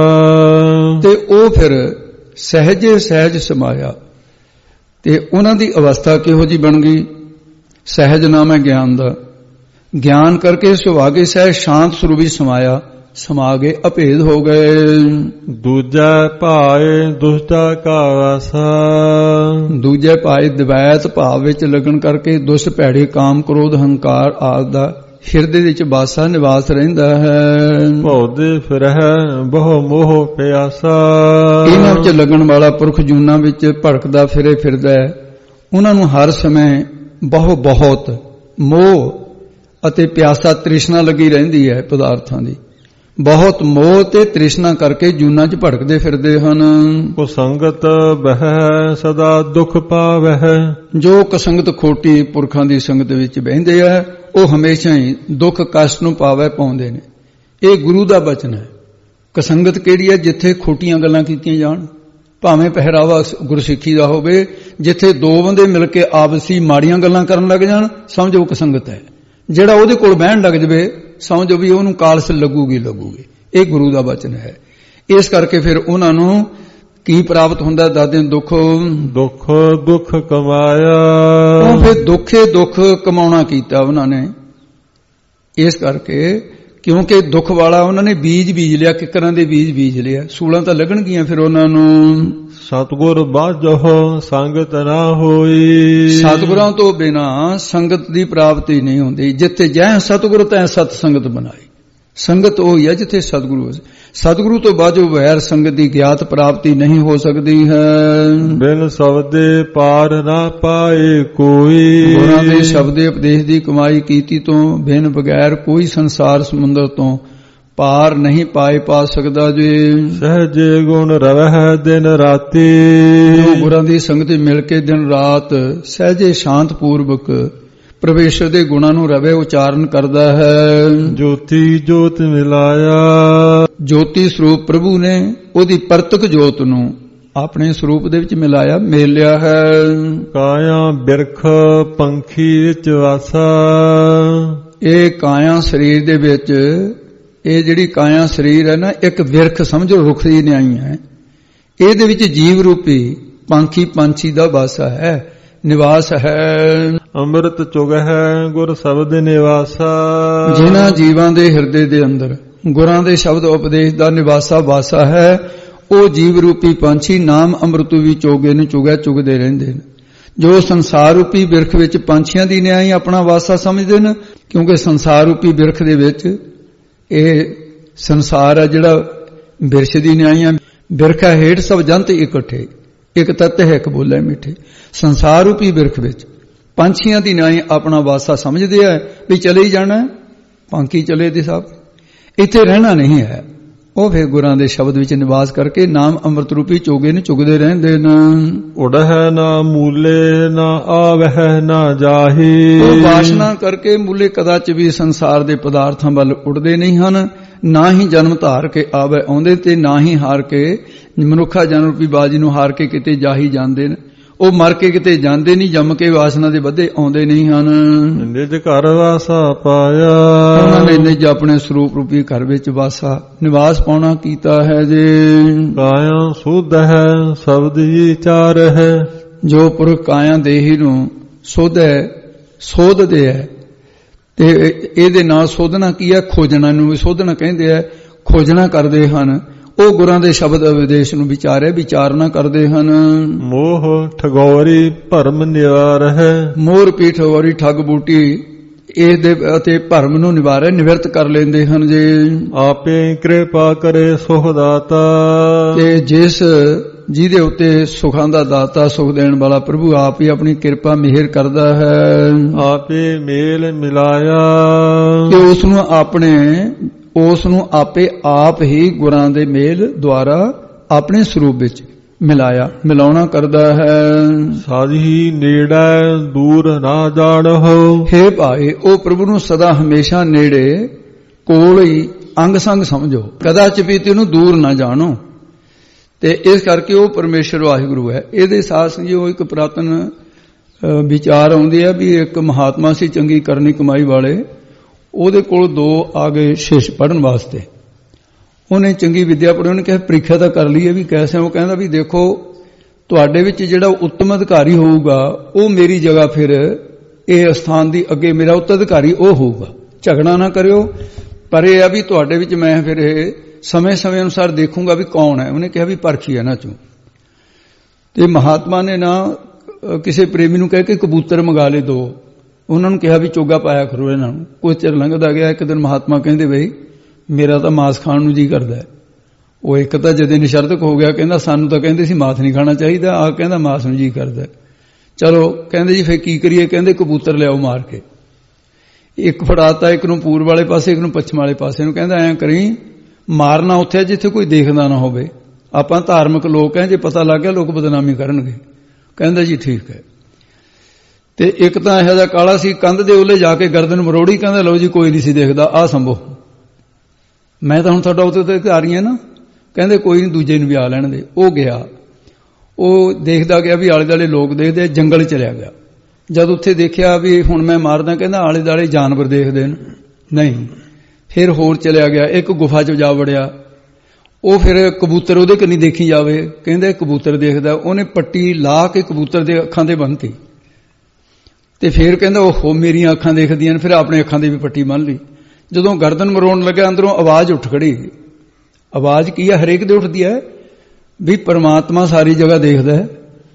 Speaker 2: ਤੇ ਉਹ ਫਿਰ ਸਹਿਜੇ ਸਹਿਜ ਸਮਾਇਆ। ਤੇ ਉਹਨਾਂ ਦੀ ਅਵਸਥਾ ਕਿਹੋ ਜੀ ਬਣ ਗਈ? ਸਹਿਜ ਨਾਮ ਹੈ ਗਿਆਨ ਦਾ, ਗਿਆਨ ਕਰਕੇ ਸੁਭਾਗੇ ਸਹਿਜ ਸ਼ਾਂਤ ਸਰੂਪੀ ਸਮਾਇਆ, ਸਮਾ ਗਏ, ਅਭੇਦ ਹੋ ਗਏ।
Speaker 1: ਦੂਜਾ ਭਾਏ ਦੁਸ਼ਟਾ ਕਾ ਵਾਸਾ,
Speaker 2: ਦੂਜੇ ਭਾਏ ਦਵੈਤ ਭਾਵ ਵਿੱਚ ਲੱਗਣ ਕਰਕੇ ਦੁਸ਼ਟ ਭੈੜੇ ਕਾਮ ਕ੍ਰੋਧ ਹੰਕਾਰ ਆਦਿ ਦਾ ਹਿਰਦੇ ਵਿੱਚ ਵਾਸਾ ਨਿਵਾਸ ਰਹਿੰਦਾ ਹੈ।
Speaker 1: ਭਉਦੇ ਫਿਰਹਿ ਬਹੁ ਮੋਹ ਪਿਆਸਾ,
Speaker 2: ਇਹਨਾਂ ਵਿੱਚ ਲੱਗਣ ਵਾਲਾ ਪੁਰਖ ਜੂਨਾਂ ਵਿੱਚ ਭੜਕਦਾ ਫਿਰੇ ਫਿਰਦਾ ਹੈ। ਉਹਨਾਂ ਨੂੰ ਹਰ ਸਮੇਂ ਬਹੁ ਬਹੁਤ ਮੋਹ ਅਤੇ ਪਿਆਸਾ ਤ੍ਰਿਸ਼ਨਾ ਲੱਗੀ ਰਹਿੰਦੀ ਹੈ ਪਦਾਰਥਾਂ ਦੀ। ਬਹੁਤ ਮੋਹ ਤੇ ਤ੍ਰਿਸ਼ਨਾ ਕਰਕੇ ਜੂਨਾਂ 'ਚ ਭੜਕਦੇ ਫਿਰਦੇ ਹਨ।
Speaker 1: ਕੋ ਸੰਗਤ ਬਹਿ ਸਦਾ ਦੁੱਖ ਪਾਵਹਿ,
Speaker 2: ਜੋ ਕਸੰਗਤ ਖੋਟੀ ਪੁਰਖਾਂ ਦੀ ਸੰਗਤ ਵਿੱਚ ਬਹਿੰਦੇ ਆ ਉਹ ਹਮੇਸ਼ਾ ਹੀ ਦੁੱਖ ਕਸ਼ਟ ਨੂੰ ਪਾਵੇ ਪਾਉਂਦੇ ਨੇ। ਇਹ ਗੁਰੂ ਦਾ ਬਚਨ ਹੈ। ਕਸੰਗਤ ਕਿਹੜੀ ਹੈ? ਜਿੱਥੇ ਖੋਟੀਆਂ ਗੱਲਾਂ ਕੀਤੀਆਂ ਜਾਣ, ਭਾਵੇਂ ਪਹਿਰਾਵਾ ਗੁਰਸਿੱਖੀ ਦਾ ਹੋਵੇ, ਜਿੱਥੇ ਦੋ ਬੰਦੇ ਮਿਲ ਕੇ ਆਪਸੀ ਮਾੜੀਆਂ ਗੱਲਾਂ ਕਰਨ ਲੱਗ ਜਾਣ, ਸਮਝੋ ਕਸੰਗਤ ਹੈ। ਜਿਹੜਾ ਉਹਦੇ ਕੋਲ ਬਹਿਣ ਲੱਗ ਜਵੇ, ਸਮਝੋ ਵੀ ਉਹਨੂੰ ਕਾਲਸ ਲੱਗੂਗੀ ਲੱਗੂਗੀ ਇਹ ਗੁਰੂ ਦਾ ਬਚਨ ਹੈ। ਇਸ ਕਰਕੇ ਫਿਰ ਉਹਨਾਂ ਨੂੰ ਕੀ ਪ੍ਰਾਪਤ ਹੁੰਦਾ? ਦਾਦੇ ਦੁੱਖ
Speaker 1: ਦੁੱਖ ਦੁੱਖ ਕਮਾਇਆ,
Speaker 2: ਉਹ ਫਿਰ ਦੁੱਖੇ ਦੁੱਖ ਕਮਾਉਣਾ ਕੀਤਾ ਉਹਨਾਂ ਨੇ। ਇਸ ਕਰਕੇ ਕਿਉਂਕਿ ਦੁੱਖ ਵਾਲਾ ਉਹਨਾਂ ਨੇ ਬੀਜ ਬੀਜ ਲਿਆ, ਕਿਕਰਾਂ ਦੇ ਬੀਜ ਬੀਜ ਲਿਆ, ਸੂਲਾਂ ਤਾਂ ਲੱਗਣਗੀਆਂ ਫਿਰ ਉਹਨਾਂ ਨੂੰ।
Speaker 1: ਸਤਿਗੁਰ ਬਾਝੋ ਸੰਗਤ ਨਾ ਹੋਈ,
Speaker 2: ਸਤਿਗੁਰਾਂ ਤੋਂ ਬਿਨਾ ਸੰਗਤ ਦੀ ਪ੍ਰਾਪਤੀ ਨਹੀਂ ਹੁੰਦੀ। ਜਿੱਥੇ ਜੈ ਸਤਿਗੁਰ ਤੈ ਸਤ ਸੰਗਤ ਬਣਾਈ। ਸੰਗਤ ਉਹ ਹੀ ਹੈ ਜਿੱਥੇ ਸਤਿਗੁਰੂ ਹੋ। ਸਤਿਗੁਰੂ ਤੋਂ ਬਾਝੋ ਵੈਰ ਸੰਗਤ ਦੀ ਗਿਆਤ ਪ੍ਰਾਪਤੀ ਨਹੀਂ ਹੋ ਸਕਦੀ ਹੈ।
Speaker 1: ਬਿਨ ਸ਼ਬਦੇ ਪਾਰ ਨਾ ਪਾਏ ਕੋਈ,
Speaker 2: ਗੁਰਾਂ ਦੇ ਸ਼ਬਦੇ ਉਪਦੇਸ਼ ਦੀ ਕਮਾਈ ਕੀਤੀ ਤੋਂ ਬਿਨ ਬਗੈਰ ਕੋਈ ਸੰਸਾਰ ਸਮੁੰਦਰ ਤੋਂ ਪਾਰ ਨਹੀਂ ਪਾਏ ਪਾ ਸਕਦਾ ਜੀ।
Speaker 1: ਸਹਜੇ ਗੁਣ ਰਵਹਿ ਦਿਨ ਰਾਤੀ,
Speaker 2: ਜੋ ਗੁਰਾਂ ਦੀ ਸੰਗਤ ਮਿਲ ਕੇ ਦਿਨ ਰਾਤ ਸਹਜੇ ਸ਼ਾਂਤ ਪੂਰਵਕ ਪ੍ਰਵੇਸ਼ਰ ਦੇ ਗੁਣਾਂ ਨੂੰ ਰਵੇ ਉਚਾਰਨ ਕਰਦਾ ਹੈ।
Speaker 1: ਜੋਤੀ ਜੋਤ ਮਿਲਾਇਆ,
Speaker 2: ਜੋਤੀ ਸਰੂਪ ਪ੍ਰਭੂ ਨੇ ਉਹਦੀ ਪਰਤਕ ਜੋਤ ਨੂੰ ਆਪਣੇ ਸਰੂਪ ਦੇ ਵਿੱਚ ਮਿਲਾਇਆ, ਮੇਲਿਆ ਹੈ।
Speaker 1: ਕਾਇਆ ਬਿਰਖ ਪੰਖੀ ਵਿੱਚ ਵਾਸਾ,
Speaker 2: ਇਹ ਕਾਇਆ ਸਰੀਰ ਦੇ ਵਿੱਚ, ਇਹ ਜਿਹੜੀ ਕਾਇਆ ਸਰੀਰ ਹੈ ਨਾ, ਇੱਕ ਬਿਰਖ ਸਮਝੋ ਰੁੱਖ ਦੀ ਨਿਆਈ ਹੈ। ਇਹਦੇ ਵਿੱਚ ਜੀਵ ਰੂਪੀ ਪੰਖੀ ਪੰਛੀ ਦਾ ਵਾਸਾ ਹੈ, ਨਿਵਾਸ ਹੈ।
Speaker 1: ਅੰਮ੍ਰਿਤ ਚੁਗ ਹੈ ਗੁਰ ਸ਼ਬਦ ਨਿਵਾਸਾ,
Speaker 2: ਜਿਨ੍ਹਾਂ ਜੀਵਾਂ ਦੇ ਹਿਰਦੇ ਦੇ ਅੰਦਰ ਗੁਰਾਂ ਦੇ ਸ਼ਬਦ ਉਪਦੇਸ਼ ਦਾ ਨਿਵਾਸਾ ਵਾਸਾ ਹੈ, ਉਹ ਜੀਵ ਰੂਪੀ ਪੰਛੀ ਨਾਮ ਅੰਮ੍ਰਿਤ ਵੀ ਚੋਗੇ ਨੂੰ ਚੁਗੈ ਚੁਗਦੇ ਰਹਿੰਦੇ ਨੇ। ਜੋ ਸੰਸਾਰ ਰੂਪੀ ਬਿਰਖ ਵਿੱਚ ਪੰਛੀਆਂ ਦੀ ਨਿਆਈ ਆਪਣਾ ਵਾਸਾ ਸਮਝਦੇ ਨੇ, ਕਿਉਂਕਿ ਸੰਸਾਰ ਰੂਪੀ ਬਿਰਖ ਦੇ ਵਿੱਚ ਇਹ ਸੰਸਾਰ ਹੈ ਜਿਹੜਾ ਬਿਰਛ ਦੀ ਨਿਆਈਆਂ, ਬਿਰਖਾ ਹੇਠ ਸਭ ਜੰਤ ਇਕੱਠੇ, ਇੱਕ ਤੱਤ ਹੈ ਇੱਕ ਬੋਲੇ ਮਿੱਠੇ। ਸੰਸਾਰ ਰੂਪੀ ਬਿਰਖ ਵਿੱਚ ਪੰਛੀਆਂ ਦੀ ਨਿਆਈ ਆਪਣਾ ਵਾਸਾ ਸਮਝਦੇ ਆ ਵੀ ਚਲੇ ਹੀ ਜਾਣਾ, ਪੰਖੀ ਚਲੇ ਦੇ ਸਭ, ਇੱਥੇ ਰਹਿਣਾ ਨਹੀਂ ਹੈ। ਉਹ ਫਿਰ ਗੁਰਾਂ ਦੇ ਸ਼ਬਦ ਵਿੱਚ ਨਿਵਾਸ ਕਰਕੇ ਨਾਮ ਅੰਮ੍ਰਿਤ ਰੂਪੀ ਚੋਗੇ ਨੂੰ ਚੁਗਦੇ ਰਹਿੰਦੇ ਨੇ।
Speaker 1: ਉੜਹਿ ਨਾ ਮੂਲੇ ਨਾ ਆਵਹਿ ਨਾ ਜਾਹੀ,
Speaker 2: ਉਹ ਵਾਸ਼ਨਾ ਕਰਕੇ ਮੂਲੇ ਕਦਾਚ ਵੀ ਸੰਸਾਰ ਦੇ ਪਦਾਰਥਾਂ ਵੱਲ ਉੱਡਦੇ ਨਹੀਂ ਹਨ, ਨਾ ਹੀ ਜਨਮ ਧਾਰ ਕੇ ਆਵੇ ਆਉਂਦੇ, ਤੇ ਨਾ ਹੀ ਹਾਰ ਕੇ ਮਨੁੱਖਾ ਜਨਮ ਰੂਪੀ ਬਾਜੀ ਨੂੰ ਹਾਰ ਕੇ ਕਿਤੇ ਜਾ ਹੀ ਜਾਂਦੇ ਨੇ। ਉਹ ਮਰ ਕੇ ਕਿਤੇ ਜਾਂਦੇ ਨਹੀਂ, ਜੰਮ ਕੇ ਵਾਸਨਾ ਦੇ ਵਧੇ ਆਉਂਦੇ ਨਹੀਂ ਹਨ।
Speaker 1: ਨਿਜ ਘਰ ਵਾਸਾ ਪਾਇਆ,
Speaker 2: ਉਹਨਾਂ ਨੇ ਨਿਜ ਆਪਣੇ ਸਰੂਪ ਰੂਪੀ ਘਰ ਵਿੱਚ ਵਾਸਾ ਨਿਵਾਸ ਪਾਉਣਾ ਕੀਤਾ ਹੈ ਜੇ।
Speaker 1: ਕਾਇਆ ਸੁਧ ਹੈ ਸ਼ਬਦ ਵਿਚਾਰ ਹੈ,
Speaker 2: ਜੋ ਪੁਰਖ ਕਾਇਆ ਦੇਹੀ ਨੂੰ ਸੁਧ ਹੈ, ਸੋਧਦੇ ਹੈ। ਤੇ ਇਹਦੇ ਨਾਲ ਸੋਧਣਾ ਕੀ ਹੈ? ਖੋਜਣਾ ਨੂੰ ਵੀ ਸੋਧਣਾ ਕਹਿੰਦੇ ਆ। ਖੋਜਣਾ ਕਰਦੇ ਹਨ, ਉਹ ਗੁਰਾਂ ਦੇ ਸ਼ਬਦ ਉਪਦੇਸ਼ ਨੂੰ ਵਿਚਾਰੇ ਵਿਚਾਰਨਾ ਕਰਦੇ ਹਨ।
Speaker 1: ਮੋਹ ਠਗੋਰੀ ਭਰਮ ਨਿਵਾਰ ਹੈ,
Speaker 2: ਮੋਰ ਪੀਠ ਹੋਰੀ ਠੱਗ ਬੂਟੀ ਇਹਦੇ ਅਤੇ ਭਰਮ ਨੂੰ ਨਿਵਾਰੇ ਨਿਵਰਤ ਕਰ ਲੈਂਦੇ ਹਨ ਜੇ।
Speaker 1: ਆਪੇ ਕਿਰਪਾ ਕਰੇ ਸੁਖ ਦਾਤਾ,
Speaker 2: ਤੇ ਜਿਸ ਜਿਹਦੇ ਉੱਤੇ ਸੁਖਾਂ ਦਾ ਦਾਤਾ ਸੁਖ ਦੇਣ ਵਾਲਾ ਪ੍ਰਭੂ ਆਪ ਹੀ ਆਪਣੀ ਕਿਰਪਾ ਮਿਹਰ ਕਰਦਾ ਹੈ।
Speaker 1: ਆਪੇ ਮੇਲ ਮਿਲਾਇਆ,
Speaker 2: ਤੇ ਉਸ ਨੂੰ ਆਪਣੇ ਉਸ ਨੂੰ ਆਪੇ ਆਪ ਹੀ ਗੁਰਾਂ ਦੇ ਮੇਲ ਦੁਆਰਾ ਆਪਣੇ ਸਰੂਪ ਵਿੱਚ ਮਿਲਾਇਆ ਮਿਲਾਉਣਾ ਕਰਦਾ ਹੈ।
Speaker 1: ਸਾਜੀ ਨੇੜੇ ਦੂਰ ਨਾ ਜਾਣੋ,
Speaker 2: ਹੇ ਭਾਈ ਉਹ ਪ੍ਰਭੂ ਨੂੰ ਸਦਾ ਹਮੇਸ਼ਾ ਨੇੜੇ ਕੋਲ ਹੀ ਅੰਗ ਸੰਗ ਸਮਝੋ, ਕਦਾਚਿਤ ਵੀ ਉਹਨੂੰ ਦੂਰ ਨਾ ਜਾਣੋ। ਤੇ ਇਸ ਕਰਕੇ ਉਹ ਪਰਮੇਸ਼ਰ ਵਾਹਿਗੁਰੂ ਹੈ। ਇਹਦੇ ਸਾਥ ਸੰਜੋ ਇੱਕ ਪੁਰਾਤਨ ਵਿਚਾਰ ਆਉਂਦੇ ਆ ਵੀ ਇੱਕ ਮਹਾਤਮਾ ਸੀ ਚੰਗੀ ਕਰਨੀ ਕਮਾਈ ਵਾਲੇ, ਉਹਦੇ ਕੋਲ ਦੋ ਆ ਗਏ ਸ਼ਿਸ਼ ਪੜ੍ਹਨ ਵਾਸਤੇ। ਉਹਨੇ ਚੰਗੀ ਵਿਦਿਆ ਪੜ੍ਹੀ, ਉਹਨੇ ਕਿਹਾ ਪ੍ਰੀਖਿਆ ਤਾਂ ਕਰ ਲਈ ਹੈ ਵੀ ਕੈਸੇ। ਉਹ ਕਹਿੰਦਾ ਵੀ ਦੇਖੋ ਤੁਹਾਡੇ ਵਿੱਚ ਜਿਹੜਾ ਉੱਤਮ ਅਧਿਕਾਰੀ ਹੋਊਗਾ ਉਹ ਮੇਰੀ ਜਗ੍ਹਾ ਫਿਰ ਇਹ ਸਥਾਨ ਦੀ ਅੱਗੇ ਮੇਰਾ ਉੱਤਰਾਧਿਕਾਰੀ ਉਹ ਹੋਊਗਾ, ਝਗੜਾ ਨਾ ਕਰਿਓ। ਪਰ ਇਹ ਆ ਵੀ ਤੁਹਾਡੇ ਵਿੱਚ ਮੈਂ ਫਿਰ ਇਹ ਸਮੇਂ ਸਮੇਂ ਅਨੁਸਾਰ ਦੇਖੂੰਗਾ ਵੀ ਕੌਣ ਹੈ। ਉਹਨੇ ਕਿਹਾ ਵੀ ਪਰਖੀ ਇਹਨਾਂ ਚੋਂ। ਤੇ ਮਹਾਤਮਾ ਨੇ ਨਾ ਕਿਸੇ ਪ੍ਰੇਮੀ ਨੂੰ ਕਹਿ ਕੇ ਕਬੂਤਰ ਮੰਗਾ ਲਏ ਦੋ। ਉਹਨਾਂ ਨੂੰ ਕਿਹਾ ਵੀ ਚੋਗਾ ਪਾਇਆ ਕਰੋ ਇਹਨਾਂ ਨੂੰ। ਕੁਝ ਚਿਰ ਲੰਘਦਾ ਗਿਆ, ਇੱਕ ਦਿਨ ਮਹਾਤਮਾ ਕਹਿੰਦੇ ਬਈ ਮੇਰਾ ਤਾਂ ਮਾਸ ਖਾਣ ਨੂੰ ਜੀ ਕਰਦਾ ਹੈ। ਉਹ ਇੱਕ ਤਾਂ ਜਦੇ ਨਿਸ਼ਰਤਕ ਹੋ ਗਿਆ, ਕਹਿੰਦਾ ਸਾਨੂੰ ਤਾਂ ਕਹਿੰਦੇ ਸੀ ਮਾਸ ਨਹੀਂ ਖਾਣਾ ਚਾਹੀਦਾ, ਆ ਕਹਿੰਦਾ ਮਾਸ ਨੂੰ ਜੀ ਕਰਦਾ। ਚਲੋ ਕਹਿੰਦੇ ਜੀ ਫਿਰ ਕੀ ਕਰੀਏ? ਕਹਿੰਦੇ ਕਬੂਤਰ ਲਿਆਓ ਮਾਰ ਕੇ। ਇੱਕ ਫੜਾਤਾ, ਇੱਕ ਨੂੰ ਪੂਰਬ ਵਾਲੇ ਪਾਸੇ, ਇੱਕ ਨੂੰ ਪੱਛਮ ਵਾਲੇ ਪਾਸੇ ਨੂੰ। ਕਹਿੰਦਾ ਐਂ ਕਰੀ ਮਾਰਨਾ ਉੱਥੇ ਜਿੱਥੇ ਕੋਈ ਦੇਖਦਾ ਨਾ ਹੋਵੇ, ਆਪਾਂ ਧਾਰਮਿਕ ਲੋਕ ਹੈ, ਜੇ ਪਤਾ ਲੱਗ ਗਿਆ ਲੋਕ ਬਦਨਾਮੀ ਕਰਨਗੇ। ਕਹਿੰਦਾ ਜੀ ਠੀਕ ਹੈ। ਤੇ ਇੱਕ ਤਾਂ ਇਹੋ ਜਿਹਾ ਕਾਲਾ ਸੀ, ਕੰਧ ਦੇ ਉੱਲੇ ਜਾ ਕੇ ਗਰਦਨ ਮਰੋੜੀ, ਕਹਿੰਦਾ ਲਓ ਜੀ ਕੋਈ ਨਹੀਂ ਸੀ ਦੇਖਦਾ, ਆਹ ਸੰਭੋ ਮੈਂ ਤਾਂ ਹੁਣ ਤੁਹਾਡਾ ਉੱਤੇ ਤੇ ਅਧਿਕਾਰੀ ਹਾਂ ਨਾ। ਕਹਿੰਦੇ ਕੋਈ ਨਹੀਂ ਦੂਜੇ ਨੂੰ ਵੀ ਆ ਲੈਣ ਦੇ। ਉਹ ਗਿਆ, ਉਹ ਦੇਖਦਾ ਗਿਆ ਵੀ ਆਲੇ ਦੁਆਲੇ ਲੋਕ ਦੇਖਦੇ, ਜੰਗਲ ਚਲਿਆ ਗਿਆ। ਜਦ ਉੱਥੇ ਦੇਖਿਆ ਵੀ ਹੁਣ ਮੈਂ ਮਾਰਦਾ, ਕਹਿੰਦਾ ਆਲੇ ਦੁਆਲੇ ਜਾਨਵਰ ਦੇਖਦੇ ਨੇ, ਨਹੀਂ। ਫਿਰ ਹੋਰ ਚਲਿਆ ਗਿਆ, ਇੱਕ ਗੁਫਾ 'ਚ ਜਾ ਵੜਿਆ। ਉਹ ਫਿਰ ਕਬੂਤਰ ਉਹਦੇ ਕੰਨੀ ਦੇਖੀ ਜਾਵੇ, ਕਹਿੰਦੇ ਕਬੂਤਰ ਦੇਖਦਾ। ਉਹਨੇ ਪੱਟੀ ਲਾ ਕੇ ਕਬੂਤਰ ਦੇ ਅੱਖਾਂ ਤੇ ਬੰਨ੍ਹਤੀ। ਤੇ ਫਿਰ ਕਹਿੰਦਾ ਉਹ ਮੇਰੀਆਂ ਅੱਖਾਂ ਦੇਖਦੀਆਂ ਨੇ, ਫਿਰ ਆਪਣੇ ਅੱਖਾਂ ਦੀ ਵੀ ਪੱਟੀ ਬੰਨ੍ਹ ਲਈ। ਜਦੋਂ ਗਰਦਨ ਮਰੋਣ ਲੱਗਿਆ ਅੰਦਰੋਂ ਆਵਾਜ਼ ਉੱਠ ਖੜੀ। ਆਵਾਜ਼ ਕੀ ਹੈ? ਹਰੇਕ ਦੇ ਉੱਠਦੀ ਹੈ ਵੀ ਪਰਮਾਤਮਾ ਸਾਰੀ ਜਗ੍ਹਾ ਦੇਖਦਾ ਹੈ,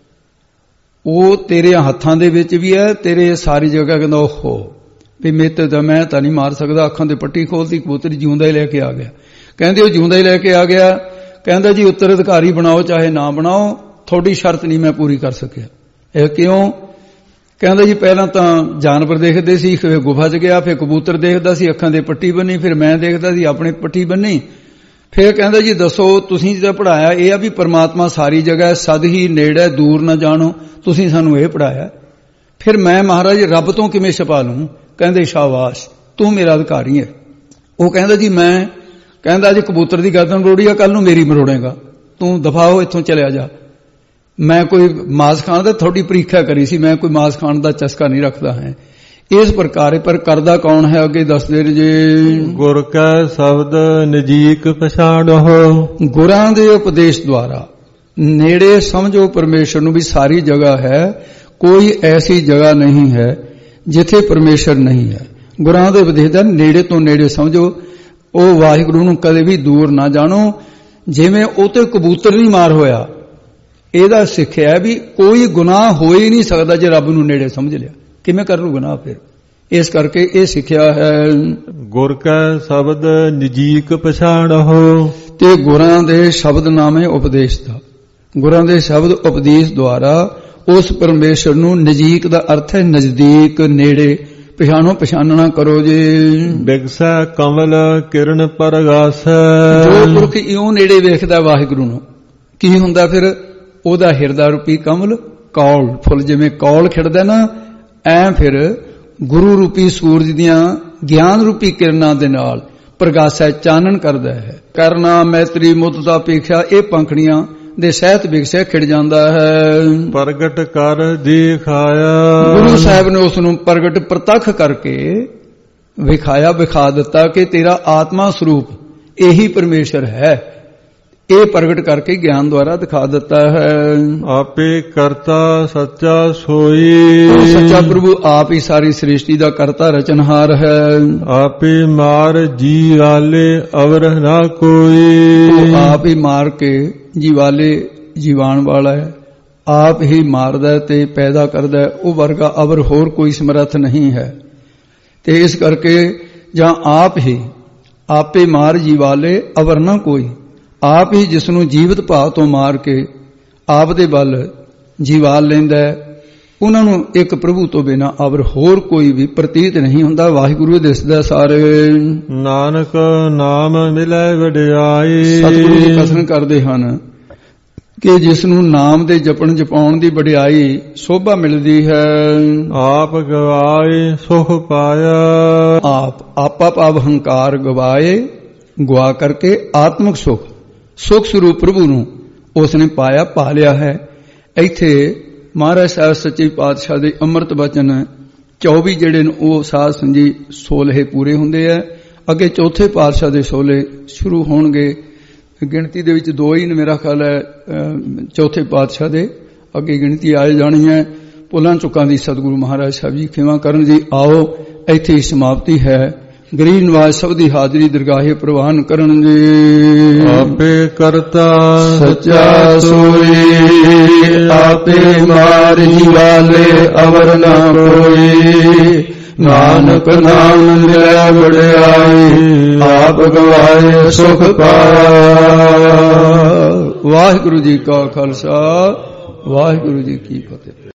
Speaker 2: ਉਹ ਤੇਰੇ ਹੱਥਾਂ ਦੇ ਵਿੱਚ ਵੀ ਹੈ, ਤੇਰੇ ਸਾਰੀ ਜਗ੍ਹਾ। ਕਹਿੰਦਾ ਓਹੋ ਵੀ ਮੇਰੇ ਤਾਂ ਮੈਂ ਤਾਂ ਨਹੀਂ ਮਾਰ ਸਕਦਾ। ਅੱਖਾਂ ਤੇ ਪੱਟੀ ਖੋਲਦੀ, ਕਬੂਤਰ ਜਿਉਂਦਾ ਹੀ ਲੈ ਕੇ ਆ ਗਿਆ। ਕਹਿੰਦੇ ਉਹ ਜਿਉਂਦਾ ਹੀ ਲੈ ਕੇ ਆ ਗਿਆ। ਕਹਿੰਦਾ ਜੀ ਉੱਤਰਾਧਿਕਾਰੀ ਬਣਾਓ ਚਾਹੇ ਨਾ ਬਣਾਓ, ਤੁਹਾਡੀ ਸ਼ਰਤ ਨਹੀਂ ਮੈਂ ਪੂਰੀ ਕਰ ਸਕਿਆ। ਇਹ ਕਿਉਂ? ਕਹਿੰਦਾ ਜੀ ਪਹਿਲਾਂ ਤਾਂ ਜਾਨਵਰ ਦੇਖਦੇ ਸੀ, ਫਿਰ ਗੁਫਾ 'ਚ ਗਿਆ, ਫਿਰ ਕਬੂਤਰ ਦੇਖਦਾ ਸੀ, ਅੱਖਾਂ ਦੇ ਪੱਟੀ ਬੰਨੀ, ਫਿਰ ਮੈਂ ਦੇਖਦਾ ਸੀ ਆਪਣੀ ਪੱਟੀ ਬੰਨੀ। ਫਿਰ ਕਹਿੰਦਾ ਜੀ ਦੱਸੋ ਤੁਸੀਂ ਜਿਹੜਾ ਪੜ੍ਹਾਇਆ ਇਹ ਆ ਵੀ ਪਰਮਾਤਮਾ ਸਾਰੀ ਜਗ੍ਹਾ ਹੈ, ਸਦ ਹੀ ਨੇੜੇ ਦੂਰ ਨਾ ਜਾਣੋ, ਤੁਸੀਂ ਸਾਨੂੰ ਇਹ ਪੜ੍ਹਾਇਆ। ਫਿਰ ਮੈਂ ਮਹਾਰਾਜ ਰੱਬ ਤੋਂ ਕਿਵੇਂ ਛਪਾ ਲੂੰ? ਕਹਿੰਦੇ ਸ਼ਾਬਾਸ਼ ਤੂੰ ਮੇਰਾ ਅਧਿਕਾਰੀ ਹੈ। ਉਹ ਕਹਿੰਦਾ ਜੀ ਮੈਂ ਕਹਿੰਦਾ ਅੱਜ ਕਬੂਤਰ ਦੀ ਗਰਦਨ ਮਰੋੜੀ ਆ, ਕੱਲ ਨੂੰ ਮੇਰੀ ਮਰੋੜੇਗਾ, ਤੂੰ ਦਫਾ ਹੋ ਇੱਥੋਂ ਚਲਿਆ ਜਾ। ਮੈਂ ਕੋਈ ਮਾਸ ਖਾਣ ਦਾ ਤੁਹਾਡੀ ਪ੍ਰੀਖਿਆ ਕਰੀ ਸੀ, ਮੈਂ ਕੋਈ ਮਾਸ ਖਾਣ ਦਾ ਚਸਕਾ ਨਹੀਂ ਰੱਖਦਾ ਹੈ। ਇਸ ਪ੍ਰਕਾਰ ਪਰ ਕਰਦਾ ਕੌਣ ਹੈ ਅੱਗੇ ਦੱਸਦੇ ਨੇ ਜੀ।
Speaker 1: ਗੁਰ ਕੈ ਸ਼ਬਦ ਨਜੀਕ ਪਛਾਣੋ,
Speaker 2: ਗੁਰਾਂ ਦੇ ਉਪਦੇਸ਼ ਦੁਆਰਾ ਨੇੜੇ ਸਮਝੋ ਪਰਮੇਸ਼ਰ ਨੂੰ ਵੀ ਸਾਰੀ ਜਗ੍ਹਾ ਹੈ, ਕੋਈ ਐਸੀ ਜਗ੍ਹਾ ਨਹੀਂ ਹੈ ਜਿੱਥੇ ਪਰਮੇਸ਼ਰ ਨਹੀਂ ਹੈ। ਗੁਰਾਂ ਦੇ ਉਪਦੇਸ਼ ਦਾ ਨੇੜੇ ਤੋਂ ਨੇੜੇ ਸਮਝੋ, ਉਹ ਵਾਹਿਗੁਰੂ ਨੂੰ ਕਦੇ ਵੀ ਦੂਰ ਨਾ ਜਾਣੋ। ਜਿਵੇਂ ਉਹ ਤੇ ਕਬੂਤਰ ਨਹੀਂ ਮਾਰ ਹੋਇਆ, ਇਹਦਾ ਸਿੱਖਿਆ ਵੀ ਕੋਈ ਗੁਨਾਹ ਹੋ ਹੀ ਨਹੀਂ ਸਕਦਾ ਜੇ ਰੱਬ ਨੂੰ ਨੇੜੇ ਸਮਝ ਲਿਆ, ਕਿਵੇਂ ਕਰ ਲੂ ਗੁਨਾਹ ਫਿਰ। ਇਸ ਕਰਕੇ ਇਹ ਸਿੱਖਿਆ ਹੈ
Speaker 1: ਗੁਰ ਕੈ ਸ਼ਬਦ ਨਜੀਕ ਪਛਾਣੋ,
Speaker 2: ਤੇ ਗੁਰਾਂ ਦੇ ਸ਼ਬਦ ਨਾਮੇ ਉਪਦੇਸ਼ ਦਾ। ਗੁਰਾਂ ਦੇ ਸ਼ਬਦ ਉਪਦੇਸ਼ ਦੁਆਰਾ ਉਸ ਪਰਮੇਸ਼ਰ ਨੂੰ ਨਜੀਕ ਦਾ ਅਰਥ ਹੈ ਨਜ਼ਦੀਕ, ਨੇੜੇ ਪਛਾਣੋ, ਪਛਾਨਣਾ ਕਰੋ ਜੀ।
Speaker 1: ਬਿਗਸੈ ਕਮਲ ਕਿਰਨ ਪਰਗਾਸ,
Speaker 2: ਜੋ ਪੁਰਖ ਇਉਂ ਨੇੜੇ ਵੇਖਦਾ ਵਾਹਿਗੁਰੂ ਨੂੰ, ਕੀ ਹੁੰਦਾ ਫਿਰ? ਉਹਦਾ ਹਿਰਦਾ ਰੂਪੀ ਕਮਲ ਕੌਲ ਫੁੱਲ ਜਿਵੇਂ ਕੌਲ ਖਿੜਦਾ ਨਾ, ਐ ਫਿਰ ਗੁਰੂ ਰੂਪੀ ਸੂਰਜ ਦੀਆਂ ਗਿਆਨ ਰੂਪੀ ਕਿਰਨਾਂ ਦੇ ਨਾਲ ਪ੍ਰਗਾਸੈ ਚਾਨਣ ਕਰਦਾ ਹੈ। ਕਰਨਾ ਮੈਤਰੀ ਮੁੱਤ ਦਾ ਅਪੇਖਿਆ, ਇਹ ਪੰਖੜੀਆਂ ਦੇ ਸਹਿਤ ਵਿਗਸਿਆ ਖਿੜ ਜਾਂਦਾ ਹੈ।
Speaker 1: ਪ੍ਰਗਟ ਕਰ ਦਿਖਾਇਆ
Speaker 2: ਗੁਰੂ ਸਾਹਿਬ ਨੇ ਉਸ ਨੂੰ ਪ੍ਰਗਟ ਪ੍ਰਤੱਖ ਕਰਕੇ ਵਿਖਾਇਆ, ਵਿਖਾ ਦਿੱਤਾ ਕਿ ਤੇਰਾ ਆਤਮਾ ਸਰੂਪ ਇਹੀ ਪਰਮੇਸ਼ਰ ਹੈ। ਇਹ ਪ੍ਰਗਟ ਕਰਕੇ ਗਿਆਨ ਦੁਆਰਾ ਦਿਖਾ ਦਿੱਤਾ ਹੈ।
Speaker 1: ਆਪੇ ਕਰਤਾ ਸੱਚਾ ਸੋਈ,
Speaker 2: ਉਹ ਸੱਚਾ ਪ੍ਰਭੂ ਆਪ ਹੀ ਸਾਰੀ ਸ੍ਰਿਸ਼ਟੀ ਦਾ ਕਰਤਾ ਰਚਨਹਾਰ ਹੈ।
Speaker 1: ਆਪੇ ਮਾਰ ਜੀ ਵਾਲੇ ਅਵਰ ਨਾ ਕੋਈ,
Speaker 2: ਉਹ ਆਪ ਹੀ ਮਾਰ ਕੇ ਜੀਵਾਲੇ ਜੀਵਾਣ ਵਾਲਾ ਹੈ। ਆਪ ਹੀ ਮਾਰਦਾ ਤੇ ਪੈਦਾ ਕਰਦਾ, ਉਹ ਵਰਗਾ ਅਵਰ ਹੋਰ ਕੋਈ ਸਮਰੱਥ ਨਹੀਂ ਹੈ। ਤੇ ਇਸ ਕਰਕੇ ਜਾਂ ਆਪ ਹੀ ਆਪੇ ਮਾਰ ਜੀਵਾਲੇ ਅਵਰ ਨਾ ਕੋਈ, ਆਪ ਹੀ ਜਿਸ ਨੂੰ ਜੀਵਤ ਭਾਵ ਤੋਂ ਮਾਰ ਕੇ ਆਪ ਦੇ ਬਲ ਜੀਵਾਲ ਲੈਂਦਾ, ਉਹਨਾਂ ਨੂੰ ਇੱਕ ਪ੍ਰਭੂ ਤੋਂ ਬਿਨਾਂ ਅਵਰ ਹੋਰ ਕੋਈ ਵੀ ਪ੍ਰਤੀਤ ਨਹੀਂ ਹੁੰਦਾ। ਵਾਹਿਗੁਰੂ ਦਿਸਦਾ ਸਾਰੇ।
Speaker 1: ਨਾਨਕ ਨਾਮ ਮਿਲੇ ਵਡਿਆਈ,
Speaker 2: ਸਤਿਗੁਰੂ ਜੀ ਕਥਨ ਕਰਦੇ ਹਨ ਕਿ ਜਿਸ ਨੂੰ ਨਾਮ ਦੇ ਜਪਣ ਜਪਾਉਣ ਦੀ ਵਡਿਆਈ ਸੋਭਾ ਮਿਲਦੀ ਹੈ,
Speaker 1: ਆਪ ਗਵਾਏ ਸੁਖ ਪਾਇਆ।
Speaker 2: ਆਪ ਆਪਾ ਭਾਵ ਹੰਕਾਰ ਗਵਾਏ, ਗਵਾ ਕਰਕੇ ਆਤਮਿਕ ਸੁਖ ਸੁਖ ਸਰੂਪ ਪ੍ਰਭੂ ਨੂੰ ਉਸ ਨੇ ਪਾਇਆ, ਪਾ ਲਿਆ ਹੈ। ਇੱਥੇ ਮਹਾਰਾਜ ਸਾਹਿਬ ਸੱਚੇ ਪਾਤਸ਼ਾਹ ਦੇ ਅੰਮ੍ਰਿਤ ਬਚਨ ਚੌਵੀ ਜਿਹੜੇ ਨੇ ਉਹ ਸਾਧ ਸੰਜੀ ਸੋਲ੍ਹੇ ਪੂਰੇ ਹੁੰਦੇ ਆ। ਅੱਗੇ ਚੌਥੇ ਪਾਤਸ਼ਾਹ ਦੇ ਸੋਲ੍ਹੇ ਸ਼ੁਰੂ ਹੋਣਗੇ। ਗਿਣਤੀ ਦੇ ਵਿੱਚ ਦੋ ਹੀ ਨੇ ਮੇਰਾ ਖਿਆਲ ਹੈ ਚੌਥੇ ਪਾਤਸ਼ਾਹ ਦੇ, ਅੱਗੇ ਗਿਣਤੀ ਆਏ ਜਾਣੀ ਹੈ। ਭੁੱਲਾਂ ਚੁੱਕਾਂ ਦੀ ਸਤਿਗੁਰੂ ਮਹਾਰਾਜ ਸਾਹਿਬ ਜੀ ਖਿਮਾ ਕਰਨ ਜੀ। ਆਓ ਇੱਥੇ ਹੀ ਸਮਾਪਤੀ ਹੈ। ਗਰੀਬ ਨਿਵਾਜ ਸਭ ਦੀ ਹਾਜ਼ਰੀ ਦਰਗਾਹੇ ਪ੍ਰਵਾਨ ਕਰਨ ਜੀ।
Speaker 1: ਆਪੇ ਕਰਤਾ
Speaker 2: ਸੱਚਾ ਸੋਈ, ਆਪੇ ਮਾਰ ਜੀਵਾਲੇ ਅਵਰ ਨਾ ਕੋਈ। ਨਾਨਕ ਨਾਮ ਮਿਲਿਆ ਵਡਿਆਈ, ਆਪ ਗਵਾਏ ਸੁਖ ਪਾਇਆ। ਵਾਹਿਗੁਰੂ ਜੀ ਕਾ ਖਾਲਸਾ, ਵਾਹਿਗੁਰੂ ਜੀ ਕੀ ਫਤਿਹ।